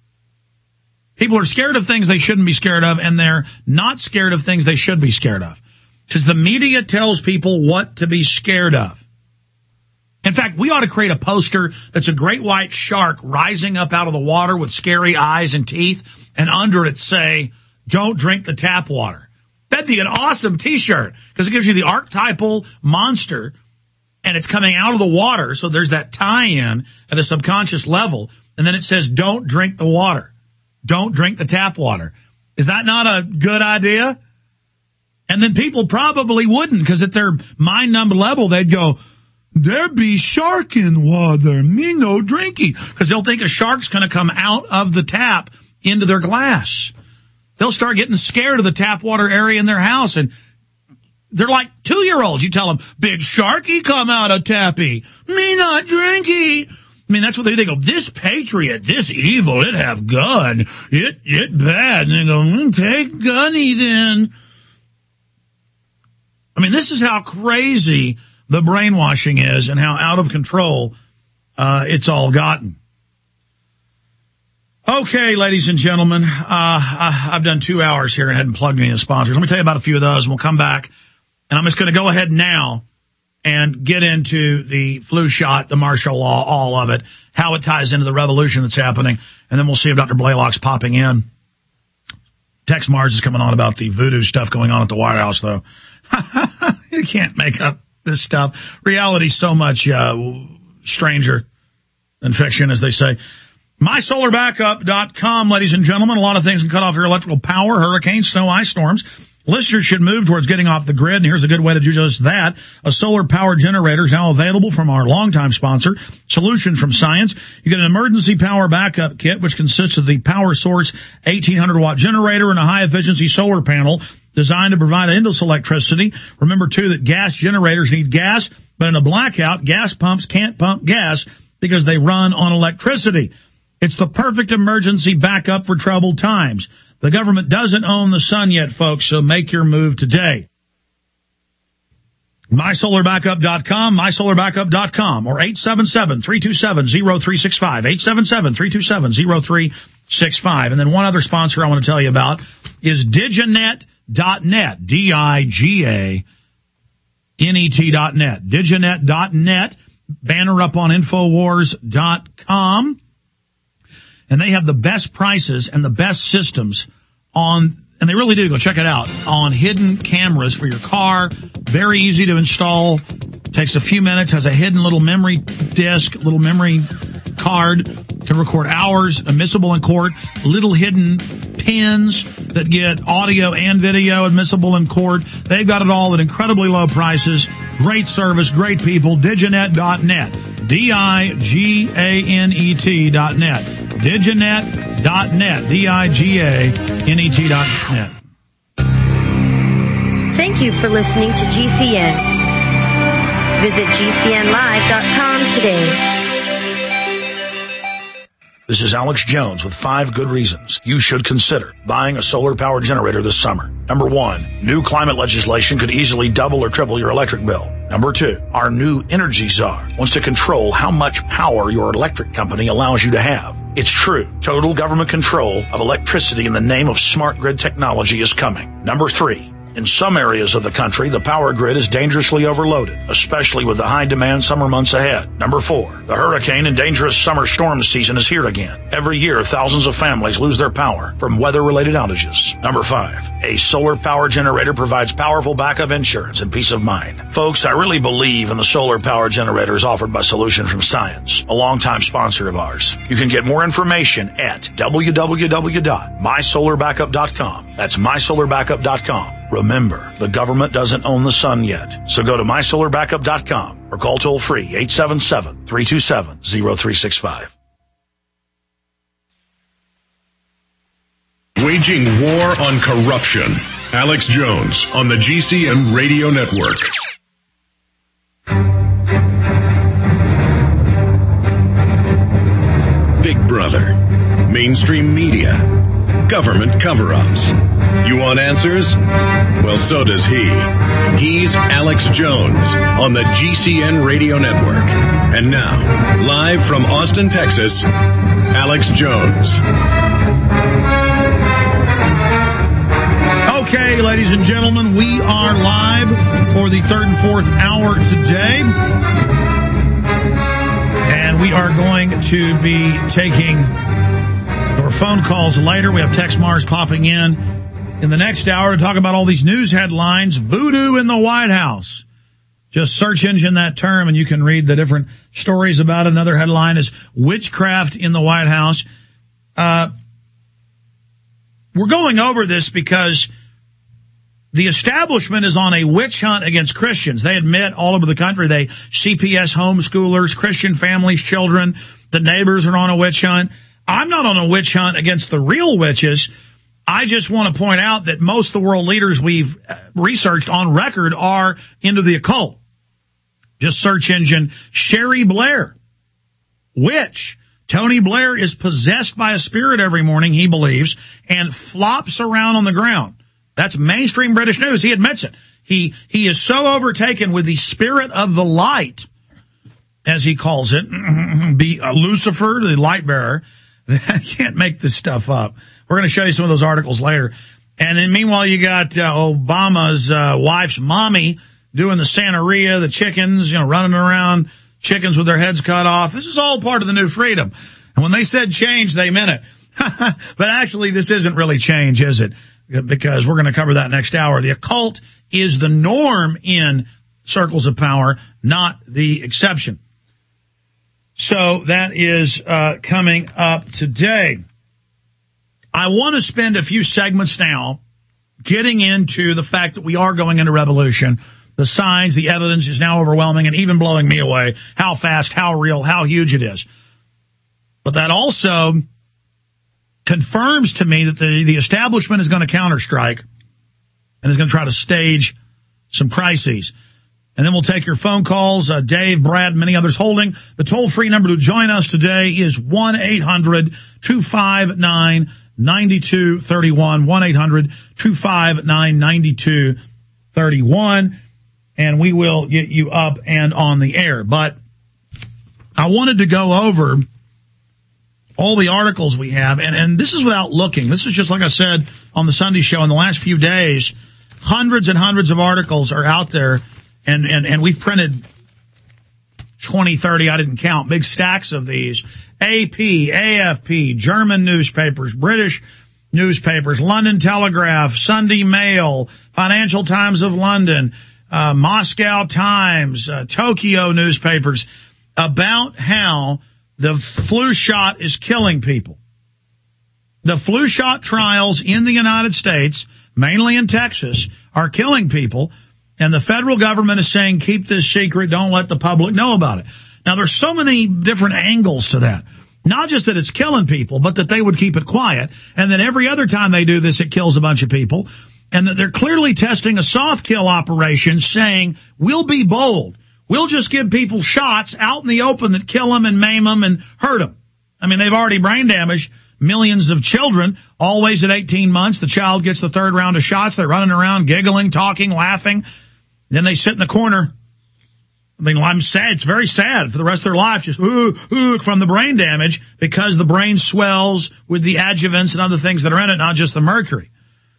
People are scared of things they shouldn't be scared of, and they're not scared of things they should be scared of. Because the media tells people what to be scared of. In fact, we ought to create a poster that's a great white shark rising up out of the water with scary eyes and teeth, and under it say, "Don't drink the tap water." That'd be an awesome T-shirt, because it gives you the archetypal monster, and it's coming out of the water, so there's that tie-in at a subconscious level, and then it says, "Don't drink the water. Don't drink the tap water." Is that not a good idea? And then people probably wouldn't, because at their mind-numb level, they'd go, "There be shark in water, me no drinky," because they'll think a shark's going to come out of the tap into their glass. They'll start getting scared of the tap water area in their house, and they're like 2-year-olds. You tell them, "Big sharky come out of tappy, me not drinky." I mean, that's what they go, "This patriot, this evil, it have gun, it bad." And they go, "Take gunny then." I mean, this is how crazy the brainwashing is and how out of control it's all gotten. Okay, ladies and gentlemen, I've done 2 hours here and hadn't plugged any of the sponsors. Let me tell you about a few of those, and we'll come back. And I'm just going to go ahead now and get into the flu shot, the martial law, all of it, how it ties into the revolution that's happening. And then we'll see if Dr. Blaylock's popping in. Tex Mars is coming on about the voodoo stuff going on at the White House, though. You can't make up this stuff. Reality's so much stranger than fiction, as they say. MySolarBackup.com, ladies and gentlemen. A lot of things can cut off your electrical power: hurricanes, snow, ice storms. Listeners should move towards getting off the grid, and here's a good way to do just that. A solar power generator is now available from our longtime sponsor, Solutions from Science. You get an emergency power backup kit, which consists of the power source 1800-watt generator and a high-efficiency solar panel designed to provide endless electricity. Remember, too, that gas generators need gas, but in a blackout, gas pumps can't pump gas because they run on electricity. It's the perfect emergency backup for troubled times. The government doesn't own the sun yet, folks, so make your move today. MySolarBackup.com, MySolarBackup.com, or 877-327-0365, 877-327-0365. And then one other sponsor I want to tell you about is Diginet.net, Diganet.net, Diginet.net, banner up on Infowars.com. And they have the best prices and the best systems on, and they really do, go check it out, on hidden cameras for your car. Very easy to install. Takes a few minutes, has a hidden little memory disk, little memory card, can record hours, admissible in court, little hidden pins that get audio and video admissible in court. They've got it all at incredibly low prices. Great service, great people. Diginet.net, Diganet.net, Diginet.net, Diganet.net. Thank you for listening to GCN. Visit GCNlive.com today. This is Alex Jones with 5 good reasons you should consider buying a solar power generator this summer. Number 1, new climate legislation could easily double or triple your electric bill. Number 2, our new energy czar wants to control how much power your electric company allows you to have. It's true. Total government control of electricity in the name of smart grid technology is coming. Number 3, In some areas of the country, the power grid is dangerously overloaded, especially with the high-demand summer months ahead. Number 4, the hurricane and dangerous summer storm season is here again. Every year, thousands of families lose their power from weather-related outages. Number 5, a solar power generator provides powerful backup insurance and peace of mind. Folks, I really believe in the solar power generators offered by Solution from Science, a longtime sponsor of ours. You can get more information at www.mysolarbackup.com. That's mysolarbackup.com. Remember, the government doesn't own the sun yet. So go to mysolarbackup.com or call toll-free 877-327-0365. Waging war on corruption. Alex Jones on the GCN Radio Network. Big Brother. Mainstream media. Government cover-ups. You want answers? Well, so does he. He's Alex Jones on the GCN Radio Network. And now, live from Austin, Texas, Alex Jones. Okay, ladies and gentlemen, we are live for the third and fourth hour today. And we are going to be taking your phone calls later. We have text marks popping in the next hour to talk about all these news headlines. Voodoo in the White House. Just search engine that term and you can read the different stories about it. Another headline is witchcraft in the White House. We're going over this because the establishment is on a witch hunt against Christians. They admit all over the country, they CPS homeschoolers, Christian families, children, the neighbors are on a witch hunt. I'm not on a witch hunt against the real witches. I just want to point out that most of the world leaders we've researched on record are into the occult. Just search engine Sherry Blair. Witch. Tony Blair is possessed by a spirit every morning, he believes, and flops around on the ground. That's mainstream British news. He admits it. He is so overtaken with the spirit of the light, as he calls it, be Lucifer, the light bearer. I can't make this stuff up. We're going to show you some of those articles later. And then meanwhile, you got Obama's wife's mommy doing the Santeria, the chickens, running around, chickens with their heads cut off. This is all part of the new freedom. And when they said change, they meant it. But actually, this isn't really change, is it? Because we're going to cover that next hour. The occult is the norm in circles of power, not the exception. So that is coming up today. I want to spend a few segments now getting into the fact that we are going into revolution. The signs, the evidence is now overwhelming and even blowing me away. How fast, how real, how huge it is. But that also confirms to me that the establishment is going to counterstrike and is going to try to stage some crises. And then we'll take your phone calls. Dave, Brad, many others holding. The toll-free number to join us today is 1-800-259-9231. 1-800-259-9231. And we will get you up and on the air. But I wanted to go over all the articles we have. And this is without looking. This is just like I said on the Sunday show in the last few days. Hundreds and hundreds of articles are out there. And we've printed 20, 30, I didn't count, big stacks of these. AP, AFP, German newspapers, British newspapers, London Telegraph, Sunday Mail, Financial Times of London, Moscow Times, Tokyo newspapers, about how the flu shot is killing people. The flu shot trials in the United States, mainly in Texas, are killing people. And the federal government is saying, keep this secret, don't let the public know about it. Now, there's so many different angles to that. Not just that it's killing people, but that they would keep it quiet. And then every other time they do this, it kills a bunch of people. And that they're clearly testing a soft kill operation saying, we'll be bold. We'll just give people shots out in the open that kill them and maim them and hurt them. I mean, they've already brain damaged millions of children, always at 18 months. The child gets the third round of shots. They're running around, giggling, talking, laughing. Then they sit in the corner. I mean, I'm sad. It's very sad for the rest of their life, just from the brain damage, because the brain swells with the adjuvants and other things that are in it, not just the mercury.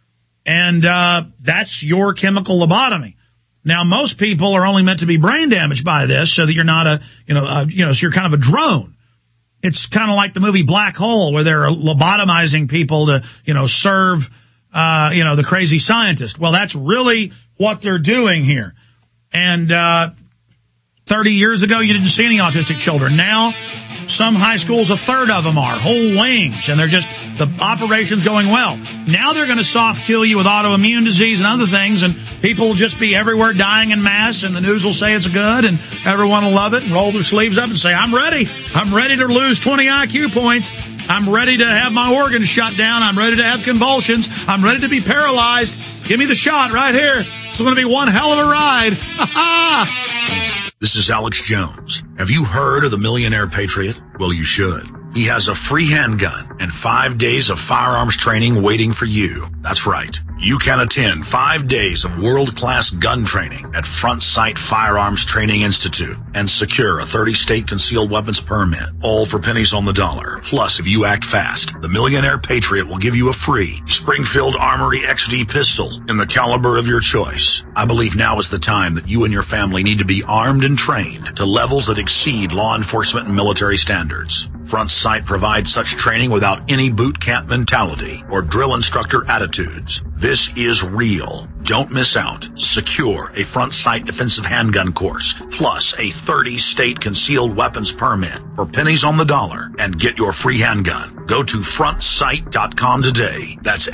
And that's your chemical lobotomy. Now, most people are only meant to be brain damaged by this so that you're not so you're kind of a drone. It's kind of like the movie Black Hole, where they're lobotomizing people to, serve, the crazy scientist. Well, that's really what they're doing here. And 30 years ago, you didn't see any autistic children. Now, some high schools, a third of them are whole wings, and the operation's going well. Now they're going to soft kill you with autoimmune disease and other things, and people will just be everywhere dying en masse, and the news will say it's good, and everyone will love it and roll their sleeves up and say, I'm ready. I'm ready to lose 20 IQ points. I'm ready to have my organs shut down. I'm ready to have convulsions. I'm ready to be paralyzed. Give me the shot right here. It's going to be one hell of a ride. This is Alex Jones. Have you heard of the Millionaire Patriot? Well, you should. He has a free handgun and 5 days of firearms training waiting for you. That's right. You can attend 5 days of world-class gun training at Front Sight Firearms Training Institute and secure a 30-state concealed weapons permit, all for pennies on the dollar. Plus, if you act fast, the Millionaire Patriot will give you a free Springfield Armory XD pistol in the caliber of your choice. I believe now is the time that you and your family need to be armed and trained to levels that exceed law enforcement and military standards. Front Sight provides such training without any boot camp mentality or drill instructor attitudes. This is real. Don't miss out. Secure a Front Sight defensive handgun course, plus a 30-state concealed weapons permit for pennies on the dollar, and get your free handgun. Go to frontsight.com today. That's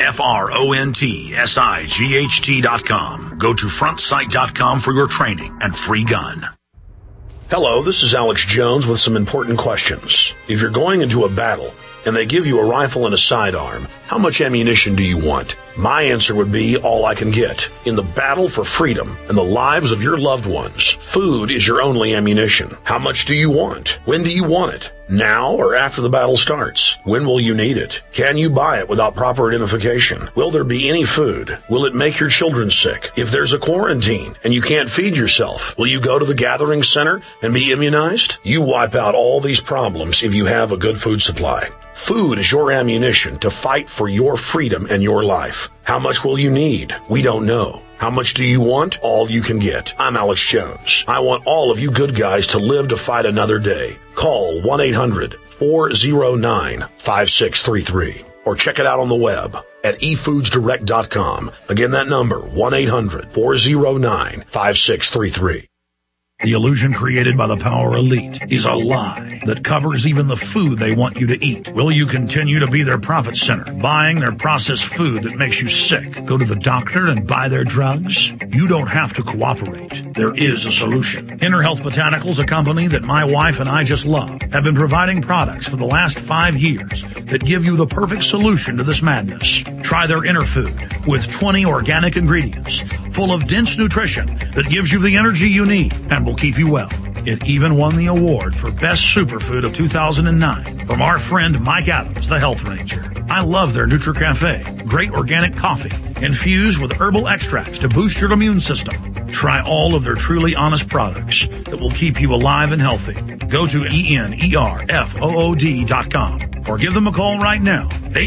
FRONTSIGHT.com. Go to frontsight.com for your training and free gun. Hello, this is Alex Jones with some important questions. If you're going into a battle and they give you a rifle and a sidearm, how much ammunition do you want? My answer would be all I can get. In the battle for freedom and the lives of your loved ones, food is your only ammunition. How much do you want? When do you want it? Now or after the battle starts? When will you need it? Can you buy it without proper identification? Will there be any food? Will it make your children sick? If there's a quarantine and you can't feed yourself, will you go to the gathering center and be immunized? You wipe out all these problems if you have a good food supply. Food is your ammunition to fight for your freedom and your life. How much will you need? We don't know. How much do you want? All you can get. I'm Alex Jones. I want all of you good guys to live to fight another day. Call 1-800-409-5633 or check it out on the web at efoodsdirect.com. Again, that number, 1-800-409-5633. The illusion created by the power elite is a lie that covers even the food they want you to eat. Will you continue to be their profit center, buying their processed food that makes you sick? Go to the doctor and buy their drugs? You don't have to cooperate. There is a solution. Inner Health Botanicals, a company that my wife and I just love, have been providing products for the last 5 years that give you the perfect solution to this madness. Try their Inner Food with 20 organic ingredients full of dense nutrition that gives you the energy you need and will keep you well. It even won the award for Best Superfood of 2009 from our friend Mike Adams, the Health Ranger. I love their NutriCafe, great organic coffee infused with herbal extracts to boost your immune system. Try all of their truly honest products that will keep you alive and healthy. Go to ENERFOOD.com or give them a call right now,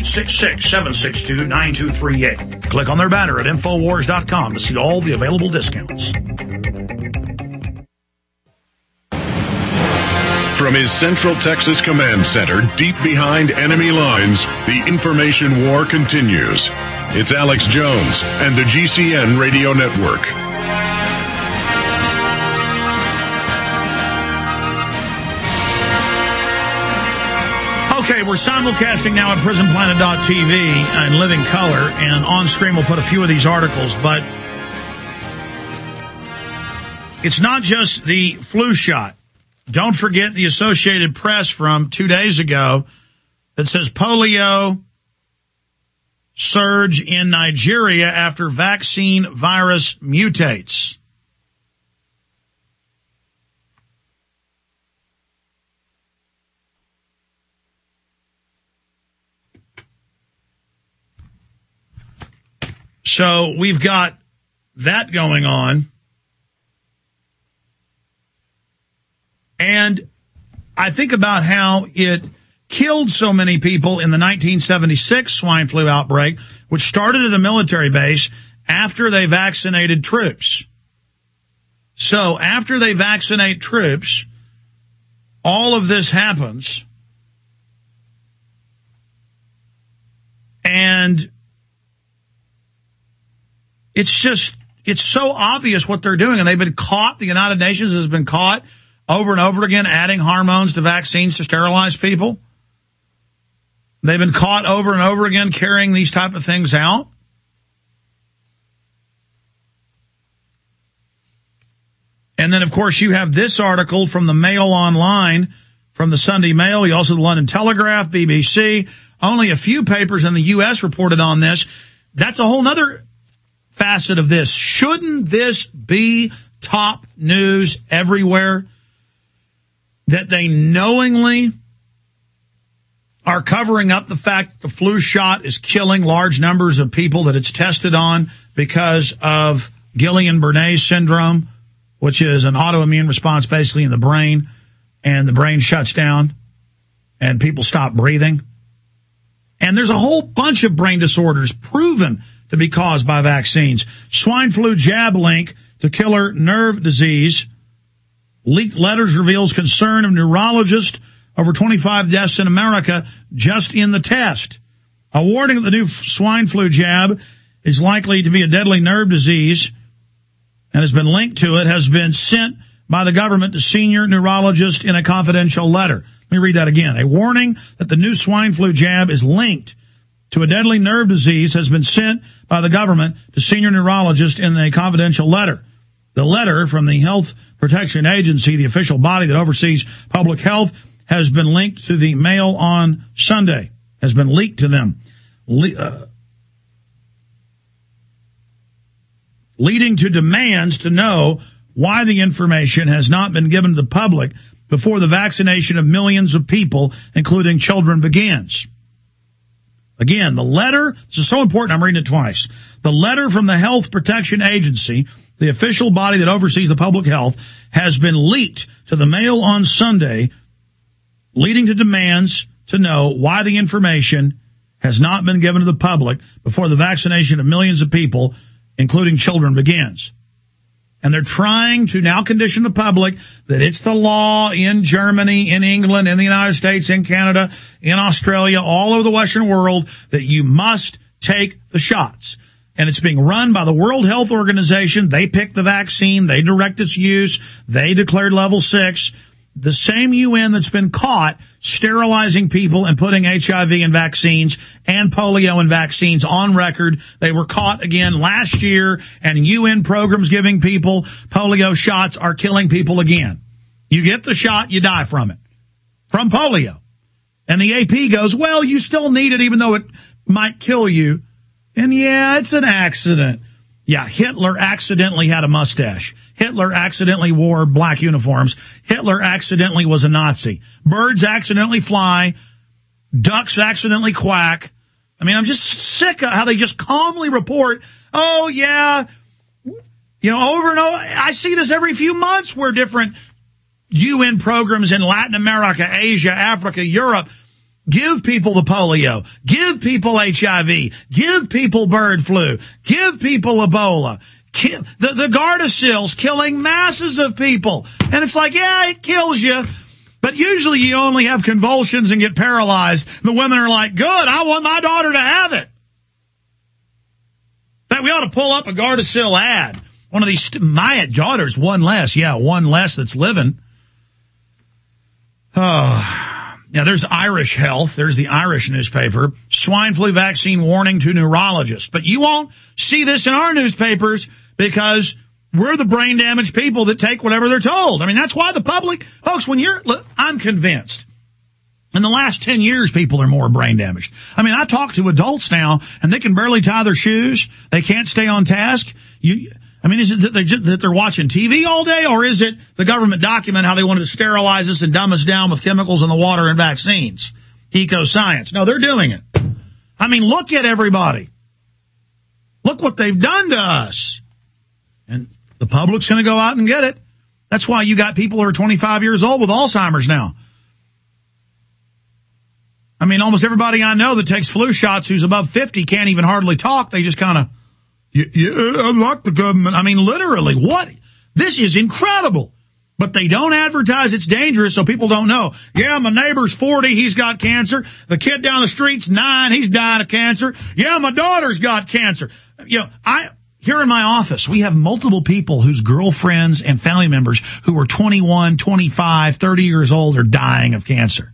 866-762-9238. Click on their banner at Infowars.com to see all the available discounts. From his Central Texas Command Center, deep behind enemy lines, the information war continues. It's Alex Jones and the GCN Radio Network. Okay, we're simulcasting now at PrisonPlanet.tv in living color, and on screen we'll put a few of these articles, but it's not just the flu shot. Don't forget the Associated Press from 2 days ago that says polio surge in Nigeria after vaccine virus mutates. So we've got that going on. And I think about how it killed so many people in the 1976 swine flu outbreak, which started at a military base after they vaccinated troops. So after they vaccinate troops, all of this happens. And it's so obvious what they're doing. And they've been caught. The United Nations has been caught over and over again adding hormones to vaccines to sterilize people. They've been caught over and over again carrying these type of things out. And then, of course, you have this article from the Mail Online, from the Sunday Mail. You also have the London Telegraph, BBC. Only a few papers in the U.S. reported on this. That's a whole nother facet of this. Shouldn't this be top news everywhere? That they knowingly are covering up the fact that the flu shot is killing large numbers of people that it's tested on because of Guillain-Barré syndrome, which is an autoimmune response basically in the brain, and the brain shuts down and people stop breathing. And there's a whole bunch of brain disorders proven to be caused by vaccines. Swine flu jab link to killer nerve disease. Leaked letters reveals concern of neurologist over 25 deaths in America just in the test. A warning that the new swine flu jab is likely to be a deadly nerve disease and has been linked to it has been sent by the government to senior neurologists in a confidential letter. Let me read that again. A warning that the new swine flu jab is linked to a deadly nerve disease has been sent by the government to senior neurologists in a confidential letter. The letter from the Health Protection Agency, the official body that oversees public health, has been linked to the Mail on Sunday, has been leaked to them, leading to demands to know why the information has not been given to the public before the vaccination of millions of people, including children, begins. Again, the letter, this is so important, I'm reading it twice. The letter from the Health Protection Agency, the official body that oversees the public health, has been leaked to the Mail on Sunday, leading to demands to know why the information has not been given to the public before the vaccination of millions of people, including children, begins. And they're trying to now condition the public that it's the law in Germany, in England, in the United States, in Canada, in Australia, all over the Western world, that you must take the shots. And it's being run by the World Health Organization. They picked the vaccine. They direct its use. They declared level 6. The same UN that's been caught sterilizing people and putting HIV in vaccines and polio in vaccines on record. They were caught again last year, and UN programs giving people polio shots are killing people again. You get the shot, you die from it, from polio. And the AP goes, well, you still need it even though it might kill you. And yeah, it's an accident. Yeah, Hitler accidentally had a mustache. Hitler accidentally wore black uniforms. Hitler accidentally was a Nazi. Birds accidentally fly. Ducks accidentally quack. I mean, I'm just sick of how they just calmly report, oh, yeah, you know, over and over. I see this every few months where different UN programs in Latin America, Asia, Africa, Europe give people the polio, give people HIV, give people bird flu, give people Ebola. The Gardasil's killing masses of people. And it's like, yeah, it kills you. But usually you only have convulsions and get paralyzed. The women are like, good, I want my daughter to have it. In fact, we ought to pull up a Gardasil ad. One of these, my daughter's one less. Yeah, one less that's living. Now, there's Irish Health. There's the Irish newspaper. Swine flu vaccine warning to neurologists. But you won't see this in our newspapers because we're the brain damaged people that take whatever they're told. I mean, that's why the public, folks, I'm convinced in the last 10 years, people are more brain damaged. I mean, I talk to adults now and they can barely tie their shoes. They can't stay on task. Is it that they're watching TV all day, or is it the government document how they wanted to sterilize us and dumb us down with chemicals in the water and vaccines? Eco-science. No, they're doing it. I mean, look at everybody. Look what they've done to us. And the public's going to go out and get it. That's why you got people who are 25 years old with Alzheimer's now. I mean, almost everybody I know that takes flu shots who's above 50 can't even hardly talk. They just kind of, I like the government. I mean, literally, what? This is incredible. But they don't advertise it's dangerous, so people don't know. Yeah, my neighbor's 40, he's got cancer. The kid down the street's 9, he's dying of cancer. Yeah, my daughter's got cancer. You know, here in my office, we have multiple people whose girlfriends and family members who are 21, 25, 30 years old are dying of cancer.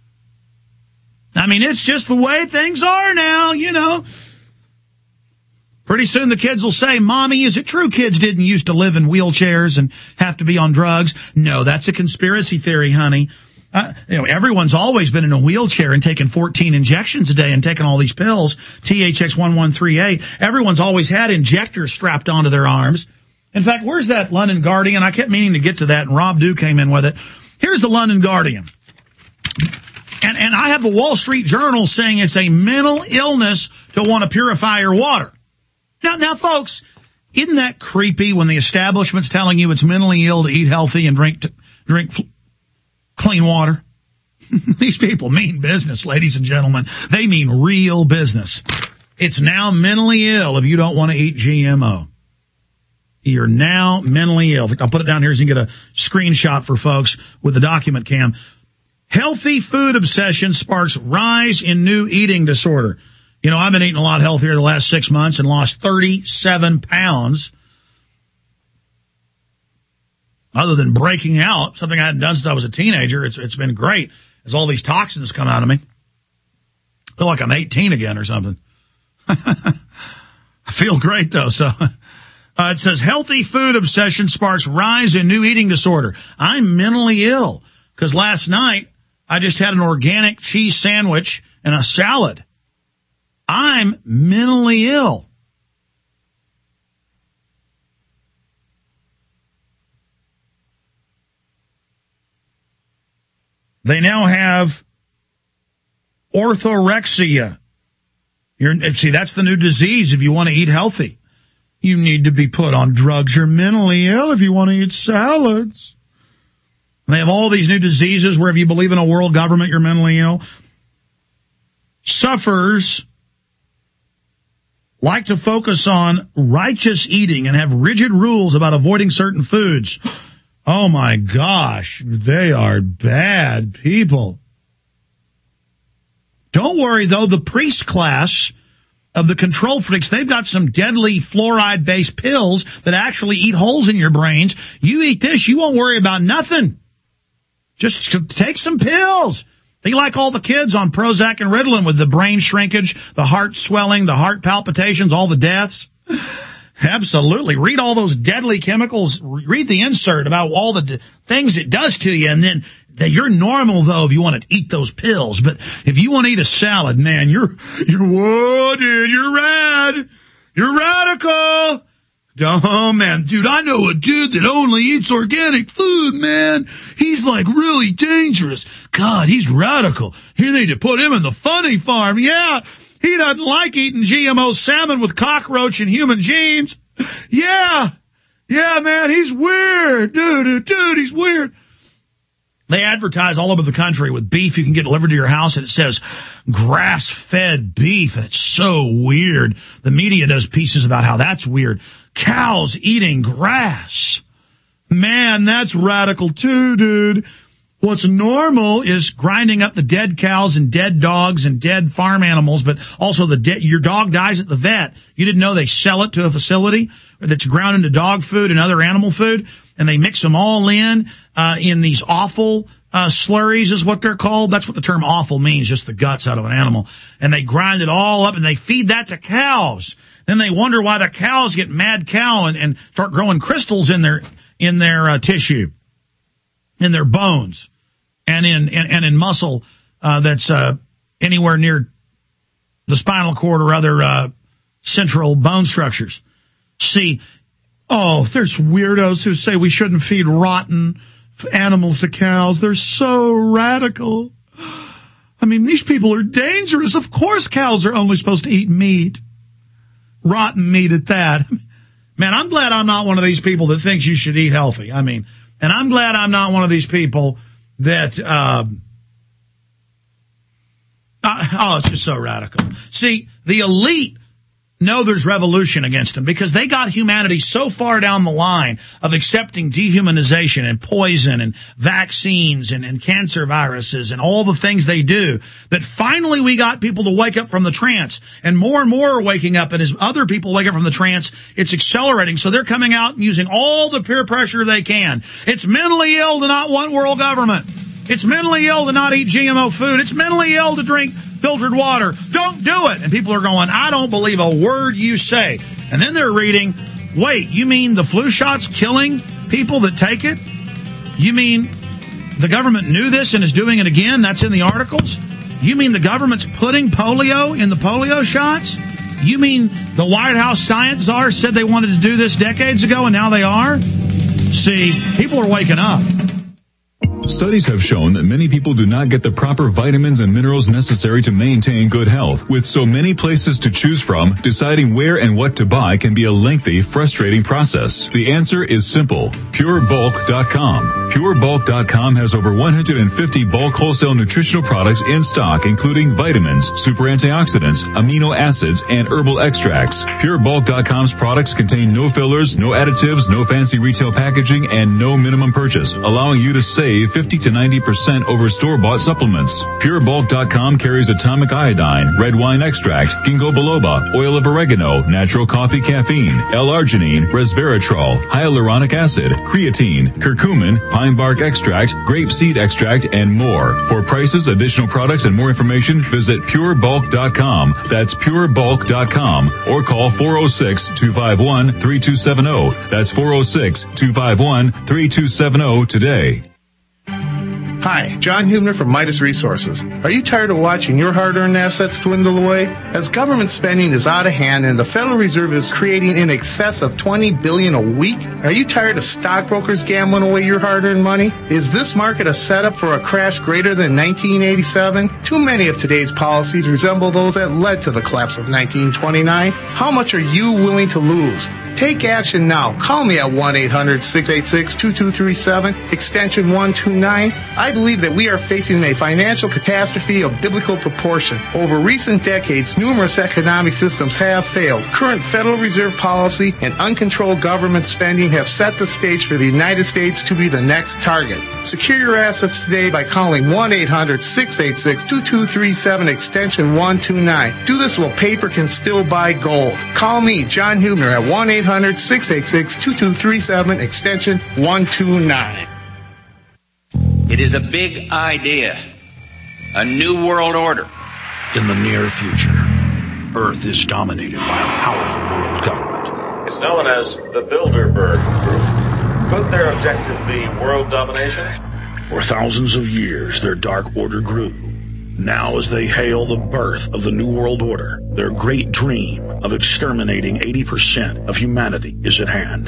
I mean, it's just the way things are now, you know. Pretty soon the kids will say, Mommy, is it true kids didn't used to live in wheelchairs and have to be on drugs? No, that's a conspiracy theory, honey. You know, everyone's always been in a wheelchair and taken 14 injections a day and taken all these pills, THX 1138. Everyone's always had injectors strapped onto their arms. In fact, where's that London Guardian? I kept meaning to get to that, and Rob Dew came in with it. Here's the London Guardian. And I have the Wall Street Journal saying it's a mental illness to want to purify your water. Now, folks, isn't that creepy when the establishment's telling you it's mentally ill to eat healthy and drink clean water? These people mean business, ladies and gentlemen. They mean real business. It's now mentally ill if you don't want to eat GMO. You're now mentally ill. I'll put it down here so you can get a screenshot for folks with the document cam. Healthy food obsession sparks rise in new eating disorder. You know, I've been eating a lot healthier the last 6 months and lost 37 pounds. Other than breaking out, something I hadn't done since I was a teenager, it's been great as all these toxins come out of me. I feel like I'm 18 again or something. I feel great, though. So it says, healthy food obsession sparks rise in new eating disorder. I'm mentally ill because last night I just had an organic cheese sandwich and a salad. I'm mentally ill. They now have orthorexia. See, that's the new disease if you want to eat healthy. You need to be put on drugs. You're mentally ill if you want to eat salads. They have all these new diseases where if you believe in a world government, you're mentally ill. Sufferers like to focus on righteous eating and have rigid rules about avoiding certain foods. Oh my gosh, they are bad people. Don't worry though, the priest class of the control freaks, they've got some deadly fluoride-based pills that actually eat holes in your brains. You eat this, you won't worry about nothing. Just take some pills. Be like all the kids on Prozac and Ritalin with the brain shrinkage, the heart swelling, the heart palpitations, all the deaths. Absolutely. Read all those deadly chemicals. Read the insert about all the things it does to you. And then you're normal, though, if you want to eat those pills. But if you want to eat a salad, man, whoa, dude, you're rad. You're radical. Oh, man, dude, I know a dude that only eats organic food, man. He's like really dangerous. God, he's radical. You need to put him in the funny farm. Yeah. He doesn't like eating GMO salmon with cockroach and human genes. Yeah. Yeah, man, he's weird. Dude, he's weird. They advertise all over the country with beef you can get delivered to your house, and it says grass-fed beef, and it's so weird. The media does pieces about how that's weird. Cows eating grass. Man, that's radical too, dude. What's normal is grinding up the dead cows and dead dogs and dead farm animals, but also your dog dies at the vet. You didn't know they sell it to a facility that's ground into dog food and other animal food, and they mix them all in these awful slurries is what they're called. That's what the term awful means, just the guts out of an animal. And they grind it all up and they feed that to cows. Then they wonder why the cows get mad cow and start growing crystals in their tissue, in their bones. And in muscle that's anywhere near the spinal cord or other central bone structures. See, there's weirdos who say we shouldn't feed rotten animals to cows. They're so radical. I mean, these people are dangerous. Of course cows are only supposed to eat meat. Rotten meat at that. Man, I'm glad I'm not one of these people that thinks you should eat healthy. I mean, and I'm glad I'm not one of these people that it's just so radical. See, the elite know there's revolution against them because they got humanity so far down the line of accepting dehumanization and poison and vaccines and cancer viruses and all the things they do that finally we got people to wake up from the trance, and more are waking up, and as other people wake up from the trance, it's accelerating. So they're coming out and using all the peer pressure they can. It's mentally ill to not want world government. It's mentally ill to not eat GMO food. It's mentally ill to drink filtered water. Don't do it. And people are going, I don't believe a word you say. And then they're reading, wait, you mean the flu shot's killing people that take it? You mean the government knew this and is doing it again? That's in the articles? You mean the government's putting polio in the polio shots? You mean the White House science czar said they wanted to do this decades ago and now they are? See, people are waking up. Studies have shown that many people do not get the proper vitamins and minerals necessary to maintain good health. With so many places to choose from, deciding where and what to buy can be a lengthy, frustrating process. The answer is simple. PureBulk.com. PureBulk.com has over 150 bulk wholesale nutritional products in stock, including vitamins, super antioxidants, amino acids, and herbal extracts. PureBulk.com's products contain no fillers, no additives, no fancy retail packaging, and no minimum purchase, allowing you to save 50 to 90% over store-bought supplements. PureBulk.com carries atomic iodine, red wine extract, ginkgo biloba, oil of oregano, natural coffee caffeine, L-arginine, resveratrol, hyaluronic acid, creatine, curcumin, pine bark extract, grape seed extract, and more. For prices, additional products, and more information, visit PureBulk.com. That's PureBulk.com. Or call 406-251-3270. That's 406-251-3270 today. Hi, John Hubner from Midas Resources. Are you tired of watching your hard-earned assets dwindle away? As government spending is out of hand and the Federal Reserve is creating in excess of $20 billion a week, are you tired of stockbrokers gambling away your hard-earned money? Is this market a setup for a crash greater than 1987? Too many of today's policies resemble those that led to the collapse of 1929. How much are you willing to lose? Take action now. Call me at 1-800-686-2237, extension 129. I believe that we are facing a financial catastrophe of biblical proportion. Over recent decades, numerous economic systems have failed. Current Federal Reserve policy and uncontrolled government spending have set the stage for the United States to be the next target. Secure your assets today by calling 1-800-686-2237, extension 129. Do this while paper can still buy gold. Call me, John Hubner, at 1-800-686-2237, extension 129. It is a big idea, a new world order. In the near future, Earth is dominated by a powerful world government. It's known as the Bilderberg Group. Could their objective be world domination? For thousands of years, their dark order grew. Now, as they hail the birth of the New World Order, their great dream of exterminating 80% of humanity is at hand.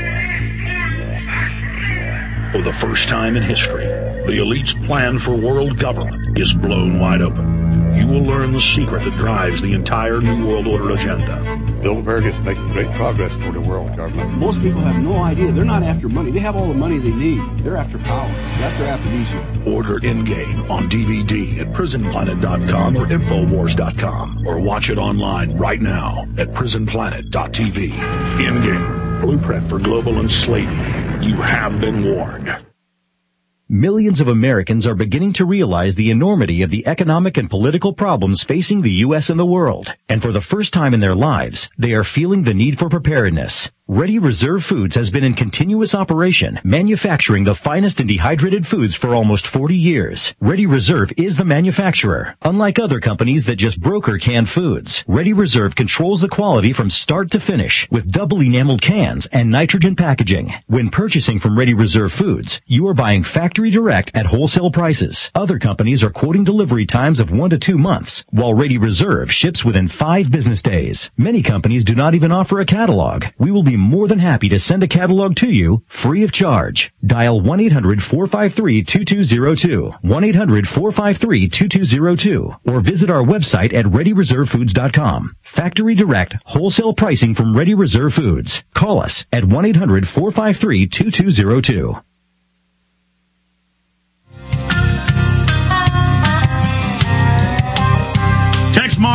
For the first time in history, the elite's plan for world government is blown wide open. You will learn the secret that drives the entire New World Order agenda. Bilderberg is making great progress toward a world government. Most people have no idea. They're not after money. They have all the money they need. They're after power. That's their aphrodisiac. Order Endgame on DVD at prisonplanet.com or Infowars.com, or watch it online right now at prisonplanet.tv. Endgame, blueprint for global enslavement. You have been warned. Millions of Americans are beginning to realize the enormity of the economic and political problems facing the U.S. and the world. And for the first time in their lives, they are feeling the need for preparedness. Ready Reserve Foods has been in continuous operation, manufacturing the finest and dehydrated foods for almost 40 years. Ready Reserve is the manufacturer. Unlike other companies that just broker canned foods, Ready Reserve controls the quality from start to finish with double enameled cans and nitrogen packaging. When purchasing from Ready Reserve Foods, you are buying factory direct at wholesale prices. Other companies are quoting delivery times of 1 to 2 months, while Ready Reserve ships within 5 business days. Many companies do not even offer a catalog. We will be more than happy to send a catalog to you free of charge. Dial 1-800-453-2202, 1-800-453-2202, or visit our website at ReadyReserveFoods.com. Factory direct, wholesale pricing from Ready Reserve Foods. Call us at 1-800-453-2202.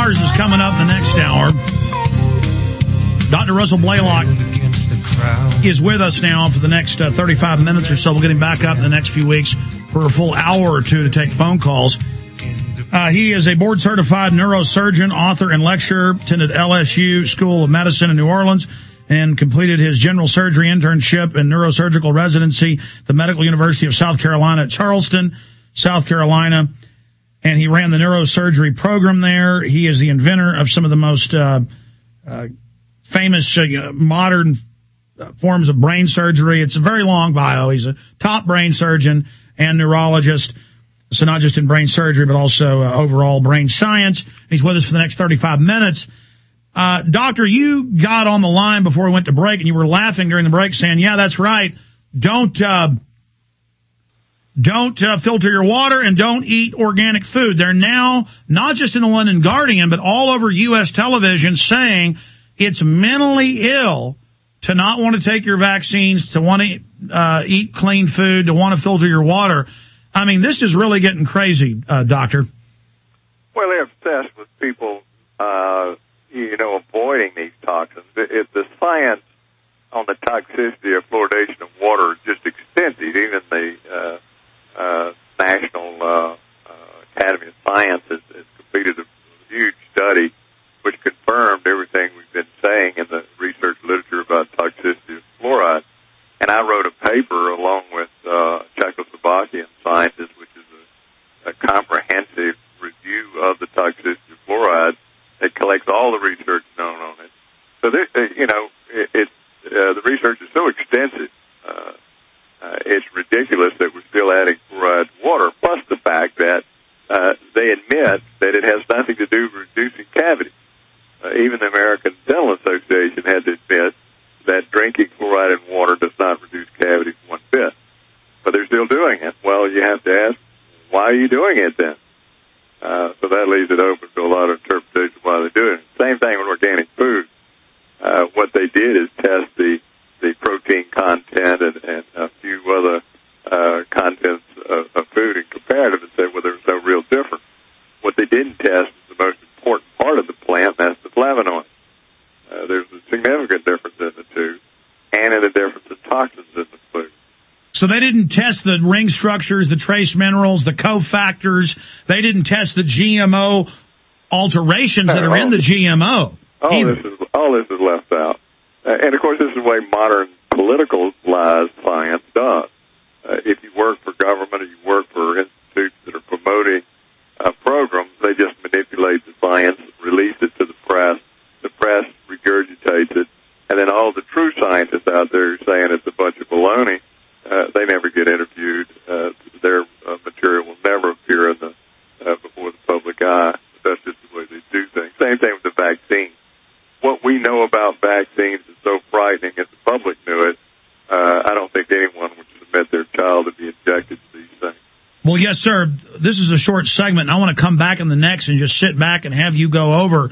Mars is coming up in the next hour. Dr. Russell Blaylock is with us now for the next 35 minutes or so. We'll get him back up in the next few weeks for a full hour or two to take phone calls. He is a board-certified neurosurgeon, author, and lecturer, attended LSU School of Medicine in New Orleans, and completed his general surgery internship and neurosurgical residency at the Medical University of South Carolina at Charleston, South Carolina. And he ran the neurosurgery program there. He is the inventor of some of the most famous modern forms of brain surgery. It's a very long bio. He's a top brain surgeon and neurologist. So not just in brain surgery, but also overall brain science. He's with us for the next 35 minutes. Doctor, you got on the line before we went to break, and you were laughing during the break saying, yeah, that's right. Don't filter your water and don't eat organic food. They're now, not just in the London Guardian, but all over U.S. television saying it's mentally ill to not want to take your vaccines, to want to eat clean food, to want to filter your water. I mean, this is really getting crazy, Doctor. Well, they're obsessed with people, avoiding these toxins. The science on the toxicity of fluoridation of water is just extensive. Even the National Academy of Science has completed a huge study which confirmed everything we've been saying in the research literature about toxicity of fluoride. And I wrote a paper along with Czechoslovakian scientists, which is a comprehensive review of the toxicity of fluoride that collects all the research known on it. So, the research is so extensive, it's ridiculous that we're still adding fluoride to water, plus the fact that they admit that it has nothing to do with reducing cavities. Even the American Dental Association had to admit that drinking fluoride in water does not reduce cavities one bit. But they're still doing it. Well, you have to ask, why are you doing it then? So that leaves it open to a lot of interpretation why they're doing it. Same thing with organic food. What they did is test the protein content and a few other contents of food in comparative and said, well, there's no real difference. What they didn't test is the most important part of the plant, and that's the flavonoid. There's a significant difference in the two, and in the difference of toxins in the food. So they didn't test the ring structures, the trace minerals, the cofactors. They didn't test the GMO alterations that are in the GMO. All this is left out. And, of course, this is the way modern politicalized science does. If you work for government or you work for institutes that are promoting programs, they just manipulate the science, release it to the press. The press regurgitates it, and then all the true scientists out there saying it's a bunch of baloney, they never get interviewed. Their material will never appear in before the public eye. That's just the way they do things. Same thing with the vaccine. What we know about vaccines is so frightening. If the public knew it, I don't think anyone would submit their child to be injected to these things. Well, yes, sir. This is a short segment, and I want to come back in the next and just sit back and have you go over.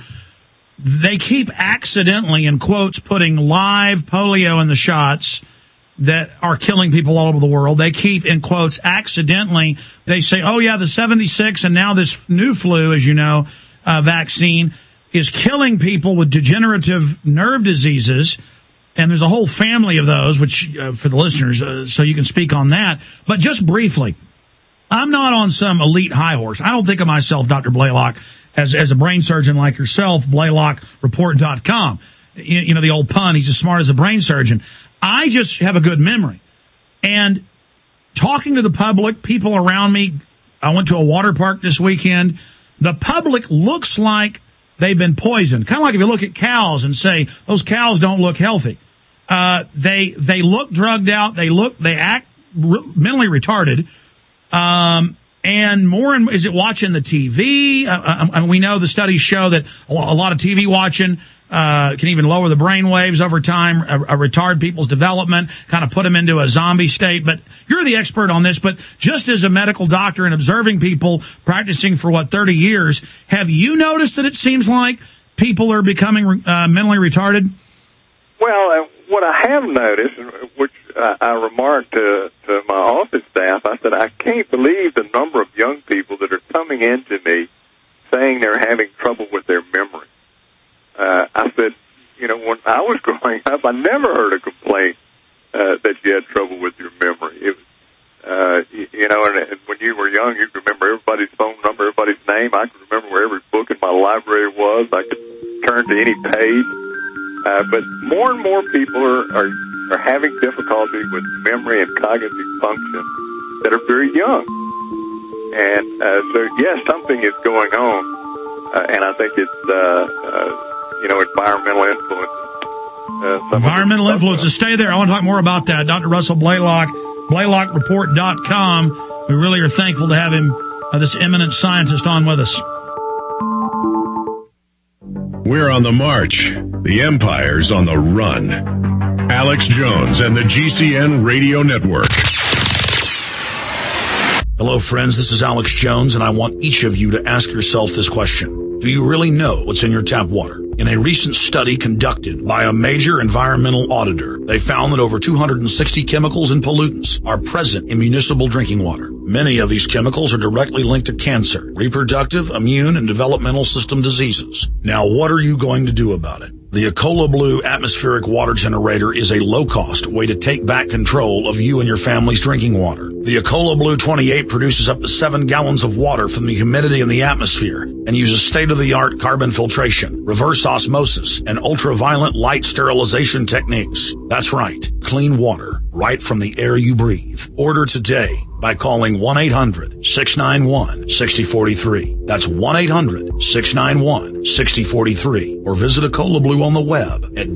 They keep accidentally, in quotes, putting live polio in the shots that are killing people all over the world. They keep, in quotes, accidentally, they say, oh, yeah, the 76 and now this new flu, as you know, vaccine is killing people with degenerative nerve diseases. And there's a whole family of those, which for the listeners, so you can speak on that. But just briefly, I'm not on some elite high horse. I don't think of myself, Dr. Blaylock, as a brain surgeon like yourself, BlaylockReport.com. You know, the old pun, he's as smart as a brain surgeon. I just have a good memory. And talking to the public, people around me, I went to a water park this weekend. The public looks like they've been poisoned. Kind of like if you look at cows and say, those cows don't look healthy. They look drugged out. They act mentally retarded. And more, is it watching the TV? We know the studies show that a lot of TV watching can even lower the brain waves over time, retard people's development, kind of put them into a zombie state. But you're the expert on this. But just as a medical doctor and observing people practicing for, 30 years, have you noticed that it seems like people are becoming mentally retarded? Well, what I have noticed, which I remarked to my office staff, I said, I can't believe the number of young people that are coming into me saying they're having trouble with their I said, when I was growing up, I never heard a complaint that you had trouble with your memory. It was, and when you were young, you could remember everybody's phone number, everybody's name. I could remember where every book in my library was. I could turn to any page. But more and more people are having difficulty with memory and cognitive function that are very young. And so, yes, something is going on, and I think it's, environmental influence. Environmental influences. Stay there. I want to talk more about that. Dr. Russell Blaylock, BlaylockReport.com. We really are thankful to have him, this eminent scientist, on with us. We're on the march. The empire's on the run. Alex Jones and the GCN Radio Network. Hello, friends. This is Alex Jones, and I want each of you to ask yourself this question. Do you really know what's in your tap water? In a recent study conducted by a major environmental auditor, they found that over 260 chemicals and pollutants are present in municipal drinking water. Many of these chemicals are directly linked to cancer, reproductive, immune, and developmental system diseases. Now, what are you going to do about it? The Ecola Blue atmospheric water generator is a low-cost way to take back control of you and your family's drinking water. The Ecola Blue 28 produces up to 7 gallons of water from the humidity in the atmosphere and uses state-of-the-art carbon filtration, reverse osmosis, and ultraviolet light sterilization techniques. That's right, clean water right from the air you breathe. Order today by calling 1-800-691-6043. That's 1-800-691-6043. Or visit Ecola Blue on the web at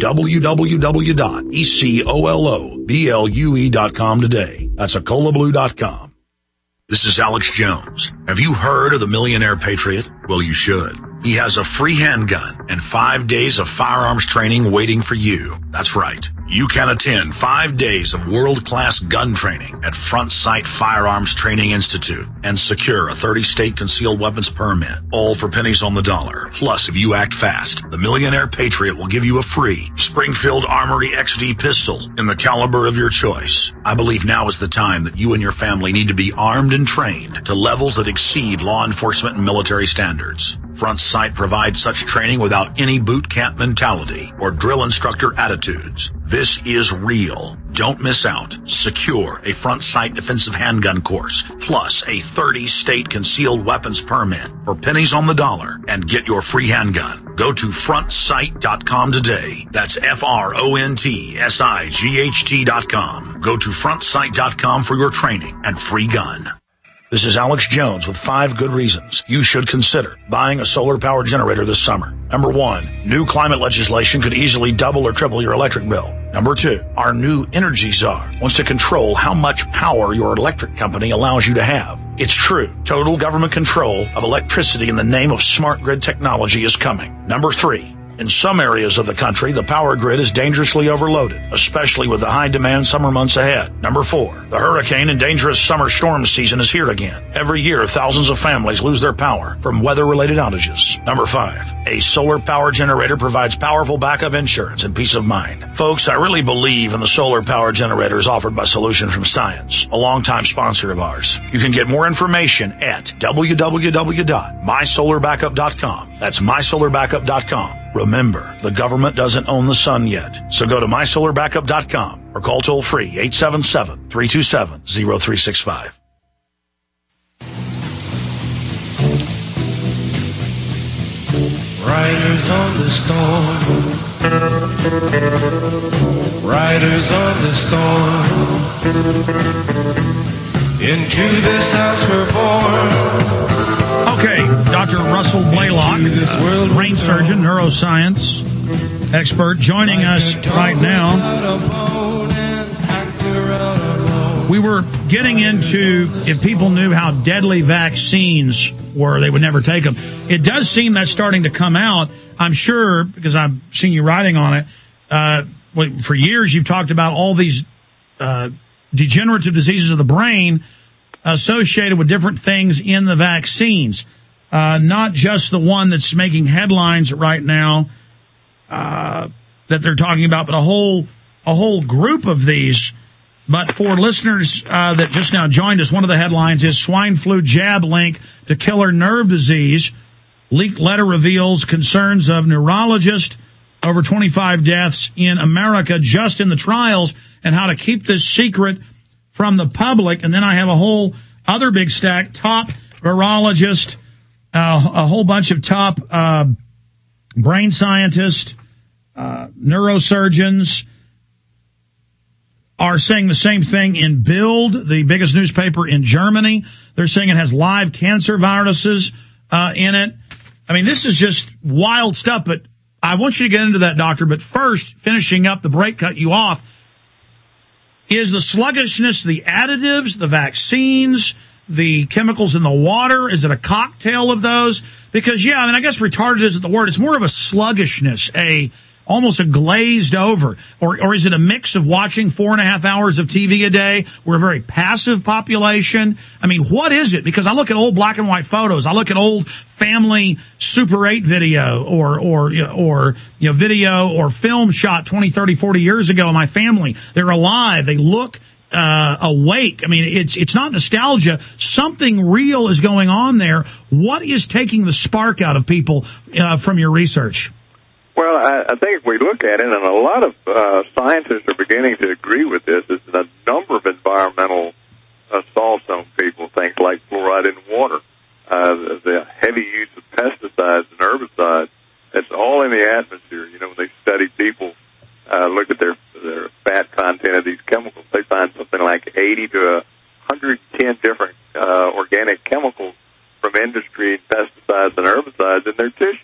www.ecoloblu.com today. That's EcolaBlue.com. This is Alex Jones. Have you heard of the Millionaire Patriot? Well, you should. He has a free handgun and 5 days of firearms training waiting for you. That's right. You can attend 5 days of world-class gun training at Front Sight Firearms Training Institute and secure a 30-state concealed weapons permit, all for pennies on the dollar. Plus, if you act fast, the Millionaire Patriot will give you a free Springfield Armory XD pistol in the caliber of your choice. I believe now is the time that you and your family need to be armed and trained to levels that exceed law enforcement and military standards. Front Sight provides such training without any boot camp mentality or drill instructor attitudes. This is real. Don't miss out. Secure a Front Sight defensive handgun course, plus a 30-state concealed weapons permit for pennies on the dollar, and get your free handgun. Go to frontsight.com today. That's FRONTSIGHT.com. Go to frontsight.com for your training and free gun. This is Alex Jones with 5 good reasons you should consider buying a solar power generator this summer. Number 1, new climate legislation could easily double or triple your electric bill. Number 2, our new energy czar wants to control how much power your electric company allows you to have. It's true. Total government control of electricity in the name of smart grid technology is coming. Number 3, in some areas of the country, the power grid is dangerously overloaded, especially with the high-demand summer months ahead. Number 4, the hurricane and dangerous summer storm season is here again. Every year, thousands of families lose their power from weather-related outages. Number 5, a solar power generator provides powerful backup insurance and peace of mind. Folks, I really believe in the solar power generators offered by Solution from Science, a longtime sponsor of ours. You can get more information at www.mysolarbackup.com. That's mysolarbackup.com. Remember, the government doesn't own the sun yet, so go to mysolarbackup.com or call toll-free 877-327-0365. Riders on the storm. Riders on the storm. Into this house we're born. Okay, Dr. Russell Blaylock, brain surgeon, neuroscience expert, joining us right now. We were getting into if people knew how deadly vaccines were, they would never take them. It does seem that's starting to come out. I'm sure, because I've seen you writing on it, for years you've talked about all these degenerative diseases of the brain associated with different things in the vaccines, not just the one that's making headlines right now that they're talking about, but a whole group of these. But for listeners that just now joined us, one of the headlines is swine flu jab link to killer nerve disease. Leaked letter reveals concerns of neurologist. Over 25 deaths in America just in the trials, and how to keep this secret from the public. And then I have a whole other big stack, top virologist, a whole bunch of top brain scientists, neurosurgeons are saying the same thing in Bild, the biggest newspaper in Germany. They're saying it has live cancer viruses in it. I mean, this is just wild stuff, but I want you to get into that, Doctor. But first, finishing up the break, cut you off, is the sluggishness, the additives, the vaccines, the chemicals in the water? Is it a cocktail of those? Because, yeah, I mean, I guess retarded isn't the word. It's more of a sluggishness, almost a glazed over. Or is it a mix of watching 4.5 hours of TV a day? We're a very passive population. I mean, what is it? Because I look at old black and white photos. I look at old family Super 8 video or video or film shot 20, 30, 40 years ago of my family. They're alive. They look awake. I mean, it's not nostalgia. Something real is going on there. What is taking the spark out of people from your research? Well, I think if we look at it, and a lot of scientists are beginning to agree with this, is a number of environmental assaults on people, things like fluoride in water, the heavy use of pesticides and herbicides. It's all in the atmosphere. You know, when they study people, look at their fat content of these chemicals, they find something like 80 to 110 different organic chemicals from industry and pesticides and herbicides in their tissues.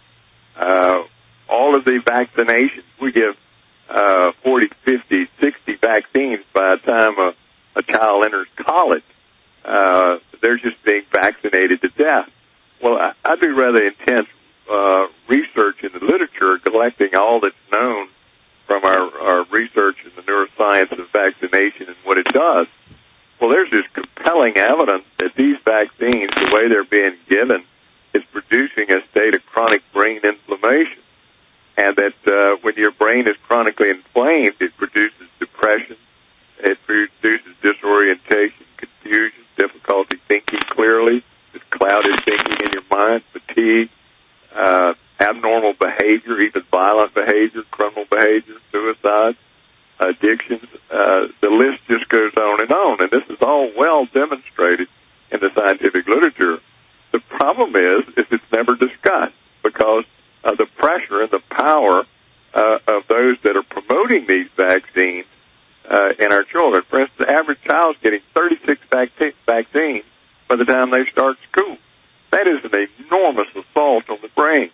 All of the vaccinations, we give 40, 50, 60 vaccines by the time a child enters college. They're just being vaccinated to death. Well, I do rather intense research in the literature, collecting all that's known from our research in the neuroscience of vaccination and what it does. Well, there's this compelling evidence that these vaccines, the way they're being given, is producing a state of chronic brain inflammation. And that when your brain is chronically inflamed, it produces depression, it produces disorientation, confusion, difficulty thinking clearly, just clouded thinking in your mind, fatigue, abnormal behavior, even violent behavior, criminal behavior, suicide, addictions. The list just goes on. And this is all well demonstrated in the scientific literature. The problem is it's never discussed because of the pressure and the power of those that are promoting these vaccines in our children. For instance, the average child's getting 36 vaccines by the time they start school. That is an enormous assault on the brain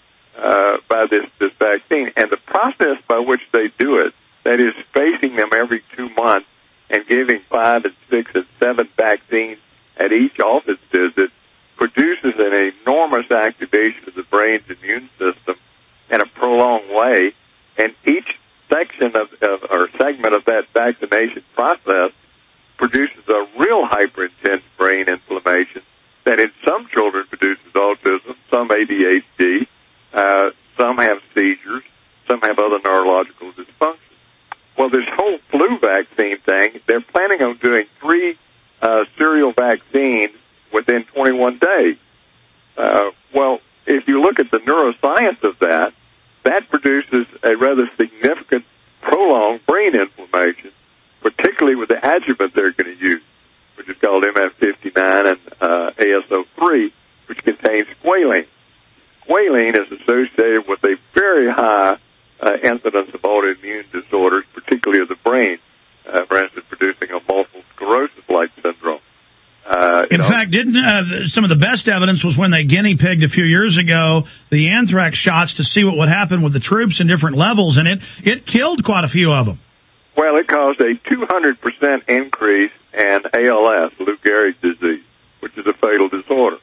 by this vaccine. And the process by which they do it, that is spacing them every 2 months and giving 5 and 6 and 7 vaccines at each office visit, produces an enormous activation of the brain's immune system in a prolonged way, and each section or segment of that vaccination process produces a real hyper-intense brain inflammation that in some children produces autism, some ADHD, some have seizures, some have other neurological dysfunctions. Well, this whole flu vaccine thing, they're planning on doing 3 serial vaccines within 21 days. Well, if you look at the neuroscience of that produces a rather significant prolonged brain inflammation, particularly with the adjuvant they're going to use, which is called MF59 and ASO3, which contains squalene. Squalene is associated with a very high incidence of autoimmune disorders, particularly of the brain, for instance, producing a multiple sclerosis-like syndrome. In fact, didn't some of the best evidence was when they guinea pigged a few years ago the anthrax shots to see what would happen with the troops in different levels, and it killed quite a few of them. Well, it caused a 200% increase in ALS, Lou Gehrig's disease, which is a fatal disorder.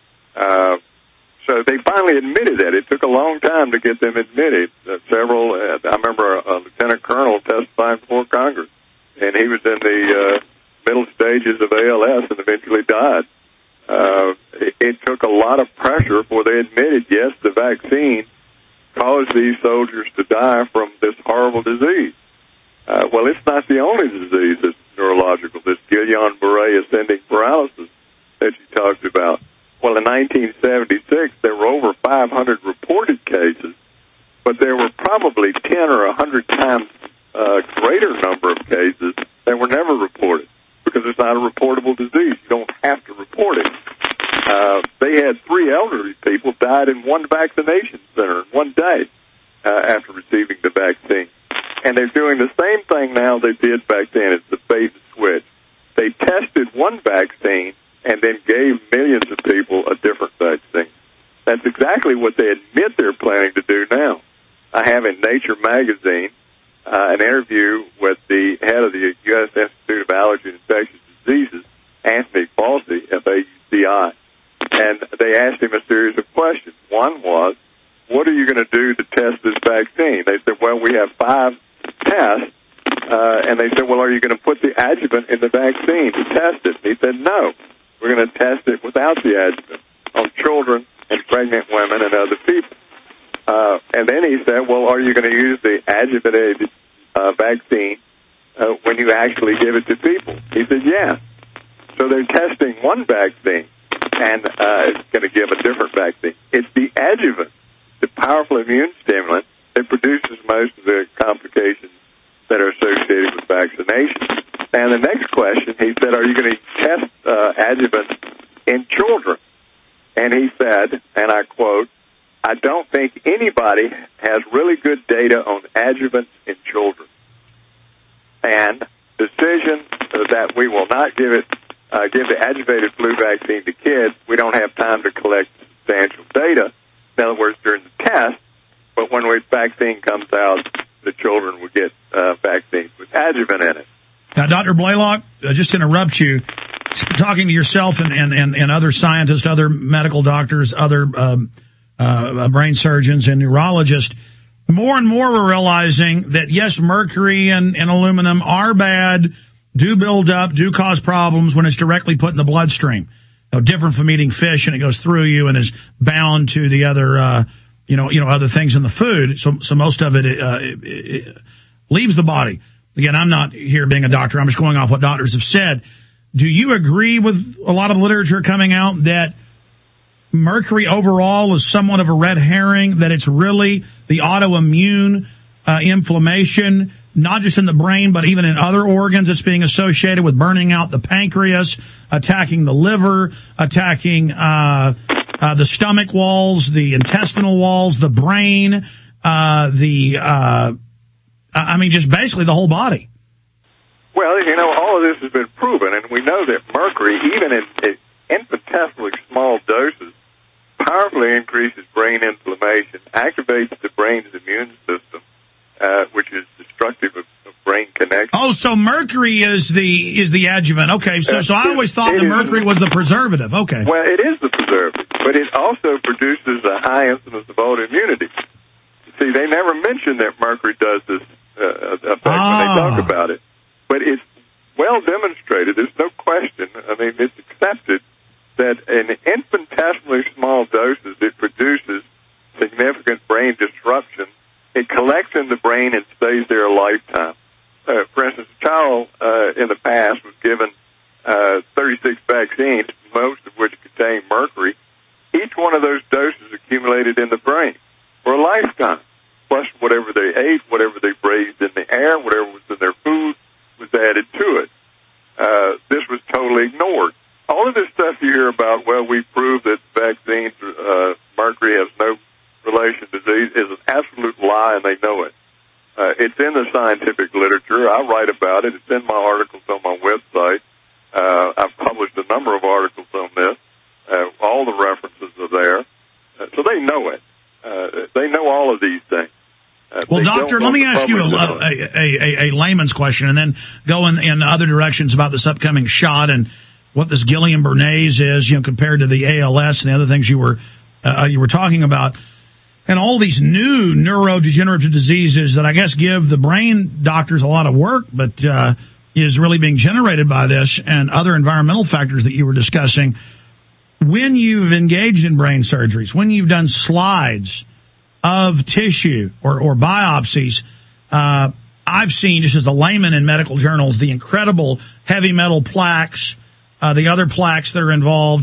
So they finally admitted that. It took a long time to get them admitted. Several, I remember a lieutenant colonel testifying before Congress, and he was in the middle stages of ALS and eventually died. It took a lot of pressure before they admitted, yes, the vaccine caused these soldiers to die from this horrible disease. Well, it's not the only disease that's neurological, this Guillain-Barré ascending paralysis that you talked about, Well, in 1976, there were over 500 reported cases, but there were probably 10 or 100 times greater number of cases that were never reported because it's not a reportable disease. You don't have to report it. They had 3 elderly people died in one vaccination center in one day after receiving the vaccine. And they're doing the same thing now they did back then. It's the bait and switch. They tested one vaccine and then gave millions of people a different vaccine. That's exactly what they admit they're planning to do now. I have in Nature magazine an interview with the head of the U.S. Institute of Allergy and Infectious Diseases, Anthony Fauci, F-A-U-C-I. And they asked him a series of questions. One was, what are you going to do to test this vaccine? They said, well, we have 5 tests. And they said, well, are you going to put the adjuvant in the vaccine to test it? And he said, no. We're going to test it without the adjuvant on children and pregnant women and other people. And then he said, well, are you going to use the adjuvanted vaccine when you actually give it to people? He said, yeah. So they're testing one vaccine and it's going to give a different vaccine. It's the adjuvant, the powerful immune stimulant that produces most of the complications that are associated with vaccination. And the next question, he said, are you going to test adjuvant in children? And he said, and I quote, I don't think anybody has really good data on adjuvants in children. And decision that we will not give the adjuvated flu vaccine to kids, we don't have time to collect substantial data. In other words, during the test, but when the vaccine comes out, the children will get vaccines with adjuvant in it. Now, Dr. Blaylock, just to interrupt you, talking to yourself and other scientists, other medical doctors, other brain surgeons and neurologists, more and more we're realizing that, yes, mercury and aluminum are bad, do build up, do cause problems when it's directly put in the bloodstream. Different from eating fish and it goes through you and is bound to the other, other things in the food. So most of it leaves the body. Again, I'm not here being a doctor. I'm just going off what doctors have said. Do you agree with a lot of the literature coming out that mercury overall is somewhat of a red herring, that it's really the autoimmune inflammation, not just in the brain, but even in other organs that's being associated with burning out the pancreas, attacking the liver, attacking the stomach walls, the intestinal walls, the brain, just basically the whole body? Well, all of this has been proven, and we know that mercury, even in infinitesimally small doses, powerfully increases brain inflammation, activates the brain's immune system, which is destructive of brain connections. Oh, so mercury is the adjuvant. Okay, so I always thought that mercury was the preservative. Okay. Well, it is the preservative, but it also produces a high incidence of autoimmunity. See, they never mention that mercury does this effect when they talk about it. But it's well demonstrated, there's no question, it's accepted that in infinitesimally small doses it produces significant brain disruption. It collects in the brain and stays there a lifetime. For instance, a child in the past was given 36 vaccines, most of which contain mercury. Each one of those doses accumulated in the brain for a lifetime, plus whatever they ate, whatever they breathed in the air, whatever was in their food was added to it. This was totally ignored. All of this stuff you hear about, well, we proved that vaccines, mercury has no relation to disease, is an absolute lie, and they know it. It's in the scientific literature. I write about it. It's in my articles on my website. I've published a number of articles on this. All the references are there. So they know it. They know all of these things. Well, doctor, let me ask you a layman's question and then go in other directions about this upcoming shot and what this Guillain-Barré is, compared to the ALS and the other things you were talking about. And all these new neurodegenerative diseases that I guess give the brain doctors a lot of work, but is really being generated by this and other environmental factors that you were discussing. When you've engaged in brain surgeries, when you've done slides of tissue or biopsies, I've seen, just as a layman in medical journals, the incredible heavy metal plaques, the other plaques that are involved.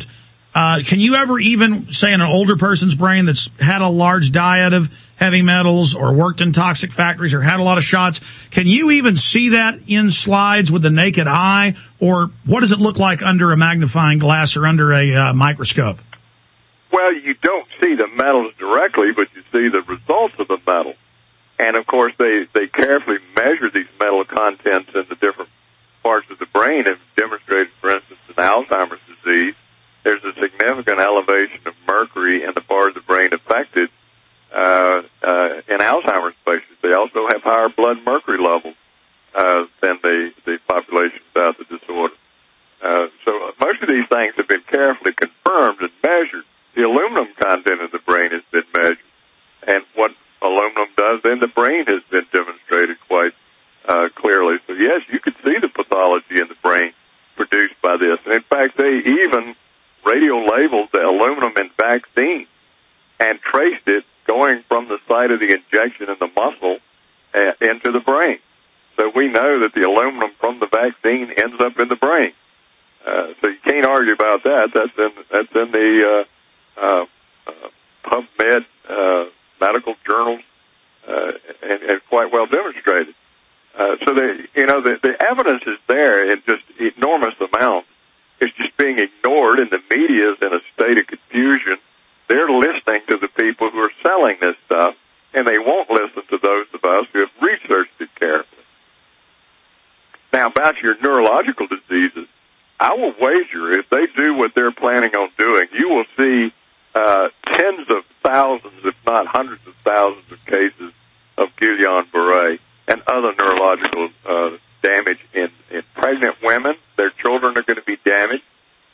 Can you ever even say in an older person's brain that's had a large diet of heavy metals or worked in toxic factories or had a lot of shots, can you even see that in slides with the naked eye? Or what does it look like under a magnifying glass or under a microscope? Well, you don't see the metals directly, but you see the results of the metal. And, of course, they carefully measure these metal contents in the different parts of the brain and demonstrated, for instance, in Alzheimer's disease, there's a significant elevation of mercury in the part of the brain affected in Alzheimer's patients. They also have higher blood mercury levels than the population without the disorder. So most of these things have been carefully confirmed and measured. The aluminum content of the brain has been measured. And what aluminum does in the brain has been demonstrated quite clearly. So, yes, you could see the pathology in the brain produced by this. And, in fact, they even radio-labeled the aluminum in vaccine and traced it going from the site of the injection in the muscle into the brain. So we know that the aluminum from the vaccine ends up in the brain. So you can't argue about that. That's in the PubMed medical journals and quite well demonstrated. So the evidence is there in just enormous amounts. It's just being ignored, and the media is in a state of confusion. They're listening to the people who are selling this stuff, and they won't listen to those of us who have researched it carefully. Now, about your neurological diseases, I will wager if they do what they're planning on doing, you will see tens of thousands, if not hundreds of thousands of cases of Guillain-Barré and other neurological damage in pregnant women. Their children are going to be damaged.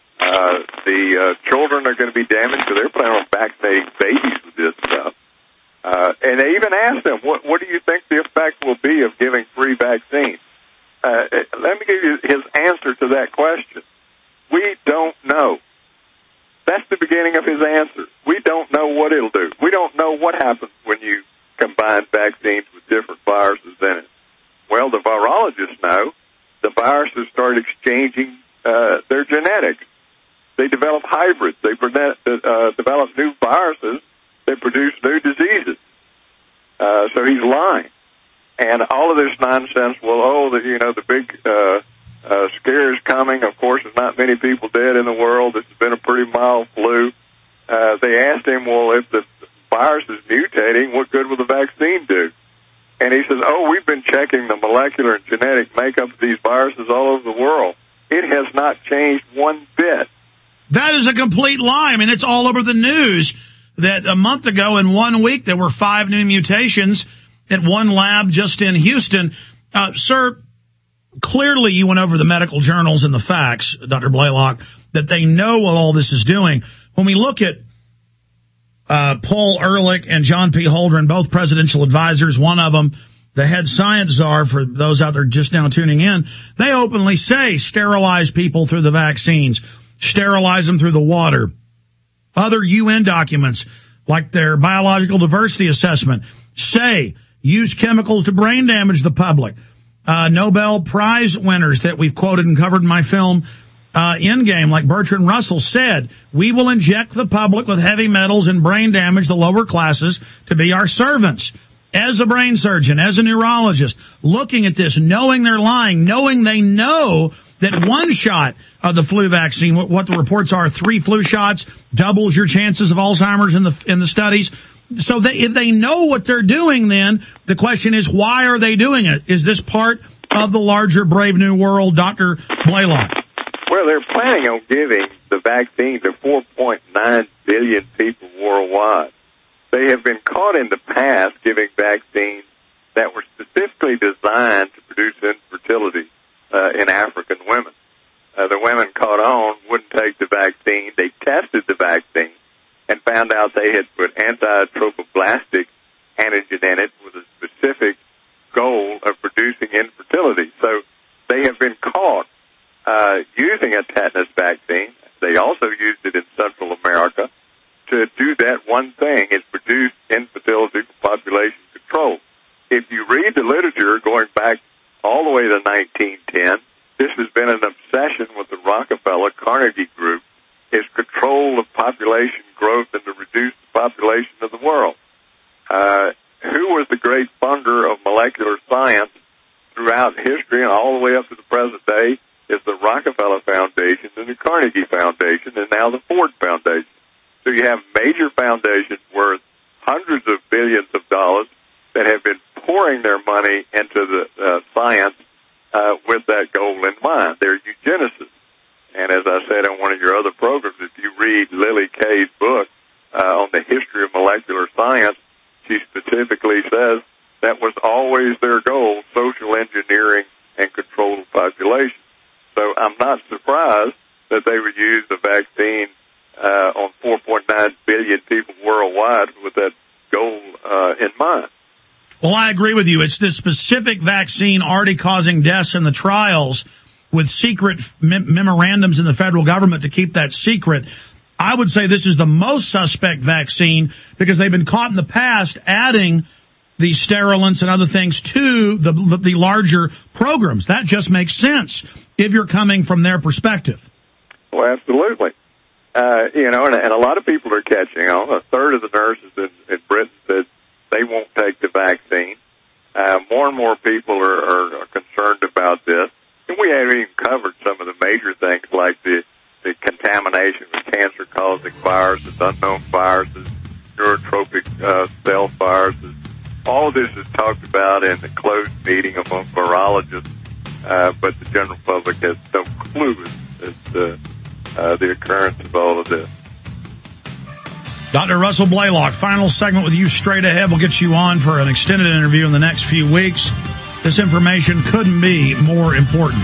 The children are going to be damaged because they're planning on vaccinating babies with this stuff. And they even asked them, what do you think the effect will be of giving free vaccines? Let me give you his answer to that question. We don't know. That's the beginning of his answer. We don't know what it'll do. We don't know what happens when you combine vaccines with different viruses in it. Well, the virologists know. The viruses start exchanging their genetics. They develop hybrids. They develop new viruses that produce new diseases. So he's lying. And all of this nonsense, the big scare is coming. Of course, there's not many people dead in the world. This has been a pretty mild flu. They asked him, well, if the virus is mutating, what good will the vaccine do? And he says, we've been checking the molecular and genetic makeup of these viruses all over the world. It has not changed one bit. That is a complete lie. I mean, it's all over the news that a month ago in 1 week there were 5 new mutations at one lab just in Houston. Sir, clearly you went over the medical journals and the facts, Dr. Blaylock, that they know what all this is doing. When we look at Paul Ehrlich and John P. Holdren, both presidential advisors, one of them the head science czar, for those out there just now tuning in, they openly say sterilize people through the vaccines, sterilize them through the water. Other UN documents, like their biological diversity assessment, say use chemicals to brain damage the public. Nobel Prize winners that we've quoted and covered in my film, Endgame, like Bertrand Russell, said, we will inject the public with heavy metals and brain damage the lower classes to be our servants. As a brain surgeon, as a neurologist, looking at this, knowing they're lying, knowing they know that one shot of the flu vaccine, what the reports are, 3 flu shots doubles your chances of Alzheimer's in the studies. So if they know what they're doing, then the question is, why are they doing it? Is this part of the larger Brave New World, Dr. Blaylock? Well, they're planning on giving the vaccine to 4.9 billion people worldwide. They have been caught in the past giving vaccines that were specifically designed to produce infertility in African women. The women caught on, wouldn't take the vaccine. They tested the vaccine and found out they had put anti-trophoblastic antigen in it with a specific goal of producing infertility. So they have been caught using a tetanus vaccine. They also used it in Central America to do that one thing, is produce infertility for population control. If you read the literature going back all the way to 1910, this has been an obsession with the Rockefeller Carnegie Group is control of population growth and to reduce the population of the world. Who was the great funder of molecular science throughout history and all the way up to the present day is the Rockefeller Foundation and the Carnegie Foundation and now the Ford Foundation. So you have major foundations worth hundreds of billions of dollars that have been pouring their money into the science with that goal in mind. They're eugenicists. And as I said in one of your other programs, if you read Lily Kay's book on the history of molecular science, she specifically says that was always their goal, social engineering and control of population. So I'm not surprised that they would use the vaccine on 4.9 billion people worldwide with that goal in mind. Well, I agree with you. It's this specific vaccine already causing deaths in the trials with secret memorandums in the federal government to keep that secret. I would say this is the most suspect vaccine because they've been caught in the past adding these sterilants and other things to the larger programs. That just makes sense if you're coming from their perspective. Well, absolutely. And a lot of people are catching on. A third of the nurses in Britain said they won't take the vaccine. More and more people are concerned about this. And we haven't even covered some of the major things like the contamination with cancer-causing viruses, unknown viruses, neurotropic cell viruses. All of this is talked about in the closed meeting among virologists, but the general public has no clue as to the occurrence of all of this. Dr. Russell Blaylock, final segment with you straight ahead. We'll get you on for an extended interview in the next few weeks. This information couldn't be more important.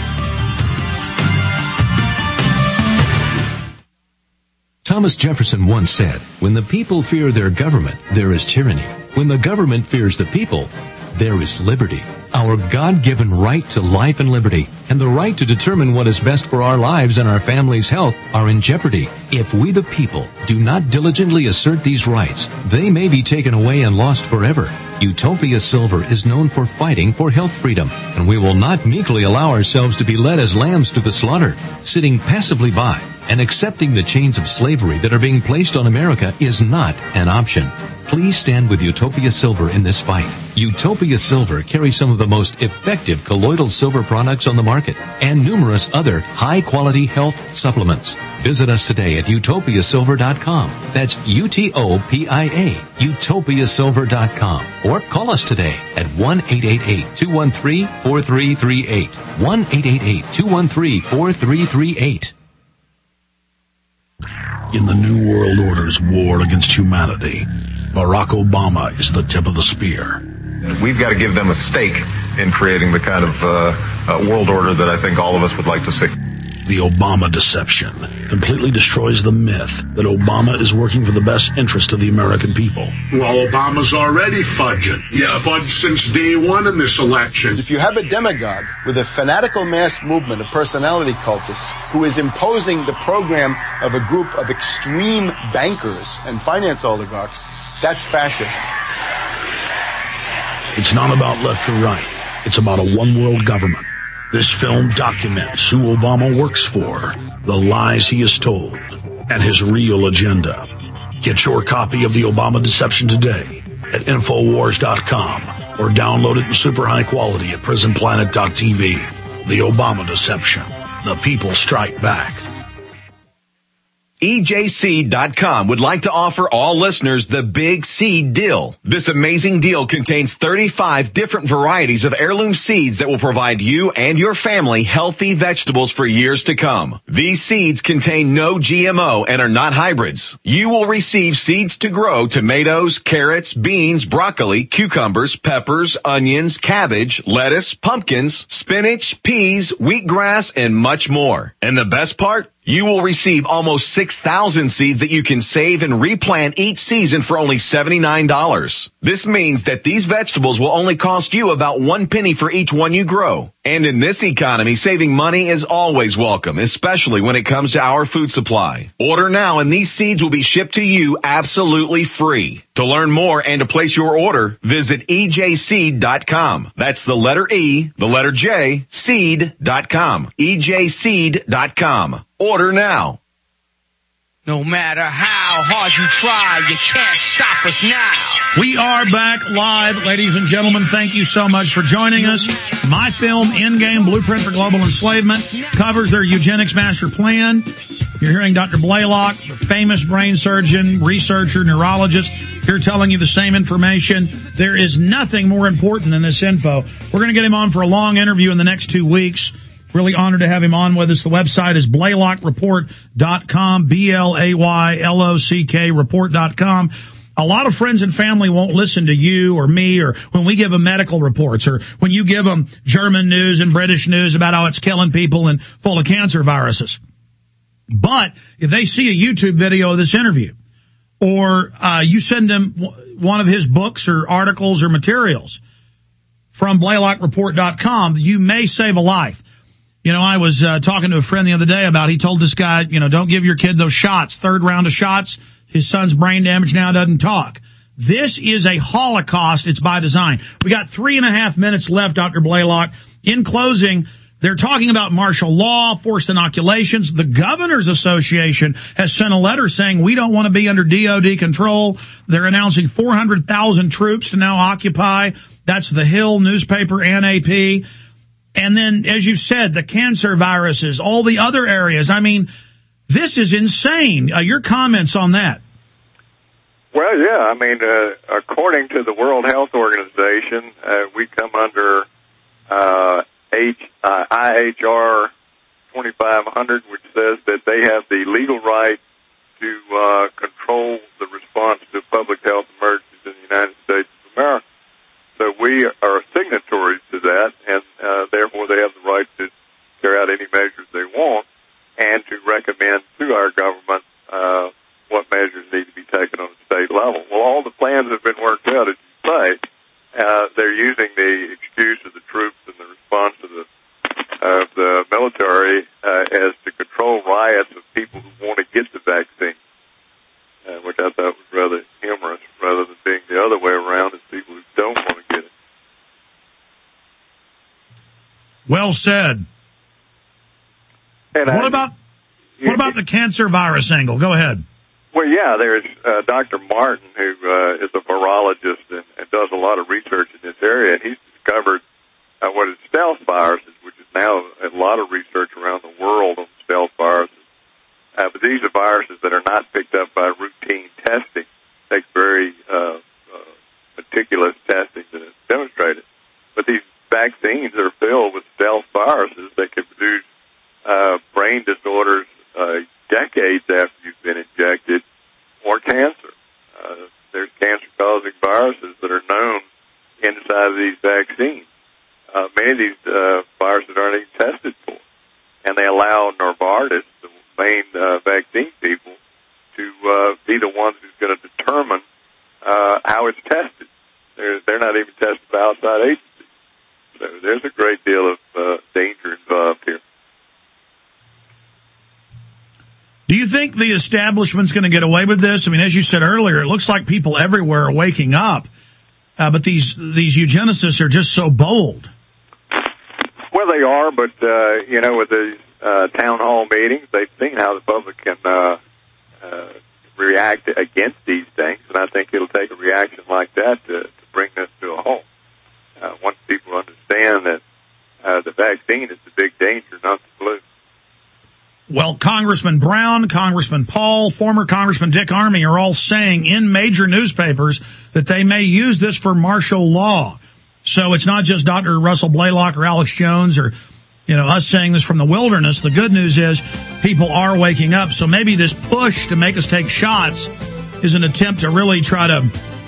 Thomas Jefferson once said, "When the people fear their government, there is tyranny. When the government fears the people, there is liberty." Our God-given right to life and liberty and the right to determine what is best for our lives and our family's health are in jeopardy. If we the people do not diligently assert these rights, they may be taken away and lost forever. Utopia Silver is known for fighting for health freedom, and we will not meekly allow ourselves to be led as lambs to the slaughter. Sitting passively by and accepting the chains of slavery that are being placed on America is not an option. Please stand with Utopia Silver in this fight. Utopia Silver carries some of the most effective colloidal silver products on the market and numerous other high-quality health supplements. Visit us today at utopiasilver.com. That's UTOPIA, utopiasilver.com. Or call us today at 1-888-213-4338. 1-888-213-4338. In the New World Order's war against humanity, Barack Obama is the tip of the spear. We've got to give them a stake in creating the kind of world order that I think all of us would like to see. The Obama deception completely destroys the myth that Obama is working for the best interest of the American people. Well, Obama's already fudging. He's fudged since day one in this election. If you have a demagogue with a fanatical mass movement of personality cultists who is imposing the program of a group of extreme bankers and finance oligarchs, that's fascism. It's not about left or right. It's about a one-world government. This film documents who Obama works for, the lies he has told, and his real agenda. Get your copy of The Obama Deception today at Infowars.com or download it in super high quality at PrisonPlanet.tv. The Obama Deception. The people strike back. EJSeed.com would like to offer all listeners the Big Seed Deal. This amazing deal contains 35 different varieties of heirloom seeds that will provide you and your family healthy vegetables for years to come. These seeds contain no GMO and are not hybrids. You will receive seeds to grow tomatoes, carrots, beans, broccoli, cucumbers, peppers, onions, cabbage, lettuce, pumpkins, spinach, peas, wheatgrass, and much more. And the best part? You will receive almost 6,000 seeds that you can save and replant each season for only $79. This means that these vegetables will only cost you about 1 penny for each one you grow. And in this economy, saving money is always welcome, especially when it comes to our food supply. Order now and these seeds will be shipped to you absolutely free. To learn more and to place your order, visit EJSeed.com. That's the letter E, the letter J, seed.com. EJSeed.com. Order now. No matter how hard you try, you can't stop us now. We are back live, ladies and gentlemen. Thank you so much for joining us. My film, Endgame, Blueprint for Global Enslavement, covers their eugenics master plan. You're hearing Dr. Blaylock, the famous brain surgeon, researcher, neurologist, here telling you the same information. There is nothing more important than this info. We're going to get him on for a long interview in the next 2 weeks. Really honored to have him on with us. The website is BlaylockReport.com, BLAYLOCK report.com. A lot of friends and family won't listen to you or me or when we give them medical reports or when you give them German news and British news about how it's killing people and full of cancer viruses. But if they see a YouTube video of this interview or you send them one of his books or articles or materials from BlaylockReport.com, you may save a life. You know, I was talking to a friend the other day about, he told this guy, you know, don't give your kid those shots. Third round of shots. His son's brain damage now, doesn't talk. This is a Holocaust. It's by design. We got 3.5 minutes left, Dr. Blaylock. In closing, they're talking about martial law, forced inoculations. The Governors Association has sent a letter saying we don't want to be under DOD control. They're announcing 400,000 troops to now occupy. That's the Hill newspaper, NAP. And then, as you said, the cancer viruses, all the other areas. I mean, this is insane. Your comments on that? Well, yeah. I mean, according to the World Health Organization, we come under IHR 2500, which says that they have the legal right to control the response to public health emergencies in the United States of America. So we are signatories to that, and therefore they have the right to carry out any measures they want and to recommend to our government what measures need to be taken on the state level. Well, all the plans have been worked out, as you say. They're using the excuse of the troops and the response of the military as to control riots of people who want to get the vaccine, which I thought was rather humorous, rather than being the other way around as people who don't want to get it. Well said. And what about the cancer virus angle? Go ahead. Well, yeah, there's Dr. Martin, who is a virologist and does a lot of research in this area, and he's discovered what is stealth viruses, which is now a lot of research around the world on stealth viruses. But these are viruses that are not picked up by routine testing. It takes very meticulous testing to demonstrate it. But these vaccines are filled with stealth viruses that can produce brain disorders decades after you've been injected, or cancer. There's cancer-causing viruses that are known inside of these vaccines. Many of these viruses aren't even tested for, and they allow Novartis, the main vaccine people, to be the ones who's going to determine how it's tested. They're not even tested by outside agencies. So there's a great deal of danger involved here. Do you think the establishment's going to get away with this? I mean, as you said earlier, it looks like people everywhere are waking up, but these eugenicists are just so bold. Well, they are, but you know, with the town hall meetings, they've seen how the public can react against these things, and I think it'll take a reaction like that to bring this to a halt. Once people understand that the vaccine is the big danger, not the flu. Well, Congressman Brown, Congressman Paul, former Congressman Dick Armey are all saying in major newspapers that they may use this for martial law. So it's not just Dr. Russell Blaylock or Alex Jones or, you know, us saying this from the wilderness. The good news is people are waking up. So maybe this push to make us take shots is an attempt to really try to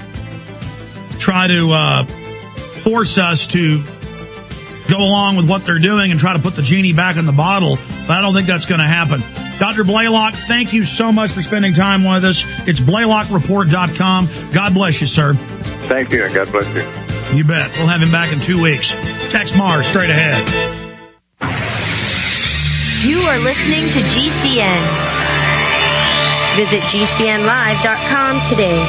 force us to go along with what they're doing and try to put the genie back in the bottle. But I don't think that's going to happen. Dr. Blaylock, thank you so much for spending time with us. It's BlaylockReport.com. God bless you, sir. Thank you, and God bless you. You bet. We'll have him back in 2 weeks. Tex Mars, straight ahead. You are listening to GCN. Visit GCNlive.com today.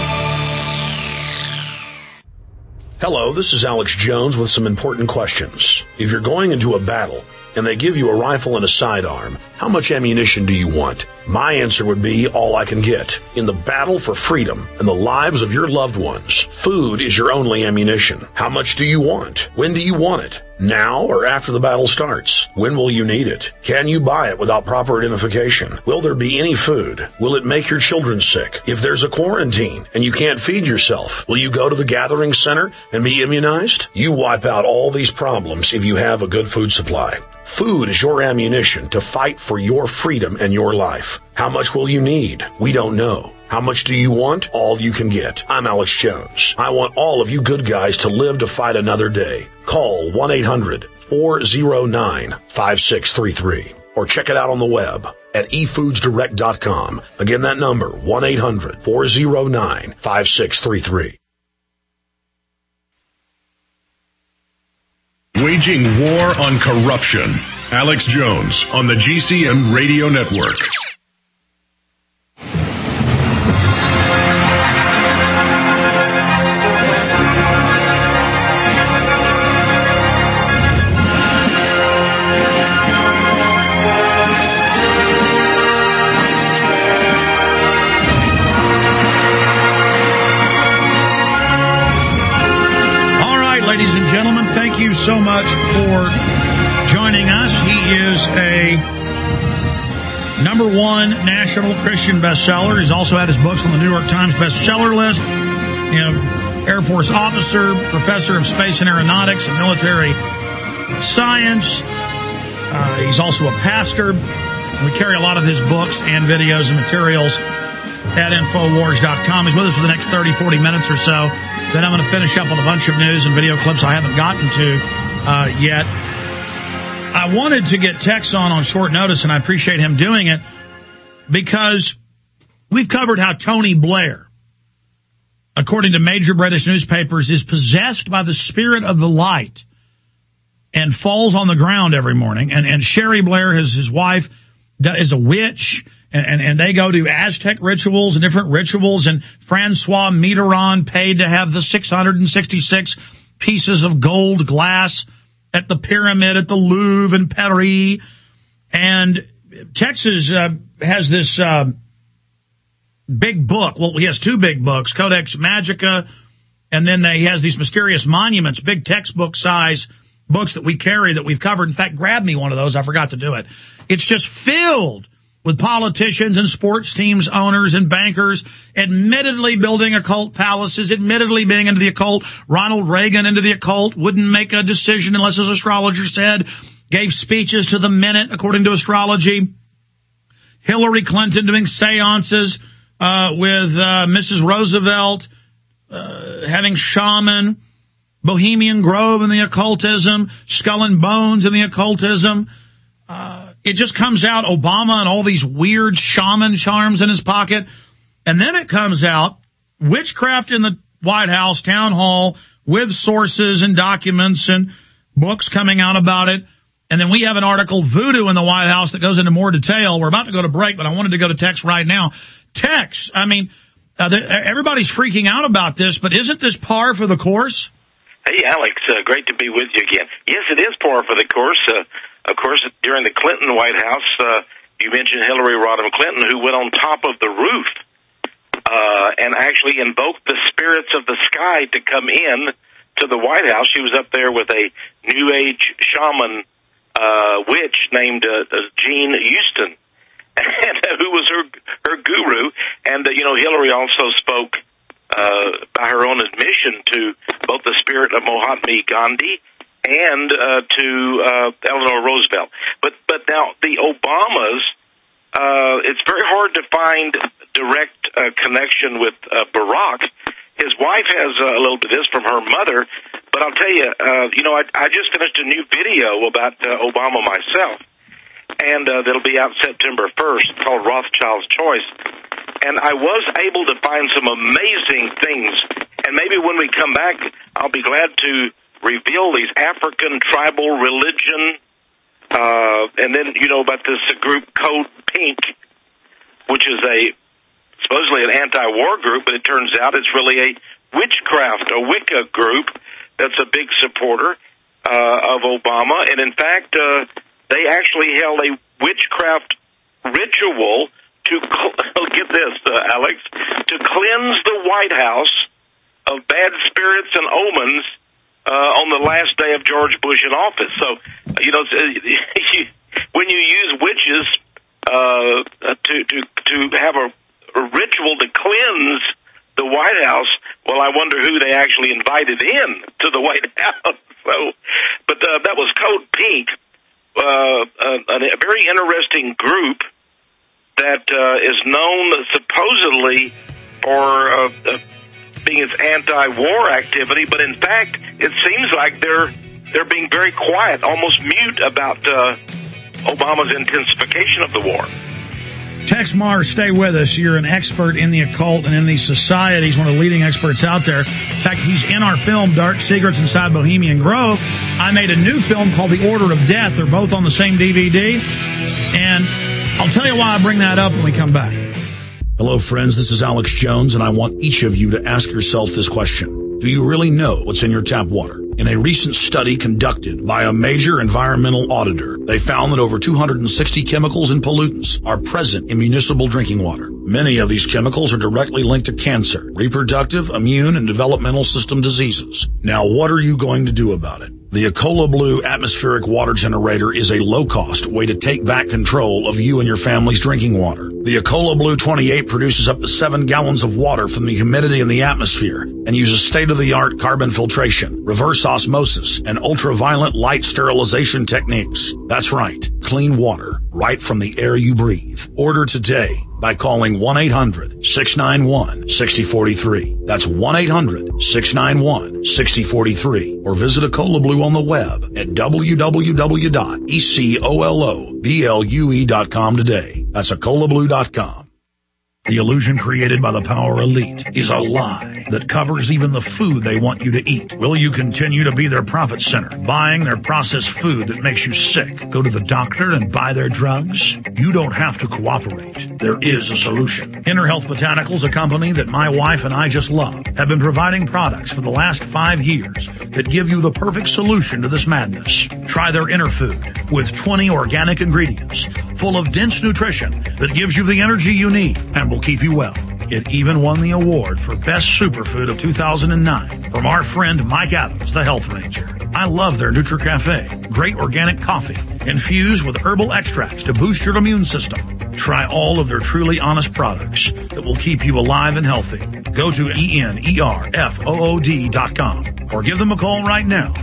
Hello, this is Alex Jones with some important questions. If you're going into a battle and they give you a rifle and a sidearm, how much ammunition do you want? My answer would be all I can get. In the battle for freedom and the lives of your loved ones, food is your only ammunition. How much do you want? When do you want it? Now or after the battle starts? When will you need it? Can you buy it without proper identification? Will there be any food? Will it make your children sick? If there's a quarantine and you can't feed yourself, will you go to the gathering center and be immunized? You wipe out all these problems if you have a good food supply. Food is your ammunition to fight for your freedom and your life. How much will you need? We don't know. How much do you want? All you can get. I'm Alex Jones. I want all of you good guys to live to fight another day. Call 1-800-409-5633 or check it out on the web at efoodsdirect.com. Again, that number, 1-800-409-5633. Waging war on corruption. Alex Jones on the GCN Radio Network. Ladies and gentlemen, thank you so much for joining us. He is a #1 national Christian bestseller. He's also had his books on the New York Times bestseller list. You know, Air Force officer, professor of space and aeronautics and military science. He's also a pastor. We carry a lot of his books and videos and materials at Infowars.com. He's with us for the next 30, 40 minutes or so. Then I'm going to finish up with a bunch of news and video clips I haven't gotten to yet. I wanted to get Tex on short notice, and I appreciate him doing it, because we've covered how Tony Blair, according to major British newspapers, is possessed by the spirit of the light and falls on the ground every morning. And Sherry Blair, his wife, is a witch. And they go to Aztec rituals and different rituals, and Francois Mitterrand paid to have the 666 pieces of gold glass at the pyramid at the Louvre in Paris. And Texas has this big book. Well, he has two big books, Codex Magica, and then he has these mysterious monuments, big textbook size books that we carry that we've covered. In fact, grab me one of those. I forgot to do it. It's just filled with politicians and sports teams, owners and bankers, admittedly building occult palaces, admittedly being into the occult. Ronald Reagan into the occult, wouldn't make a decision unless his astrologer said, gave speeches to the minute according to astrology. Hillary Clinton doing seances with Mrs. Roosevelt, having shaman, Bohemian Grove in the occultism, Skull and Bones in the occultism. It just comes out, Obama and all these weird shaman charms in his pocket. And then it comes out, witchcraft in the White House, town hall, with sources and documents and books coming out about it. And then we have an article, Voodoo in the White House, that goes into more detail. We're about to go to break, but I wanted to go to Tex right now. Tex, I mean, everybody's freaking out about this, but isn't this par for the course? Hey, Alex, great to be with you again. Yes, it is par for the course. Of course, during the Clinton White House, you mentioned Hillary Rodham Clinton, who went on top of the roof and actually invoked the spirits of the sky to come in to the White House. She was up there with a New Age shaman witch named Jean Houston, and who was her guru. And, Hillary also spoke by her own admission to both the spirit of Mahatma Gandhi and to Eleanor Roosevelt. But now the Obamas, it's very hard to find direct connection with Barack. His wife has a little bit of this from her mother, but I'll tell you, I just finished a new video about Obama myself, and that'll be out September 1st, called Rothschild's Choice. And I was able to find some amazing things, and maybe when we come back, I'll be glad to reveal these African tribal religion, and then, about this group Code Pink, which is supposedly an anti-war group, but it turns out it's really a witchcraft, a Wicca group that's a big supporter of Obama. And in fact, they actually held a witchcraft ritual Alex, to cleanse the White House of bad spirits and omens on the last day of George Bush in office. So, when you use witches to have a ritual to cleanse the White House, well, I wonder who they actually invited in to the White House. But that was Code Pink, a very interesting group that is known supposedly for being its anti-war activity, but in fact, it seems like they're being very quiet, almost mute about Obama's intensification of the war. Tex Mars, stay with us. You're an expert in the occult and in these societies, one of the leading experts out there. In fact, he's in our film, Dark Secrets Inside Bohemian Grove. I made a new film called The Order of Death. They're both on the same DVD. And I'll tell you why I bring that up when we come back. Hello, friends. This is Alex Jones, and I want each of you to ask yourself this question. Do you really know what's in your tap water? In a recent study conducted by a major environmental auditor, they found that over 260 chemicals and pollutants are present in municipal drinking water. Many of these chemicals are directly linked to cancer, reproductive, immune, and developmental system diseases. Now, what are you going to do about it? The Ecola Blue atmospheric water generator is a low-cost way to take back control of you and your family's drinking water. The Ecola Blue 28 produces up to 7 gallons of water from the humidity in the atmosphere and uses state-of-the-art carbon filtration, reverse osmosis, and ultraviolet light sterilization techniques. That's right, clean water right from the air you breathe. Order today by calling 1-800-691-6043. That's 1-800-691-6043. Or visit Ecola Blue on the web at www.ecoloblu.com today. That's EcolaBlue.com. The illusion created by the power elite is a lie that covers even the food they want you to eat. Will you continue to be their profit center, buying their processed food that makes you sick? Go to the doctor and buy their drugs? You don't have to cooperate. There is a solution. Inner Health Botanicals, a company that my wife and I just love, have been providing products for the last 5 years that give you the perfect solution to this madness. Try their Inner Food with 20 organic ingredients full of dense nutrition that gives you the energy you need and will keep you well. It even won the award for Best Superfood of 2009 from our friend Mike Adams, the Health Ranger. I love their NutriCafe. Great organic coffee infused with herbal extracts to boost your immune system. Try all of their truly honest products that will keep you alive and healthy. Go to ENERFOOD.com or give them a call right now,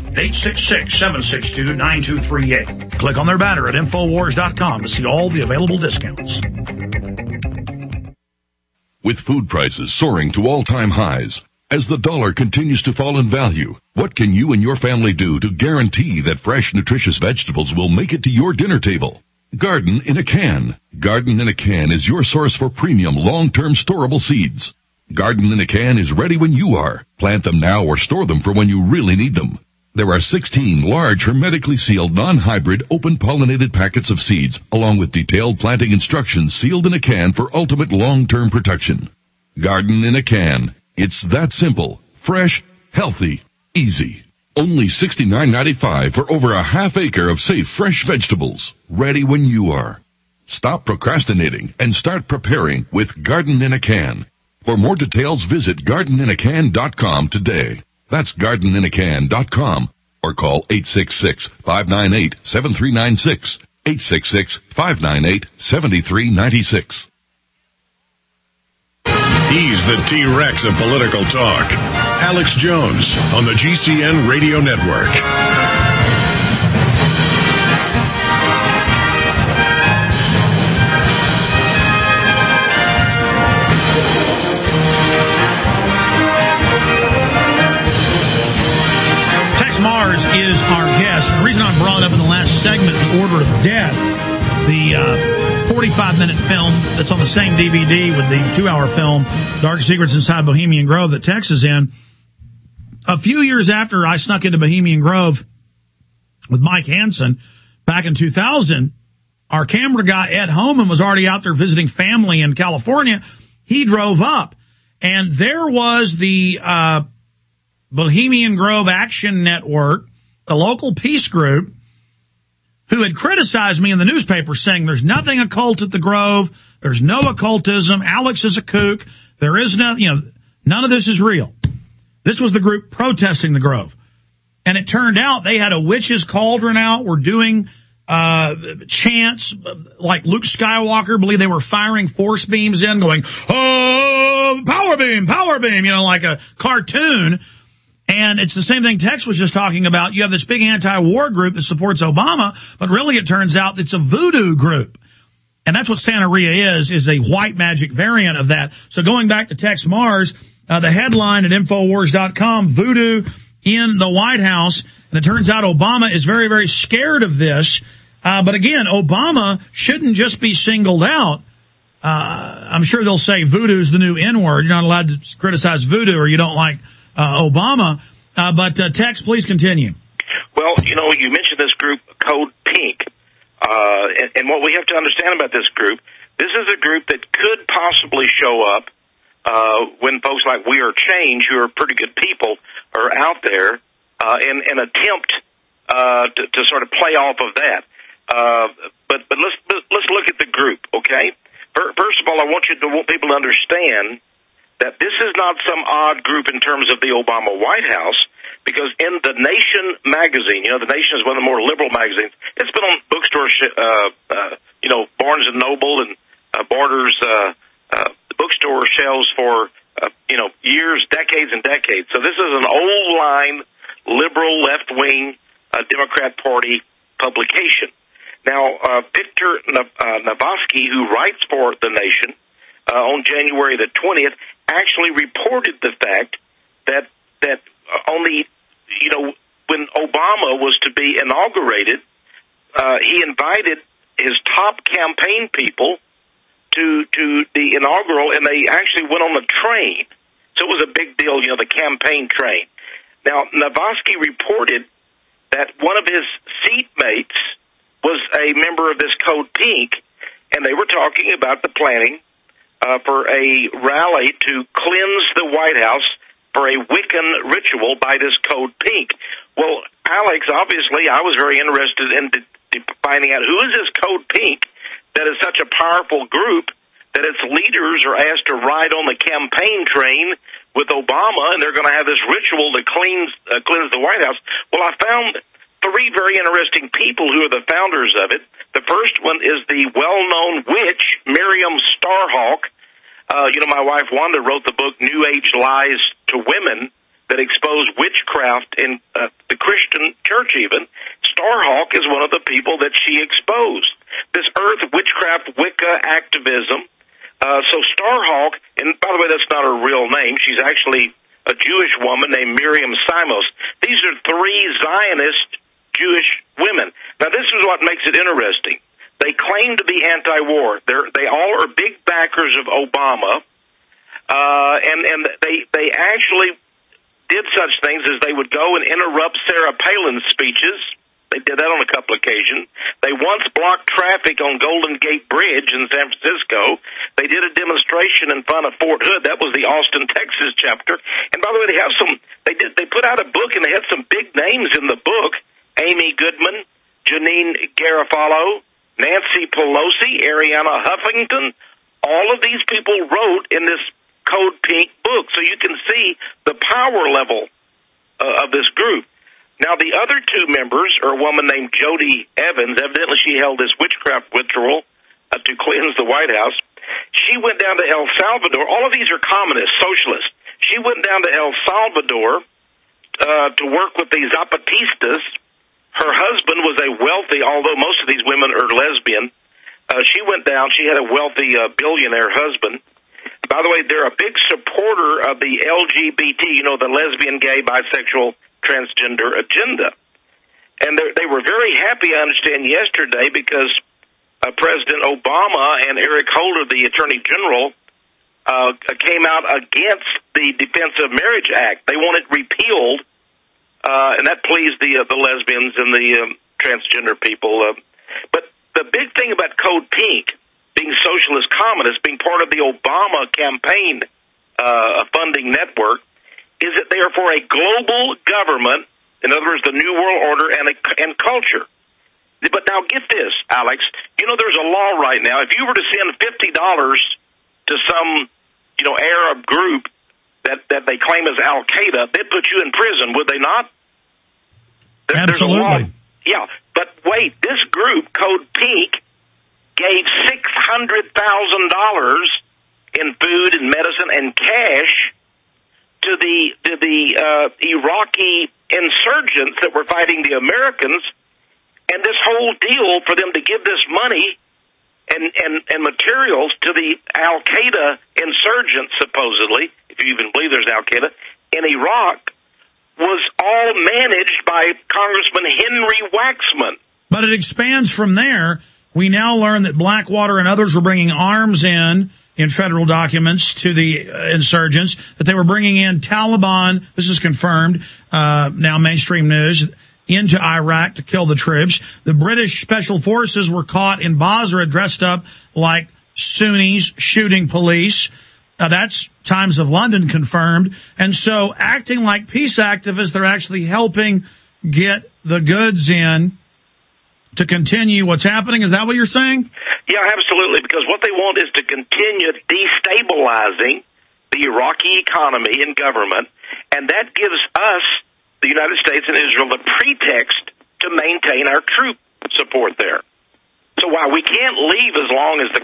866-762-9238. Click on their banner at Infowars.com to see all the available discounts. With food prices soaring to all-time highs, as the dollar continues to fall in value, what can you and your family do to guarantee that fresh, nutritious vegetables will make it to your dinner table? Garden in a Can. Garden in a Can is your source for premium, long-term storable seeds. Garden in a Can is ready when you are. Plant them now or store them for when you really need them. There are 16 large, hermetically sealed, non-hybrid, open-pollinated packets of seeds, along with detailed planting instructions sealed in a can for ultimate long-term protection. Garden in a Can. It's that simple, fresh, healthy, easy. Only $69.95 for over a half acre of safe, fresh vegetables, ready when you are. Stop procrastinating and start preparing with Garden in a Can. For more details, visit gardeninacan.com today. That's gardeninacan.com or call 866-598-7396, 866-598-7396. He's the T-Rex of political talk. Alex Jones on the GCN Radio Network. Mars is our guest. The reason I brought up in the last segment, The Order of Death, the 45-minute film that's on the same DVD with the 2-hour film, Dark Secrets Inside Bohemian Grove, that Tex is in. A few years after I snuck into Bohemian Grove with Mike Hansen back in 2000, our camera guy, Ed Homan, was already out there visiting family in California. He drove up, and there was the Bohemian Grove Action Network, a local peace group, who had criticized me in the newspaper saying there's nothing occult at the Grove, There's no occultism. Alex is a kook. There is none of this is real. This was the group protesting the Grove. And it turned out they had a witch's cauldron out, were doing chants like Luke Skywalker. Believe they were firing force beams in, going, oh, power beam, like a cartoon. And it's the same thing Tex was just talking about. You have this big anti-war group that supports Obama, but really it turns out it's a voodoo group. And that's what Santeria is a white magic variant of that. So going back to Tex Mars, the headline at Infowars.com, voodoo in the White House. And it turns out Obama is very, very scared of this. But again, Obama shouldn't just be singled out. I'm sure they'll say voodoo is the new N-word. You're not allowed to criticize voodoo or you don't like Obama. But Tex, please continue. Well, you mentioned this group, Code Pink. And what we have to understand about this group, this is a group that could possibly show up when folks like We Are Change, who are pretty good people, are out there and attempt to sort of play off of that. But let's look at the group, okay? First of all, I want people to understand that this is not some odd group in terms of the Obama White House, because in The Nation magazine, The Nation is one of the more liberal magazines. It's been on bookstores, Barnes and Noble and Borders bookstore shelves for years, decades and decades. So this is an old line liberal left wing Democrat Party publication. Now, Victor Navasky, who writes for The Nation, on January the 20th, actually reported the fact that on the, when Obama was to be inaugurated, he invited his top campaign people to the inaugural, and they actually went on the train. So it was a big deal, the campaign train. Now, Navasky reported that one of his seatmates was a member of this Code Pink, and they were talking about the planning for a rally to cleanse the White House for a Wiccan ritual by this Code Pink. Well, Alex, obviously, I was very interested in finding out who is this Code Pink that is such a powerful group that its leaders are asked to ride on the campaign train with Obama, and they're going to have this ritual to cleanse the White House. Well, I found three very interesting people who are the founders of it. The first one is the well-known witch, Miriam Starhawk. My wife Wanda wrote the book New Age Lies to Women that expose witchcraft in the Christian church even. Starhawk is one of the people that she exposed. This earth witchcraft Wicca activism. So Starhawk, and by the way, that's not her real name. She's actually a Jewish woman named Miriam Simos. These are three Zionist Jewish women. Now, this is what makes it interesting. They claim to be anti-war. They all are big backers of Obama, and they actually did such things as they would go and interrupt Sarah Palin's speeches. They did that on a couple occasions. They once blocked traffic on Golden Gate Bridge in San Francisco. They did a demonstration in front of Fort Hood. That was the Austin, Texas chapter. And by the way, they put out a book, and they had some big names in the book: Amy Goodman, Janine Garofalo, Nancy Pelosi, Arianna Huffington. All of these people wrote in this Code Pink book, so you can see the power level of this group. Now, the other two members are a woman named Jody Evans. Evidently, she held this witchcraft ritual to cleanse the White House. She went down to El Salvador. All of these are communists, socialists. She went down to El Salvador to work with the Zapatistas. Her husband was a wealthy, although most of these women are lesbian. She went down. She had a wealthy billionaire husband. By the way, they're a big supporter of the LGBT, the lesbian, gay, bisexual, transgender agenda. And they were very happy, I understand, yesterday because President Obama and Eric Holder, the Attorney General, came out against the Defense of Marriage Act. They want it repealed, and that pleased the lesbians and the transgender people. But the big thing about Code Pink, being socialist communist, being part of the Obama campaign funding network, is that they are for a global government, in other words, the New World Order and culture. But now get this, Alex. You know, there's a law right now. If you were to send $50 to some, Arab group that they claim is Al Qaeda, they'd put you in prison, would they not? Absolutely. Yeah, but wait, this group, Code Pink, gave $600,000 in food and medicine and cash to the Iraqi insurgents that were fighting the Americans, and this whole deal for them to give this money and materials to the Al Qaeda insurgents, supposedly, if you even believe there's Al Qaeda in Iraq, was all managed by Congressman Henry Waxman. But it expands from there. We now learn that Blackwater and others were bringing arms in federal documents to the insurgents, that they were bringing in Taliban, this is confirmed, now mainstream news, into Iraq to kill the troops. The British Special Forces were caught in Basra dressed up like Sunnis shooting police. That's Times of London confirmed. And so acting like peace activists, they're actually helping get the goods in to continue what's happening. Is that what you're saying? Yeah, absolutely, because what they want is to continue destabilizing the Iraqi economy and government, and that gives us, the United States and Israel, the pretext to maintain our troop support there. So while we can't leave as long as the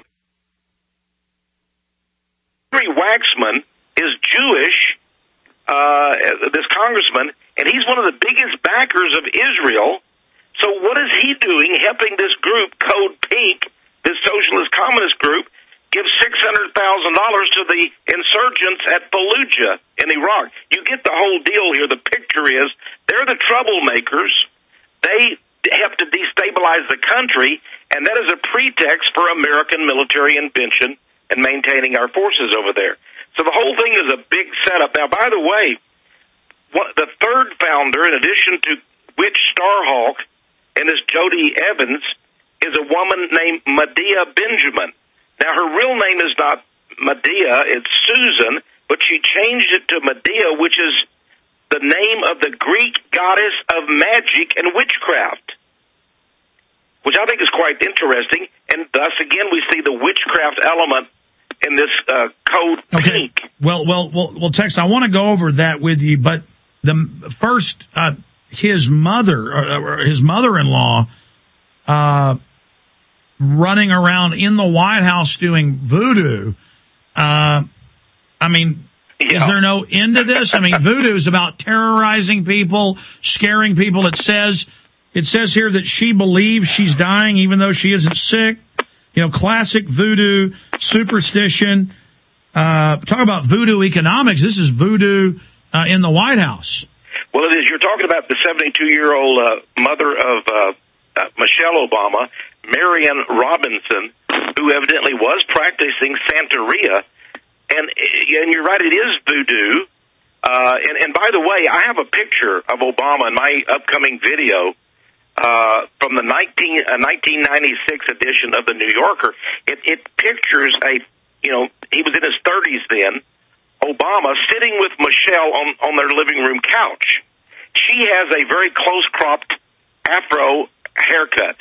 Henry Waxman is Jewish, this congressman, and he's one of the biggest backers of Israel. So what is he doing helping this group, Code Pink, this socialist communist group, give $600,000 to the insurgents at Fallujah in Iraq? You get the whole deal here. The picture is they're the troublemakers. They have to destabilize the country, and that is a pretext for American military intervention and maintaining our forces over there. So the whole thing is a big setup. Now, by the way, the third founder, in addition to Witch Starhawk and this Jody Evans, is a woman named Medea Benjamin. Now, her real name is not Medea, it's Susan, but she changed it to Medea, which is the name of the Greek goddess of magic and witchcraft, which I think is quite interesting. And thus, again, we see the witchcraft element in this Code Pink. Well, Tex, I want to go over that with you, but the first, his mother-in-law, running around in the White House doing voodoo. Is there no end to this? I mean, voodoo is about terrorizing people, scaring people. It says here that she believes she's dying even though she isn't sick. Classic voodoo superstition. Talk about voodoo economics. This is voodoo in the White House. Well, it is. You're talking about the 72-year-old mother of Michelle Obama, Marian Robinson, who evidently was practicing Santeria. And you're right, it is voodoo. And by the way, I have a picture of Obama in my upcoming video from the 1996 edition of the New Yorker. It pictures he was in his 30s then, Obama sitting with Michelle on their living room couch. She has a very close-cropped afro haircut.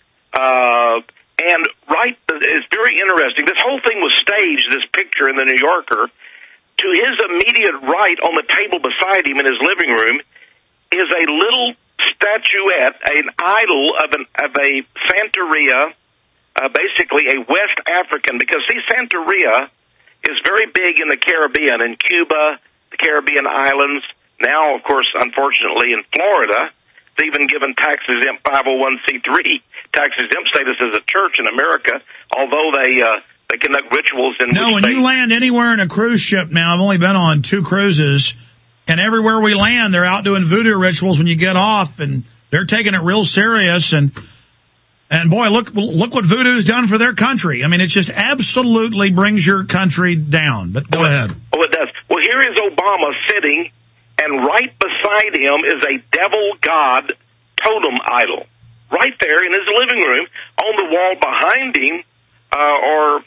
And it's very interesting. This whole thing was staged, this picture in the New Yorker. To his immediate right on the table beside him in his living room is a little statuette, an idol of a Santeria, basically a West African, because see, Santeria is very big in the Caribbean, in Cuba, the Caribbean islands. Now, of course, unfortunately, in Florida, it's even given tax-exempt 501c3 tax-exempt status as a church in America, although they conduct rituals in when you land anywhere in a cruise ship now, I've only been on 2 cruises, and everywhere we land, they're out doing voodoo rituals when you get off, and they're taking it real serious, and boy, look what voodoo's done for their country. I mean, it just absolutely brings your country down. But go ahead. Oh, it does. Well, here is Obama sitting, and right beside him is a devil god totem idol. Right there in his living room. On the wall behind him are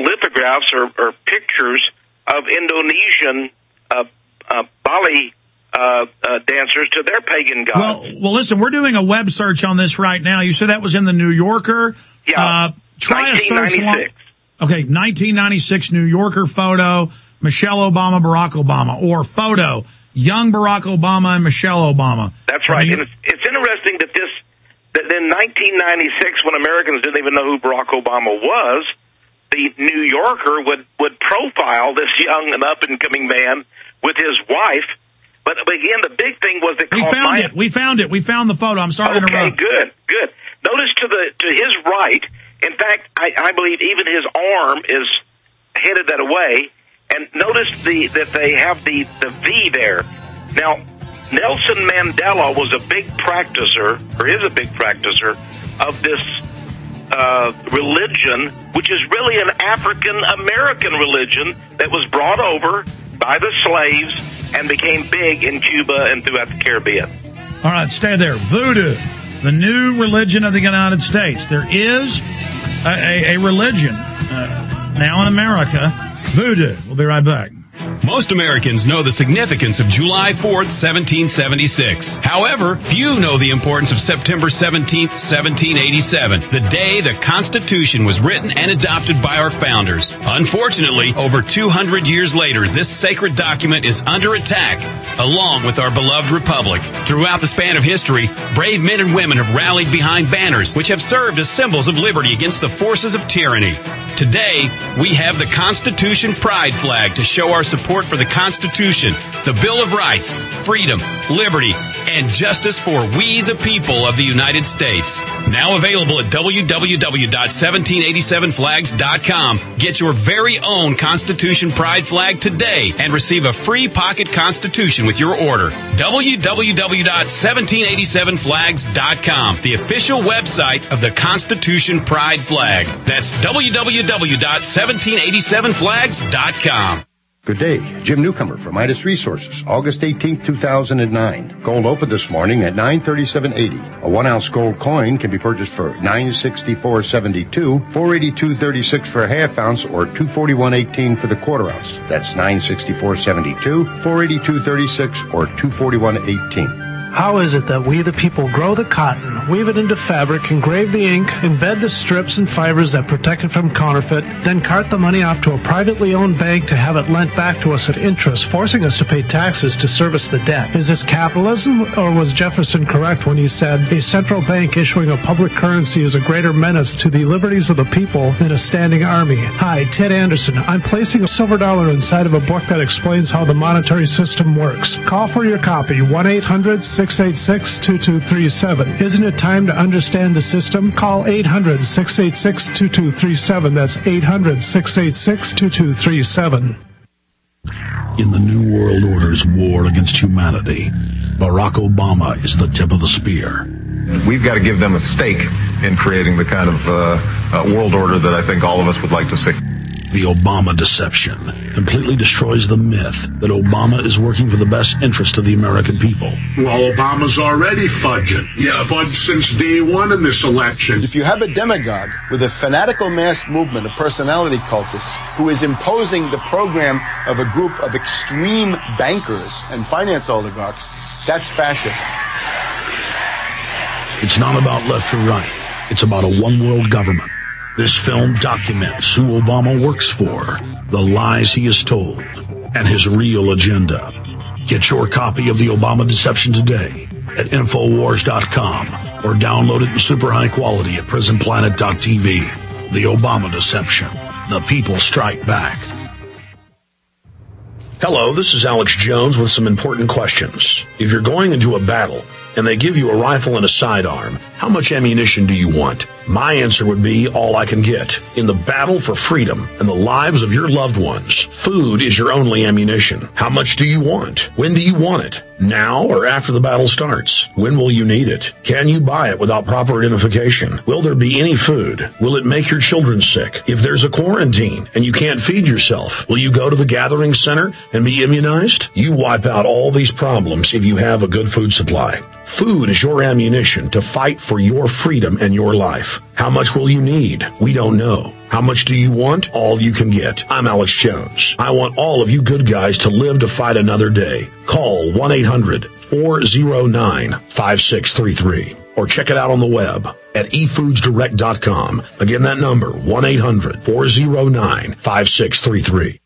lithographs or pictures of Indonesian Bali dancers to their pagan gods. Well, listen, we're doing a web search on this right now. You said that was in the New Yorker. Yeah. Try a search. 1996 New Yorker photo, Michelle Obama, Barack Obama, or photo, young Barack Obama and Michelle Obama. That's right. And it's interesting that in 1996, when Americans didn't even know who Barack Obama was, the New Yorker would profile this young and up-and-coming man with his wife. But again, the big thing was that We found it. We found the photo. I'm sorry to interrupt. Okay, good. Notice to his right. In fact, I believe even his arm is headed that way. And notice that they have the V there. Now, Nelson Mandela was a big practicer, or is a big practicer, of this religion, which is really an African-American religion that was brought over by the slaves and became big in Cuba and throughout the Caribbean. All right, stay there. Voodoo, the new religion of the United States. There is a religion now in America, voodoo. We'll be right back. Most Americans know the significance of July 4th, 1776. However, few know the importance of September 17th, 1787, the day the Constitution was written and adopted by our founders. Unfortunately, over 200 years later, this sacred document is under attack, along with our beloved republic. Throughout the span of history, brave men and women have rallied behind banners which have served as symbols of liberty against the forces of tyranny. Today, we have the Constitution Pride flag to show our support for the Constitution, the Bill of Rights, freedom, liberty, and justice for we the people of the United States. Now available at www.1787flags.com. Get your very own Constitution Pride flag today and receive a free pocket Constitution with your order. www.1787flags.com, the official website of the Constitution Pride flag. That's www.1787flags.com. Good day. Jim Newcomer from Midas Resources, August 18, 2009. Gold opened this morning at $937.80. A 1-ounce gold coin can be purchased for $964.72, $482.36 for a half ounce, or $241.18 for the quarter ounce. That's $964.72, $482.36, or $241.18. How is it that we the people grow the cotton, weave it into fabric, engrave the ink, embed the strips and fibers that protect it from counterfeit, then cart the money off to a privately owned bank to have it lent back to us at interest, forcing us to pay taxes to service the debt? Is this capitalism, or was Jefferson correct when he said, a central bank issuing a public currency is a greater menace to the liberties of the people than a standing army? Hi, Ted Anderson. I'm placing a silver dollar inside of a book that explains how the monetary system works. Call for your copy, 1-800-686-2237. Isn't it time to understand the system? Call 800-686-2237. That's 800-686-2237. In the New World Order's war against humanity, Barack Obama is the tip of the spear. We've got to give them a stake in creating the kind of world order that I think all of us would like to see. The Obama deception completely destroys the myth that Obama is working for the best interest of the American people. Well, Obama's already fudging. He's fudged since day one in this election. If you have a demagogue with a fanatical mass movement of personality cultists who is imposing the program of a group of extreme bankers and finance oligarchs, that's fascism. It's not about left or right. It's about a one-world government. This film documents who Obama works for, the lies he has told, and his real agenda. Get your copy of The Obama Deception today at Infowars.com or download it in super high quality at PrisonPlanet.tv. The Obama Deception. The people strike back. Hello, this is Alex Jones with some important questions. If you're going into a battle and they give you a rifle and a sidearm, how much ammunition do you want? My answer would be all I can get. In the battle for freedom and the lives of your loved ones, food is your only ammunition. How much do you want? When do you want it? Now or after the battle starts? When will you need it? Can you buy it without proper identification? Will there be any food? Will it make your children sick? If there's a quarantine and you can't feed yourself, will you go to the gathering center and be immunized? You wipe out all these problems if you have a good food supply. Food is your ammunition to fight for your freedom and your life. How much will you need? We don't know. How much do you want? All you can get. I'm Alex Jones. I want all of you good guys to live to fight another day. Call 1-800-409-5633 or check it out on the web at efoodsdirect.com. Again, that number, 1-800-409-5633.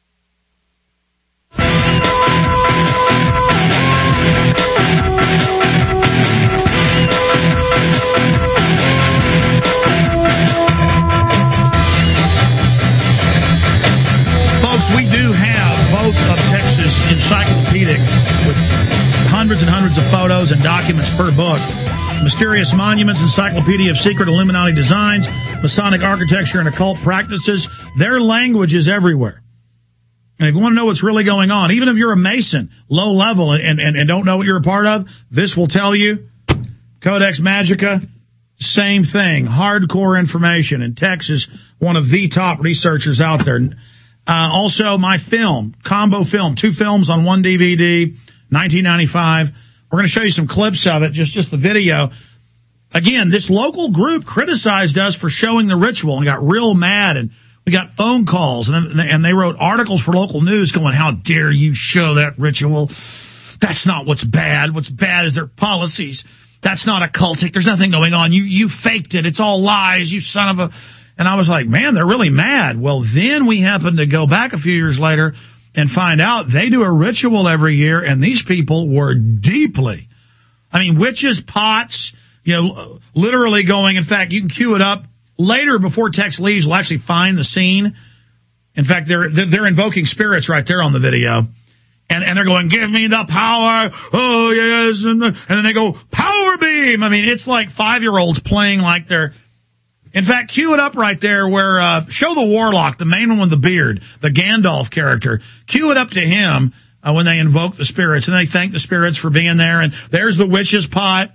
We do have both of Texas Encyclopedic with hundreds and hundreds of photos and documents per book. Mysterious Monuments, Encyclopedia of Secret Illuminati Designs, Masonic Architecture and Occult Practices. Their language is everywhere. And if you want to know what's really going on, even if you're a Mason, low level, and don't know what you're a part of, this will tell you. Codex Magica, same thing. Hardcore information. In Texas, one of the top researchers out there. Also, my film, combo film, 2 films on 1 DVD, 1995. We're going to show you some clips of it, just the video. Again, this local group criticized us for showing the ritual and got real mad, and we got phone calls, and they wrote articles for local news going, how dare you show that ritual? That's not what's bad. What's bad is their policies. That's not occultic. There's nothing going on. You faked it. It's all lies, you son of a... And I was like, man, they're really mad. Well, then we happened to go back a few years later and find out they do a ritual every year, and these people were deeply, witches, pots, literally going. In fact, you can cue it up later before Tex leaves. We'll actually find the scene. In fact, they're invoking spirits right there on the video. And they're going, give me the power. Oh, yes. And then they go, power beam. It's like 5-year-olds playing like they're... In fact, cue it up right there where, show the warlock, the main one with the beard, the Gandalf character. Cue it up to him, when they invoke the spirits, and they thank the spirits for being there. And there's the witch's pot.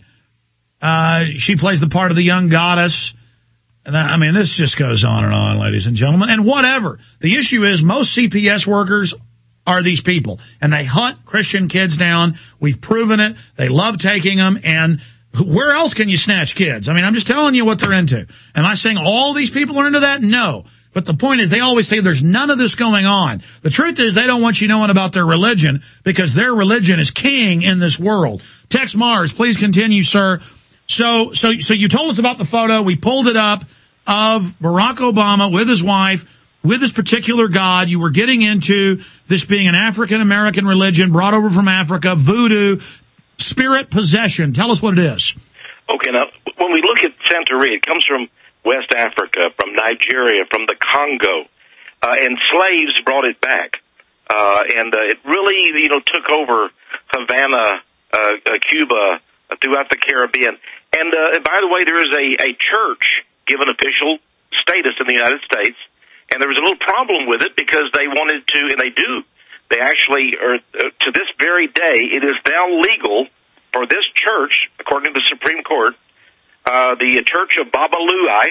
She plays the part of the young goddess. And this just goes on, ladies and gentlemen. And whatever. The issue is most CPS workers are these people, and they hunt Christian kids down. We've proven it. They love taking them, and where else can you snatch kids? I'm just telling you what they're into. Am I saying all these people are into that? No. But the point is, they always say there's none of this going on. The truth is, they don't want you knowing about their religion because their religion is king in this world. Tex Mars, please continue, sir. So you told us about the photo. We pulled it up of Barack Obama with his wife, with this particular god. You were getting into this being an African-American religion brought over from Africa, voodoo, spirit possession. Tell us what it is. Okay, now, when we look at Santeria, it comes from West Africa, from Nigeria, from the Congo, and slaves brought it back. And it really, took over Havana, Cuba, throughout the Caribbean. And by the way, there is a church given official status in the United States, and there was a little problem with it because they wanted to, and they do. They actually are, to this very day, it is now legal for this church, according to the Supreme Court, the Church of Babaluai,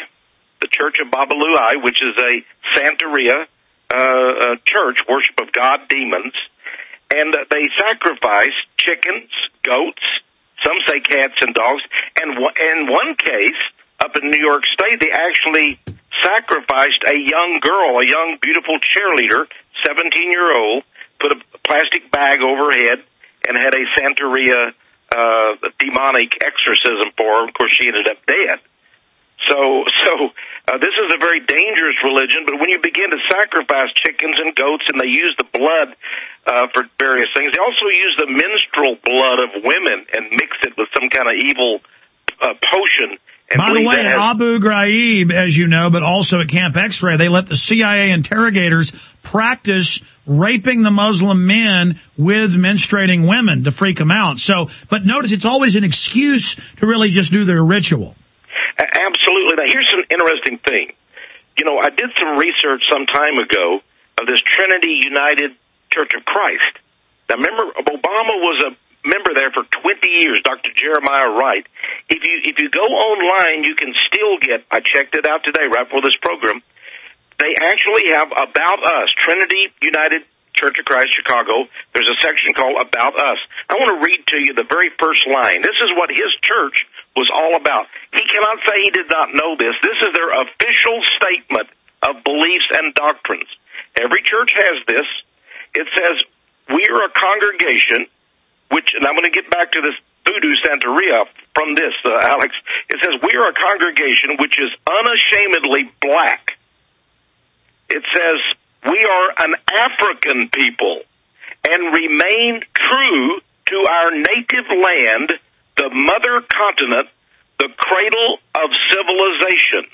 which is a Santeria church, worship of god demons, and they sacrifice chickens, goats, some say cats and dogs, and in one case, up in New York State, they actually sacrificed a young girl, a young, beautiful cheerleader, 17-year-old, put a plastic bag over her head, and had a Santeria demonic exorcism for her. Of course, she ended up dead. So this is a very dangerous religion, but when you begin to sacrifice chickens and goats, and they use the blood for various things, they also use the menstrual blood of women and mix it with some kind of evil potion. And by the way, at Abu Ghraib, as you know, but also at Camp X-Ray, they let the CIA interrogators practice raping the Muslim men with menstruating women to freak them out. So, but notice it's always an excuse to really just do their ritual. Absolutely. Now, here's an interesting thing. I did some research some time ago of this Trinity United Church of Christ. Now, remember, Obama was a member there for 20 years, Dr. Jeremiah Wright. If you go online, you can still get, I checked it out today right before this program, they actually have About Us, Trinity United Church of Christ, Chicago. There's a section called About Us. I want to read to you the very first line. This is what his church was all about. He cannot say he did not know this. This is their official statement of beliefs and doctrines. Every church has this. It says, we are a congregation, which, and I'm going to get back to this voodoo Santeria from this, Alex. It says, we are a congregation which is unashamedly black. It says, we are an African people and remain true to our native land, the mother continent, the cradle of civilization.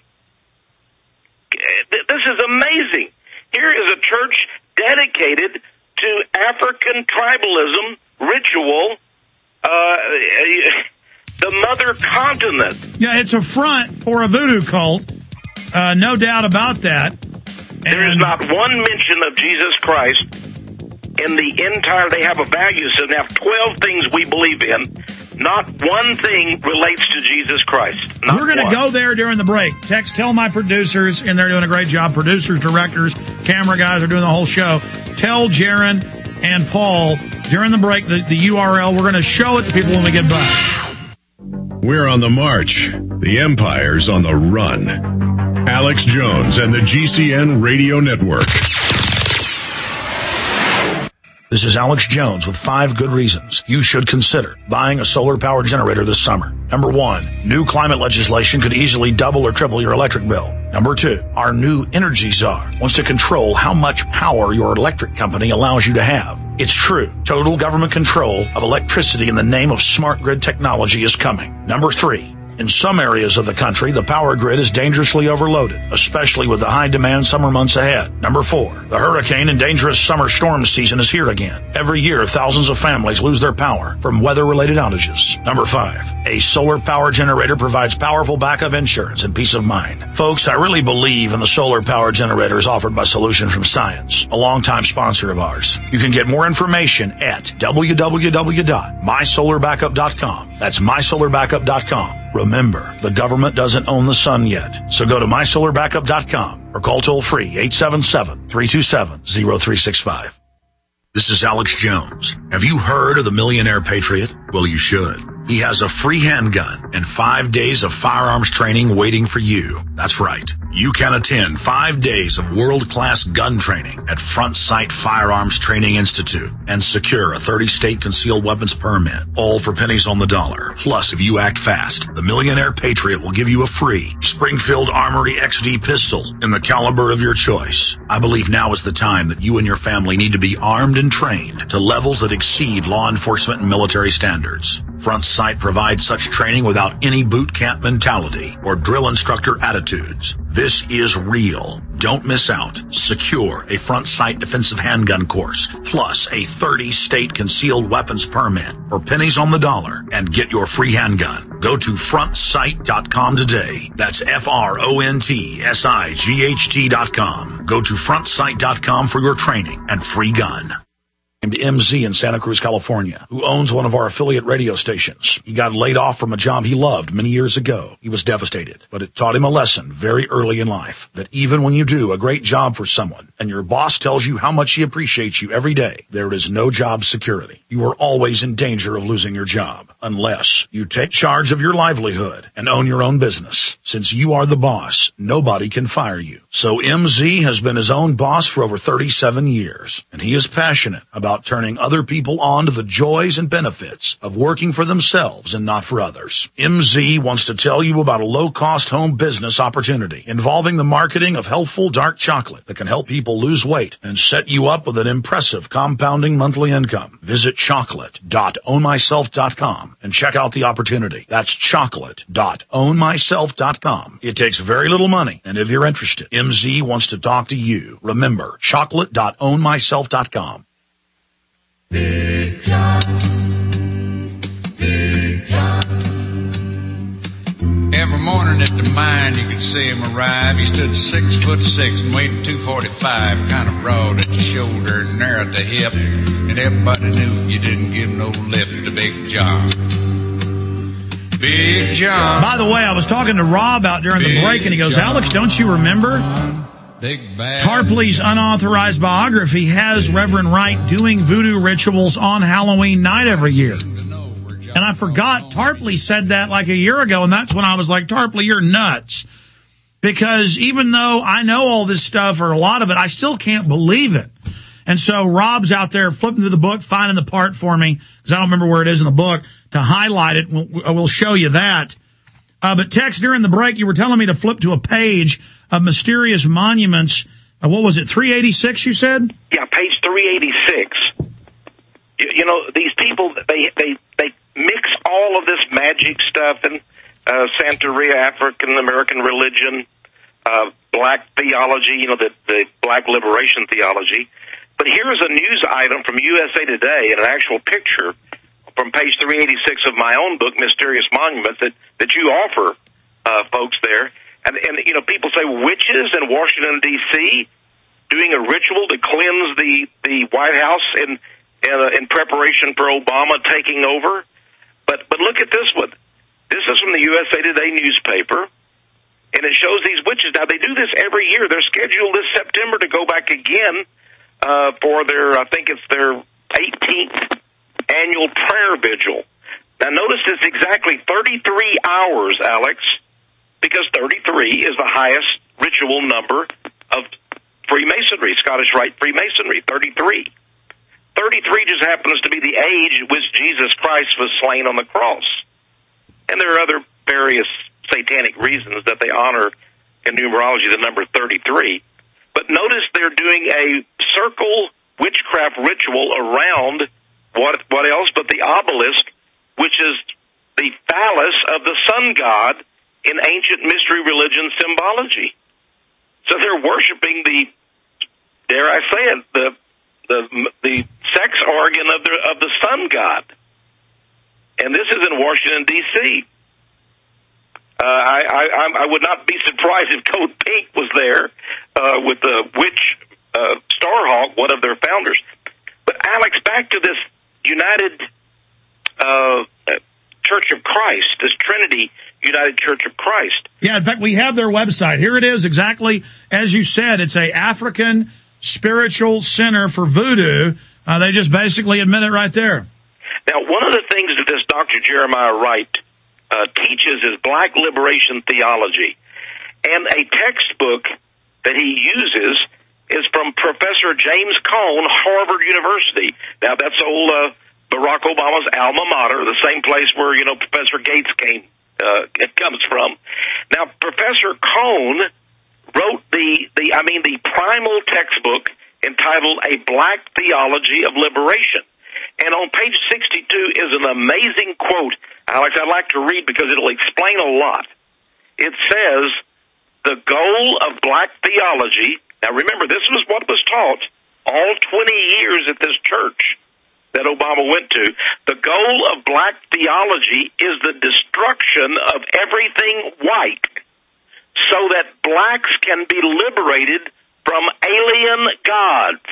This is amazing. Here is a church dedicated to African tribalism, ritual, the mother continent. Yeah, it's a front for a voodoo cult. No doubt about that. There is not one mention of Jesus Christ in the entire, they have a value system. They have 12 things we believe in. Not one thing relates to Jesus Christ. We're going to go there during the break. Tell my producers, and they're doing a great job. Producers, directors, camera guys are doing the whole show. Tell Jaron and Paul during the break the URL. We're going to show it to people when we get back. We're on the march. The Empire's on the run. Alex Jones and the GCN Radio Network. This is Alex Jones with 5 good reasons you should consider buying a solar power generator this summer. Number 1, new climate legislation could easily double or triple your electric bill. Number 2, our new energy czar wants to control how much power your electric company allows you to have. It's true. Total government control of electricity in the name of smart grid technology is coming. Number 3, in some areas of the country, the power grid is dangerously overloaded, especially with the high-demand summer months ahead. Number 4, the hurricane and dangerous summer storm season is here again. Every year, thousands of families lose their power from weather-related outages. Number 5, a solar power generator provides powerful backup insurance and peace of mind. Folks, I really believe in the solar power generators offered by Solution from Science, a longtime sponsor of ours. You can get more information at www.mysolarbackup.com. That's mysolarbackup.com. Remember, the government doesn't own the sun yet, so go to mysolarbackup.com or call toll-free 877-327-0365. This is Alex Jones. Have you heard of the Millionaire Patriot? Well, you should. He has a free handgun and 5 days of firearms training waiting for you. That's right. You can attend 5 days of world-class gun training at Front Sight Firearms Training Institute and secure a 30-state concealed weapons permit, all for pennies on the dollar. Plus, if you act fast, the Millionaire Patriot will give you a free Springfield Armory XD pistol in the caliber of your choice. I believe now is the time that you and your family need to be armed and trained to levels that exceed law enforcement and military standards. Front Sight provides such training without any boot camp mentality or drill instructor attitudes. This is real. Don't miss out. Secure a Front Sight defensive handgun course, plus a 30-state concealed weapons permit for pennies on the dollar, and get your free handgun. Go to frontsight.com today. That's FRONTSIGHT.com. Go to frontsight.com for your training and free gun. Named MZ in Santa Cruz, California, who owns one of our affiliate radio stations. He got laid off from a job he loved many years ago. He was devastated, but it taught him a lesson very early in life, that even when you do a great job for someone and your boss tells you how much he appreciates you every day, there is no job security. You are always in danger of losing your job unless you take charge of your livelihood and own your own business. Since you are the boss, nobody can fire you. So MZ has been his own boss for over 37 years, and he is passionate about turning other people on to the joys and benefits of working for themselves and not for others. MZ wants to tell you about a low-cost home business opportunity involving the marketing of healthful dark chocolate that can help people lose weight and set you up with an impressive compounding monthly income. Visit chocolate.ownmyself.com and check out the opportunity. That's chocolate.ownmyself.com. It takes very little money, and if you're interested, MZ wants to talk to you. Remember, chocolate.ownmyself.com. Big John, Big John. Every morning at the mine you could see him arrive. He stood 6'6" and weighed 245, kind of broad at the shoulder and narrow at the hip, and everybody knew you didn't give no lip to Big John. Big John. By the way, I was talking to Rob out during the break, and he goes, Alex, don't you remember? Tarpley's unauthorized biography has Reverend Wright doing voodoo rituals on Halloween night every year. And I forgot Tarpley said that like a year ago, and that's when I was like, Tarpley, you're nuts. because even though I know all this stuff or a lot of it, I still can't believe it. And so Rob's out there flipping through the book, finding the part for me, because I don't remember where it is in the book, to highlight it. We'll show you that. But Tex, during the break, you were telling me to flip to a page of mysterious monuments. What was it, 386, you said? Yeah, page 386. You know, these people, they mix all of this magic stuff and Santeria, African American religion, black theology, you know, the black liberation theology. But here's a news item from USA Today and an actual picture from page 386 of my own book, Mysterious Monuments, that you offer folks there. And you know, people say witches in Washington, D.C. doing a ritual to cleanse the White House in preparation for Obama taking over. But look at this one. This is from the USA Today newspaper, and it shows these witches. Now, they do this every year. They're scheduled this September to go back again for their, I think it's their 18th annual prayer vigil. Now, notice it's exactly 33 hours, Alex, because 33 is the highest ritual number of Freemasonry, Scottish Rite Freemasonry, 33. 33 just happens to be the age at which Jesus Christ was slain on the cross. And there are other various satanic reasons that they honor in numerology the number 33. But notice they're doing a circle witchcraft ritual around what else but the obelisk, which is the phallus of the sun god in ancient mystery religion symbology. So they're worshiping the, dare I say it, the sex organ of the sun god. And this is in Washington, D.C. I would not be surprised if Code Pink was there with the witch Starhawk, one of their founders. But, Alex, back to this United Church of Christ, this Trinity United Church of Christ. Yeah, in fact, we have their website. Here it is, exactly as you said. It's a African spiritual center for voodoo. They just basically admit it right there. Now, one of the things that this Dr. Jeremiah Wright teaches is black liberation theology. And a textbook that he uses is from Professor James Cone, Harvard University. Now, that's old Barack Obama's alma mater, the same place where, you know, Professor Gates comes from. Now, Professor Cone wrote the primal textbook entitled A Black Theology of Liberation. And on page 62 is an amazing quote, Alex, I'd like to read because it'll explain a lot. It says, the goal of black theology, now remember, this was what was taught all 20 years at this church that Obama went to. The goal of black theology is the destruction of everything white so that blacks can be liberated from alien gods.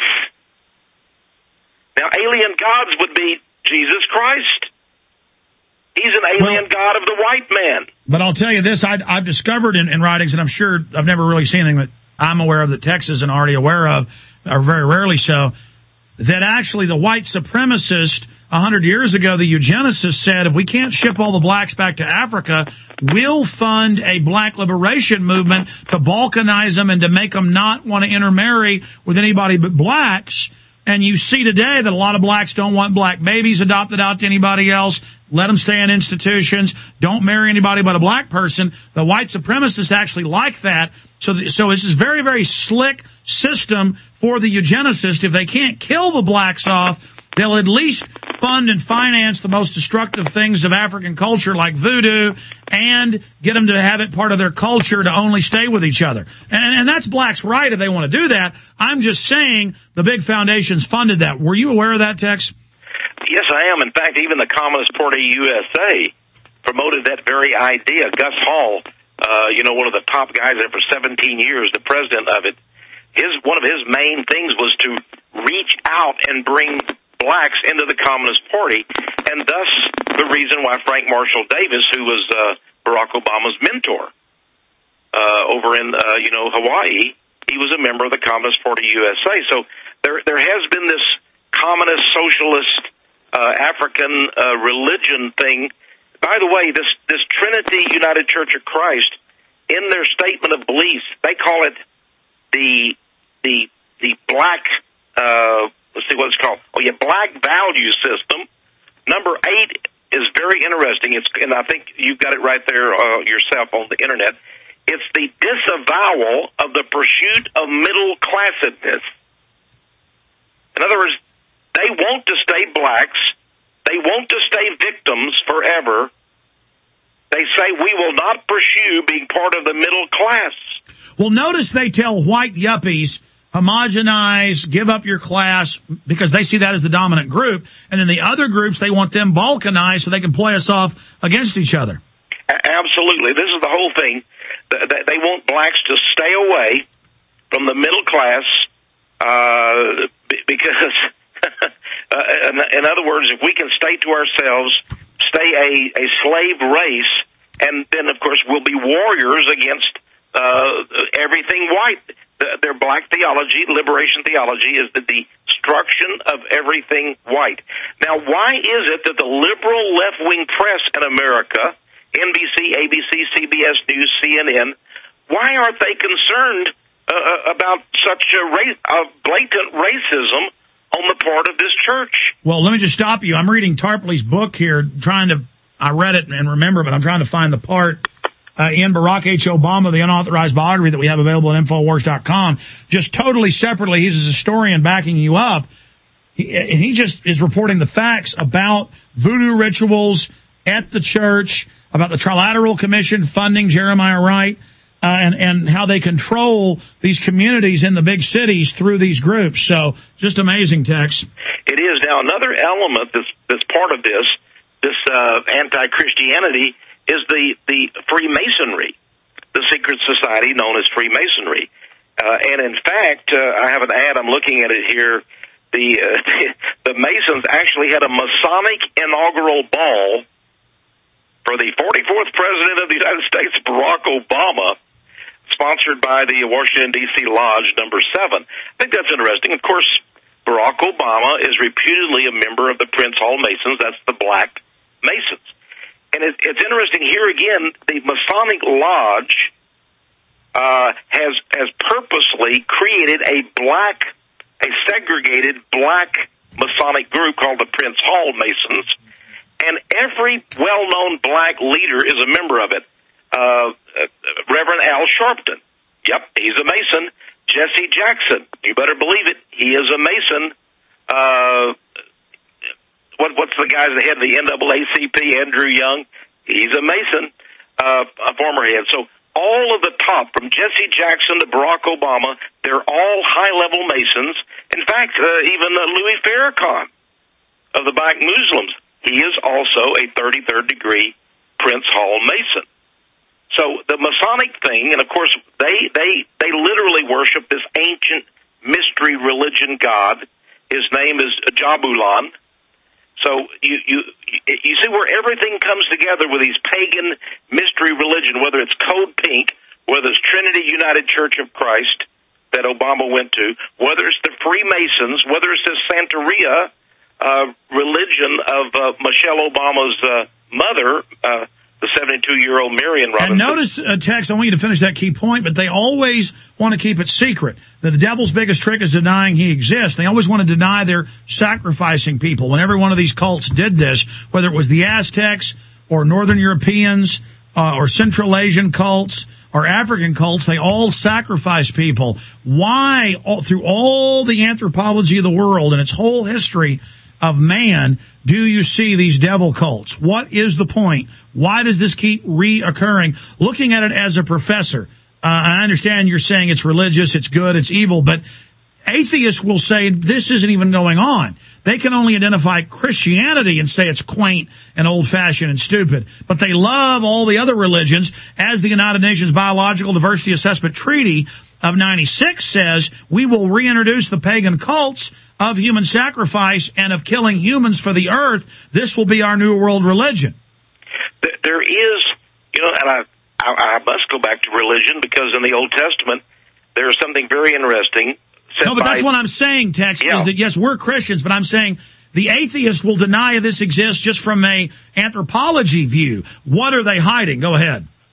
Now, alien gods would be Jesus Christ. He's an alien god of the white man. But I'll tell you this, I've discovered in writings, and I'm sure I've never really seen anything that I'm aware of that Tex isn't already aware of, or very rarely so, that actually the white supremacist 100 years ago, the eugenicists said, if we can't ship all the blacks back to Africa, we'll fund a black liberation movement to balkanize them and to make them not want to intermarry with anybody but blacks. And you see today that a lot of blacks don't want black babies adopted out to anybody else. Let them stay in institutions. Don't marry anybody but a black person. The white supremacists actually like that. So this is very, very slick system for the eugenicists. If they can't kill the blacks off, they'll at least fund and finance the most destructive things of African culture like voodoo and get them to have it part of their culture to only stay with each other. And that's blacks' right if they want to do that. I'm just saying the big foundations funded that. Were you aware of that, Tex? Yes, I am. In fact, even the Communist Party USA promoted that very idea. Gus Hall, one of the top guys there for 17 years, the president of it, one of his main things was to reach out and bring blacks into the Communist Party, and thus the reason why Frank Marshall Davis, who was Barack Obama's mentor over in Hawaii, he was a member of the Communist Party USA. So there has been this communist socialist African religion thing. By the way, this Trinity United Church of Christ in their statement of beliefs, they call it the black, let's see what it's called. Oh, yeah, black value system. Number 8 is very interesting. And I think you've got it right there yourself on the internet. It's the disavowal of the pursuit of middle-classedness. In other words, they want to stay blacks. They want to stay victims forever. They say we will not pursue being part of the middle class. Well, notice they tell white yuppies, homogenize, give up your class, because they see that as the dominant group. And then the other groups, they want them balkanized so they can play us off against each other. Absolutely. This is the whole thing. They want blacks to stay away from the middle class because, in other words, if we can stay to ourselves, stay a slave race, and then, of course, we'll be warriors against everything white. Their black theology, liberation theology, is the destruction of everything white. Now, why is it that the liberal left-wing press in America, NBC, ABC, CBS News, CNN, why aren't they concerned about such blatant racism on the part of this church? Well, let me just stop you. I'm reading Tarpley's book here, I read it and remember, but I'm trying to find the part in Barack H. Obama, the unauthorized biography that we have available at Infowars.com, just totally separately. He's a historian backing you up. He just is reporting the facts about voodoo rituals at the church, about the Trilateral Commission funding Jeremiah Wright, and how they control these communities in the big cities through these groups. So just amazing, Tex. It is. Now, another element that's part of this anti-Christianity is the Freemasonry, the secret society known as Freemasonry. And in fact, I have an ad, I'm looking at it here. The Masons actually had a Masonic inaugural ball for the 44th President of the United States, Barack Obama, sponsored by the Washington, D.C. Lodge number 7. I think that's interesting. Of course, Barack Obama is reputedly a member of the Prince Hall Masons. That's the Black Masons. And it's interesting here again, the Masonic Lodge has purposely created a segregated black Masonic group called the Prince Hall Masons, and every well-known black leader is a member of it. Reverend Al Sharpton, yep, he's a Mason. Jesse Jackson, you better believe it, he is a Mason. What's the guy at the head of the NAACP, Andrew Young? He's a Mason, a former head. So all of the top, from Jesse Jackson to Barack Obama, they're all high-level Masons. In fact, even Louis Farrakhan of the Black Muslims, he is also a 33rd degree Prince Hall Mason. So the Masonic thing, and of course they literally worship this ancient mystery religion god. His name is Jabulan. So you see where everything comes together with these pagan mystery religion, whether it's Code Pink, whether it's Trinity United Church of Christ that Obama went to, whether it's the Freemasons, whether it's this Santeria religion of Michelle Obama's mother, the 72-year-old Marion Robinson. And notice, Tex, I want you to finish that key point, but they always want to keep it secret. That the devil's biggest trick is denying he exists. They always want to deny they're sacrificing people. When every one of these cults did this, whether it was the Aztecs or Northern Europeans or Central Asian cults or African cults, they all sacrifice people. Why, through all the anthropology of the world and its whole history of man, do you see these devil cults? What is the point? Why does this keep reoccurring? Looking at it as a professor, I understand you're saying it's religious, it's good, it's evil, but atheists will say this isn't even going on. They can only identify Christianity and say it's quaint and old-fashioned and stupid. But they love all the other religions. As the United Nations Biological Diversity Assessment Treaty of 96 says, we will reintroduce the pagan cults of human sacrifice and of killing humans for the earth. This will be our new world religion. There is, and I must go back to religion because in the Old Testament, there is something very interesting. No, but that's what I'm saying, Tex, is that, yes, we're Christians, but I'm saying the atheist will deny this exists just from a anthropology view. What are they hiding? Go ahead.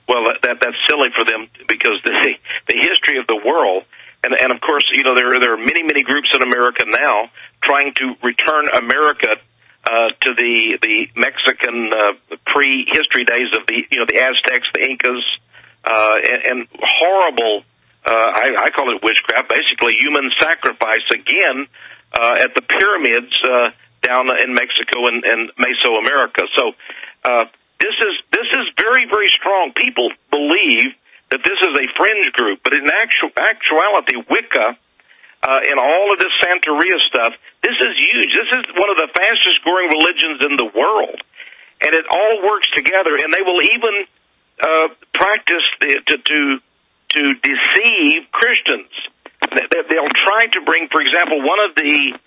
well, that's silly for them because the history of the world, and of course, you know, there are many groups in America now trying to return America to the Mexican pre-history days of the Aztecs, the Incas, and horrible. I call it witchcraft, basically human sacrifice again at the pyramids down in Mexico and Mesoamerica. So this is very, very strong. People believe that this is a fringe group, but in actuality, Wicca and all of this Santeria stuff, this is huge. This is one of the fastest growing religions in the world, and it all works together. And they will even practice to deceive Christians. They'll try to bring, for example, one of the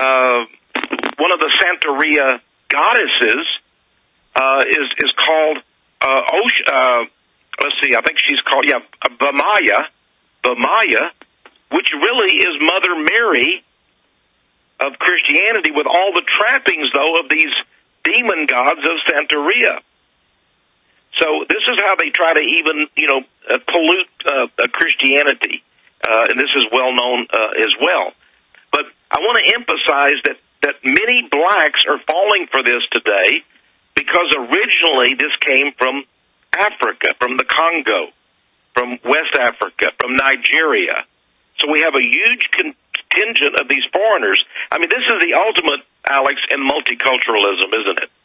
Santeria goddesses is called let's see, I think she's called Vamaya, which really is Mother Mary of Christianity, with all the trappings though of these demon gods of Santeria. So this is how they try to even, pollute Christianity, and this is well known as well. But I want to emphasize that many blacks are falling for this today because originally this came from Africa, from the Congo, from West Africa, from Nigeria. So we have a huge contingent of these foreigners. I mean, this is the ultimate, Alex, in multiculturalism, isn't it?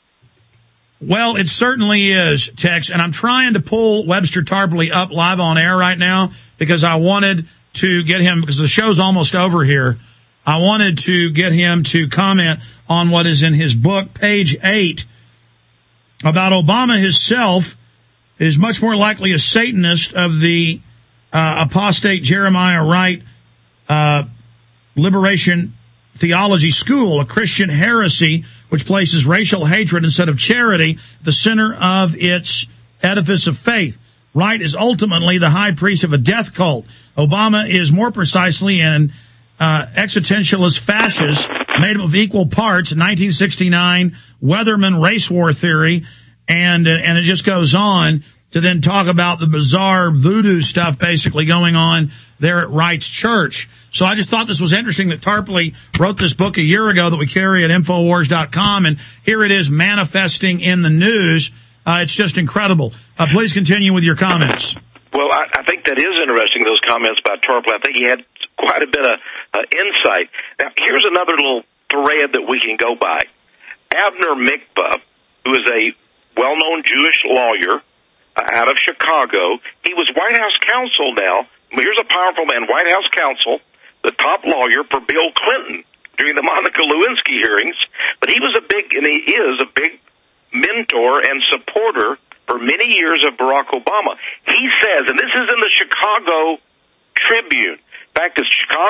Well, it certainly is, Tex, and I'm trying to pull Webster Tarpley up live on air right now because I wanted to get him, because the show's almost over here, I wanted to get him to comment on what is in his book, page 8, about Obama himself is much more likely a Satanist of the apostate Jeremiah Wright liberation theology school, a Christian heresy which places racial hatred instead of charity the center of its edifice of faith. Wright is ultimately the high priest of a death cult. Obama is more precisely an existentialist fascist made up of equal parts 1969 Weatherman race war theory, and it just goes on to then talk about the bizarre voodoo stuff basically going on there at Wright's church. So I just thought this was interesting that Tarpley wrote this book a year ago that we carry at Infowars.com, and here it is manifesting in the news. It's just incredible. Please continue with your comments. Well, I think that is interesting, those comments by Tarpley. I think he had quite a bit of insight. Now, here's another little thread that we can go by. Abner Mikva, who is a well-known Jewish lawyer out of Chicago, he was White House counsel now. Here's a powerful man, White House counsel, the top lawyer for Bill Clinton during the Monica Lewinsky hearings. But he was and he is a big mentor and supporter for many years of Barack Obama. He says, and this is in the Chicago Tribune. In fact, it's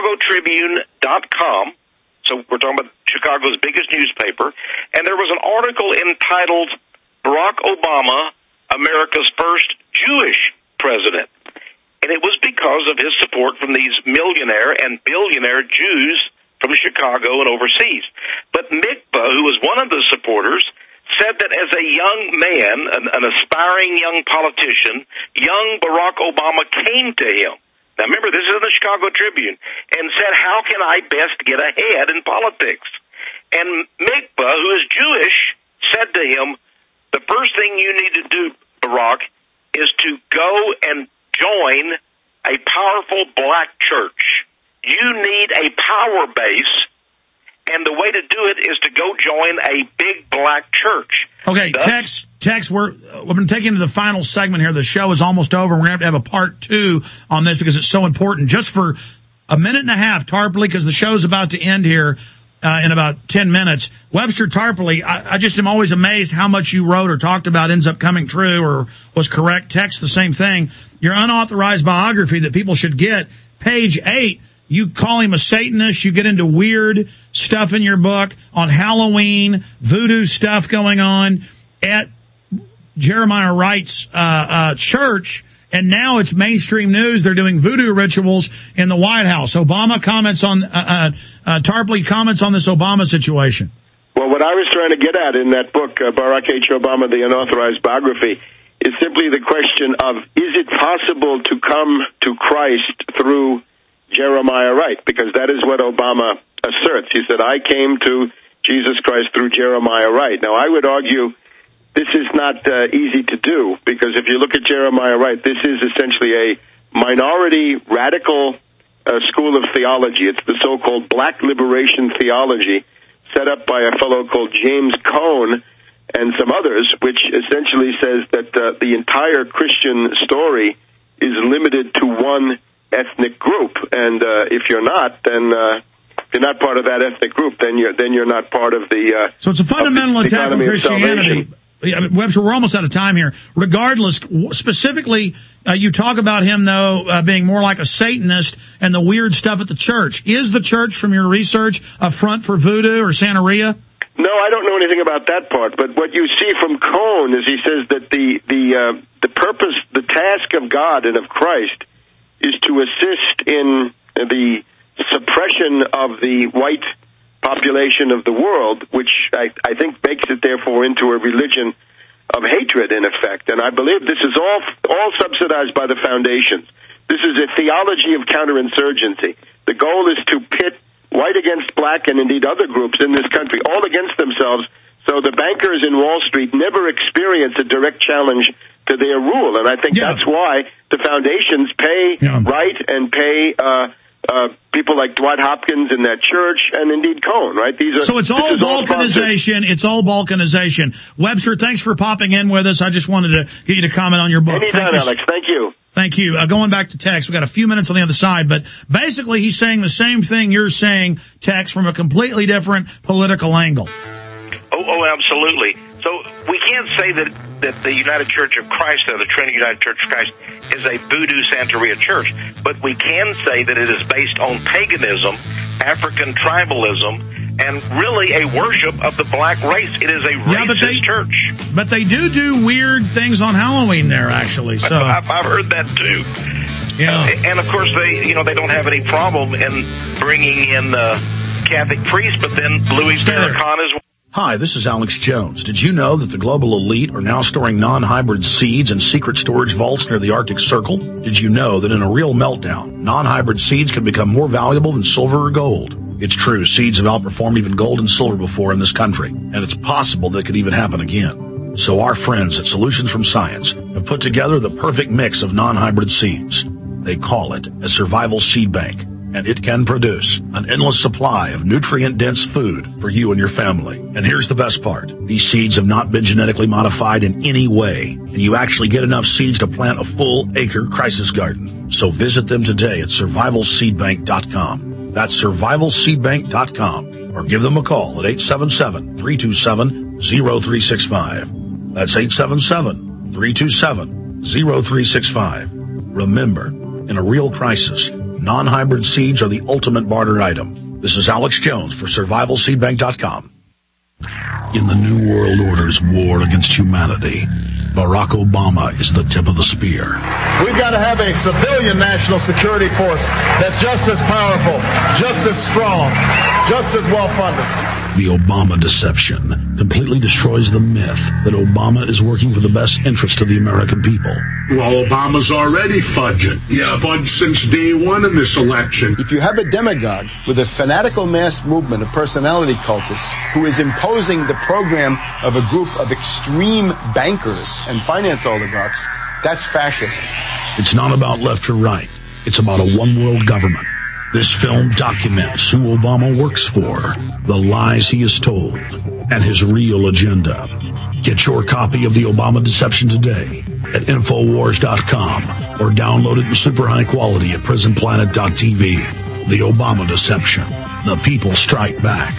ChicagoTribune.com. So we're talking about Chicago's biggest newspaper. And there was an article entitled Barack Obama, America's First Jewish President. And it was because of his support from these millionaire and billionaire Jews from Chicago and overseas. But Mikva, who was one of the supporters, said that as a young man, an aspiring young politician, young Barack Obama came to him. Now remember, this is in the Chicago Tribune, and said, how can I best get ahead in politics? And Mikva, who is Jewish, said to him, the first thing you need to do, Barack, is to go and join a powerful black church. You need a power base, and the way to do it is to go join a big black church. Okay, Tex, we've been taking to the final segment here. The show is almost over. We're going to have a part 2 on this because it's so important. Just for a minute and a half, Tarpley, because the show's about to end here in about 10 minutes. Webster Tarpley, I just am always amazed how much you wrote or talked about ends up coming true or was correct. Text, the same thing. Your unauthorized biography that people should get, page 8, you call him a Satanist. You get into weird stuff in your book on Halloween, voodoo stuff going on at Jeremiah Wright's church. And now it's mainstream news. They're doing voodoo rituals in the White House. Obama comments on, Tarpley comments on this Obama situation. Well, what I was trying to get at in that book, Barack H. Obama, The Unauthorized Biography, is simply the question of, is it possible to come to Christ through Jeremiah Wright? Because that is what Obama asserts. He said, I came to Jesus Christ through Jeremiah Wright. Now, I would argue this is not easy to do, because if you look at Jeremiah Wright, this is essentially a minority radical school of theology. It's the so-called Black Liberation Theology, set up by a fellow called James Cone and some others, which essentially says that the entire Christian story is limited to one ethnic group, and if you're not, then if you're not part of that ethnic group, then you're not part of the. So it's a fundamental attack on Christianity. Webster, we're almost out of time here. Regardless, specifically, you talk about him, though, being more like a Satanist and the weird stuff at the church. Is the church, from your research, a front for voodoo or Santeria? No, I don't know anything about that part. But what you see from Cone is he says that the purpose, the task of God and of Christ is to assist in the suppression of the white population of the world, which I think makes it therefore into a religion of hatred in effect. And I believe this is all subsidized by the foundations. This is a theology of counterinsurgency. The goal is to pit white against black and indeed other groups in this country, all against themselves, so the bankers in Wall Street never experience a direct challenge to their rule. And I think that's why the foundations pay Wright and pay people like Dwight Hopkins in that church, and indeed Cone, right? So it's all balkanization. It's all balkanization. Webster, thanks for popping in with us. I just wanted to get you to comment on your book. Anytime, Alex. Thank you. Thank you. Going back to Tex, we've got a few minutes on the other side, but basically he's saying the same thing you're saying, Tex, from a completely different political angle. Oh, absolutely. So we can't say that the United Church of Christ, or the Trinity United Church of Christ, is a voodoo Santeria church, but we can say that it is based on paganism, African tribalism, and really a worship of the black race. It is a racist church. But they do weird things on Halloween there, actually. So I've heard that too. Yeah, and of course they don't have any problem in bringing in Catholic priests, but then Louis Farrakhan is. Hi, this is Alex Jones. Did you know that the global elite are now storing non-hybrid seeds in secret storage vaults near the Arctic Circle? Did you know that in a real meltdown, non-hybrid seeds can become more valuable than silver or gold? It's true, seeds have outperformed even gold and silver before in this country, and it's possible that could even happen again. So our friends at Solutions from Science have put together the perfect mix of non-hybrid seeds. They call it a survival seed bank, and it can produce an endless supply of nutrient-dense food for you and your family. And here's the best part. These seeds have not been genetically modified in any way, and you actually get enough seeds to plant a full-acre crisis garden. So visit them today at survivalseedbank.com. That's survivalseedbank.com. Or give them a call at 877-327-0365. That's 877-327-0365. Remember, in a real crisis, non-hybrid seeds are the ultimate barter item. This is Alex Jones for survivalseedbank.com. In the New World Order's war against humanity, Barack Obama is the tip of the spear. We've got to have a civilian national security force that's just as powerful, just as strong, just as well-funded. The Obama deception completely destroys the myth that Obama is working for the best interest of the American people. Well, Obama's already fudging. He's fudged since day one in this election. If you have a demagogue with a fanatical mass movement of personality cultists who is imposing the program of a group of extreme bankers and finance oligarchs, that's fascism. It's not about left or right. It's about a one-world government. This film documents who Obama works for, the lies he has told, and his real agenda. Get your copy of The Obama Deception today at Infowars.com or download it in super high quality at PrisonPlanet.tv. The Obama Deception. The people strike back.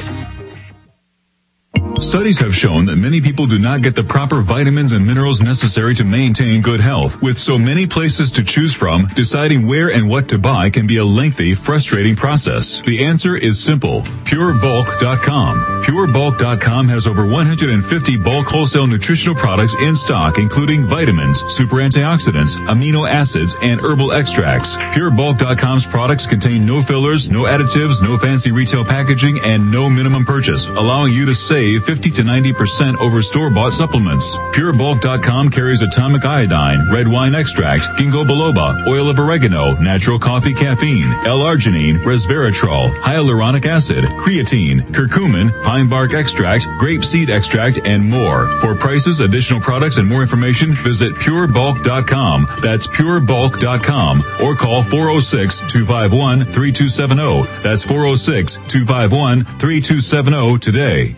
Studies have shown that many people do not get the proper vitamins and minerals necessary to maintain good health. With so many places to choose from, deciding where and what to buy can be a lengthy, frustrating process. The answer is simple. PureBulk.com. PureBulk.com has over 150 bulk wholesale nutritional products in stock, including vitamins, super antioxidants, amino acids, and herbal extracts. PureBulk.com's products contain no fillers, no additives, no fancy retail packaging, and no minimum purchase, allowing you to save 50 to 90% over store-bought supplements. PureBulk.com carries atomic iodine, red wine extract, ginkgo biloba, oil of oregano, natural coffee caffeine, L-arginine, resveratrol, hyaluronic acid, creatine, curcumin, pine bark extract, grape seed extract, and more. For prices, additional products, and more information, visit PureBulk.com. That's PureBulk.com, or call 406-251-3270. That's 406-251-3270 today.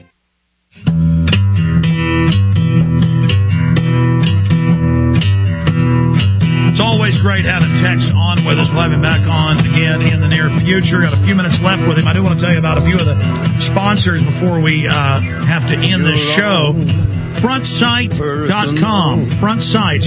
It's always great having Tex on with us. We'll have him back on again in the near future. Got a few minutes left with him. I do want to tell you about a few of the sponsors before we have to end this show. FrontSight.com. FrontSight,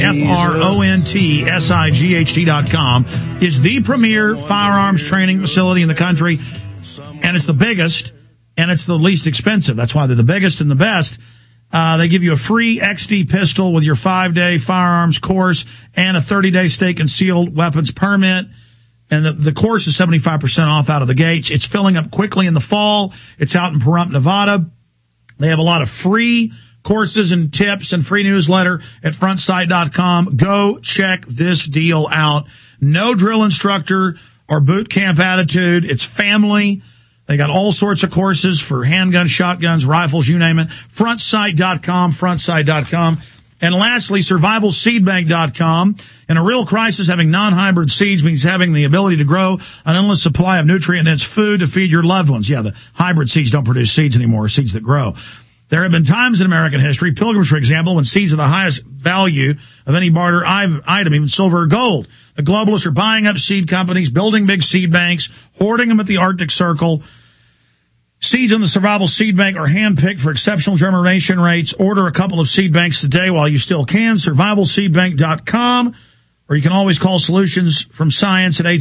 FrontSight.com is the premier firearms training facility in the country, and it's the biggest, and it's the least expensive. That's why they're the biggest and the best. They give you a free XD pistol with your 5-day firearms course and a 30-day stake and sealed weapons permit. And the course is 75% off out of the gates. It's filling up quickly in the fall. It's out in Pahrump, Nevada. They have a lot of free courses and tips and free newsletter at FrontSight.com. Go check this deal out. No drill instructor or boot camp attitude. It's family. They got all sorts of courses for handguns, shotguns, rifles, you name it. FrontSight.com, FrontSight.com. And lastly, SurvivalSeedBank.com. In a real crisis, having non-hybrid seeds means having the ability to grow an endless supply of nutrient-dense food to feed your loved ones. Yeah, the hybrid seeds don't produce seeds anymore, seeds that grow. There have been times in American history, pilgrims, for example, when seeds are the highest value of any barter item, even silver or gold. The globalists are buying up seed companies, building big seed banks, hoarding them at the Arctic Circle. Seeds in the Survival Seed Bank are handpicked for exceptional germination rates. Order a couple of seed banks today while you still can. SurvivalSeedBank.com. Or you can always call Solutions from Science at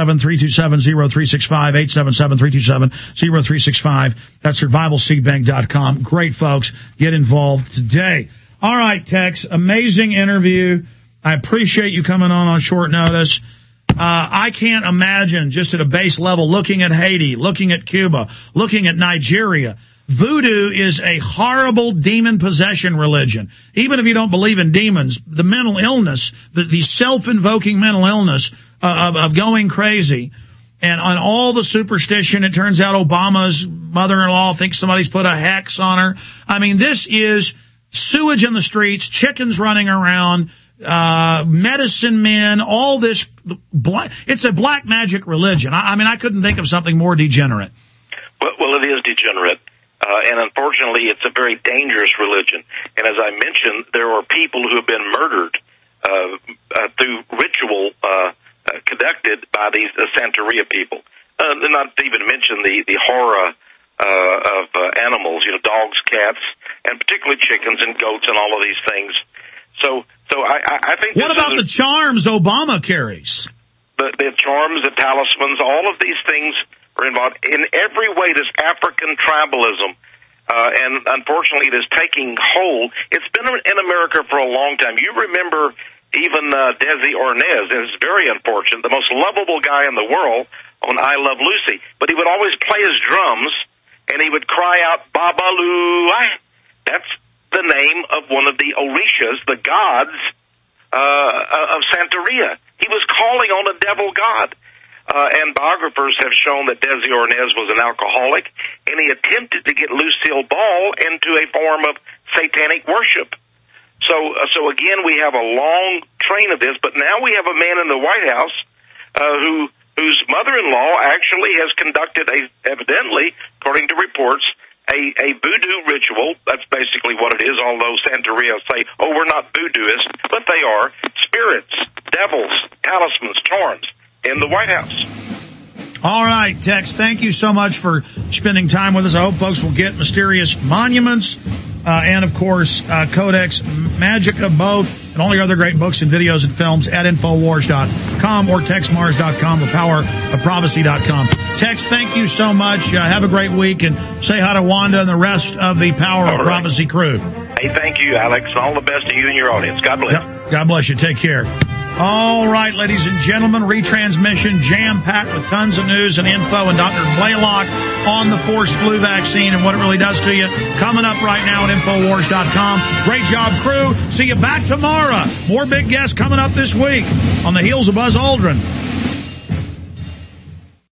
877-327-0365, 877-327-0365. That's SurvivalSeedBank.com. Great folks. Get involved today. All right, Tex. Amazing interview. I appreciate you coming on short notice. I can't imagine, just at a base level, looking at Haiti, looking at Cuba, looking at Nigeria. Voodoo is a horrible demon possession religion. Even if you don't believe in demons, the mental illness, the self-invoking mental illness of going crazy, and on all the superstition, it turns out Obama's mother-in-law thinks somebody's put a hex on her. I mean, this is sewage in the streets, chickens running around, medicine men, all this. It's a black magic religion. I mean, I couldn't think of something more degenerate. Well, it is degenerate. And unfortunately, it's a very dangerous religion. And as I mentioned, there are people who have been murdered through ritual conducted by these Santeria people. Not to even mention the horror of animals, dogs, cats, and particularly chickens and goats and all of these things. So I think. What about the charms Obama carries? The charms, the talismans, all of these things are involved. In every way, this African tribalism, and unfortunately it is taking hold. It's been in America for a long time. You remember even Desi Arnaz, and it's very unfortunate, the most lovable guy in the world on I Love Lucy, but he would always play his drums, and he would cry out, Babalu. That's the name of one of the Orishas, the gods of Santeria. He was calling on a devil god. And biographers have shown that Desi Arnaz was an alcoholic, and he attempted to get Lucille Ball into a form of satanic worship. So again, we have a long train of this, but now we have a man in the White House whose mother-in-law actually has conducted evidently, according to reports, a voodoo ritual. That's basically what it is, although Santeria say, we're not voodooists, but they are spirits, devils, talismans, charms in the White House. All right, Tex, thank you so much for spending time with us. I hope folks will get Mysterious Monuments and, of course, Codex Magica, both, and all your other great books and videos and films at Infowars.com or TexMars.com or PowerOfProphecy.com. Tex, thank you so much. Have a great week, and say hi to Wanda and the rest of the Power of Prophecy crew. Hey, thank you, Alex. All the best to you and your audience. God bless. Yep. God bless you. Take care. All right, ladies and gentlemen, retransmission jam-packed with tons of news and info, and Dr. Blaylock on the forced flu vaccine and what it really does to you. Coming up right now at Infowars.com. Great job, crew. See you back tomorrow. More big guests coming up this week on the heels of Buzz Aldrin.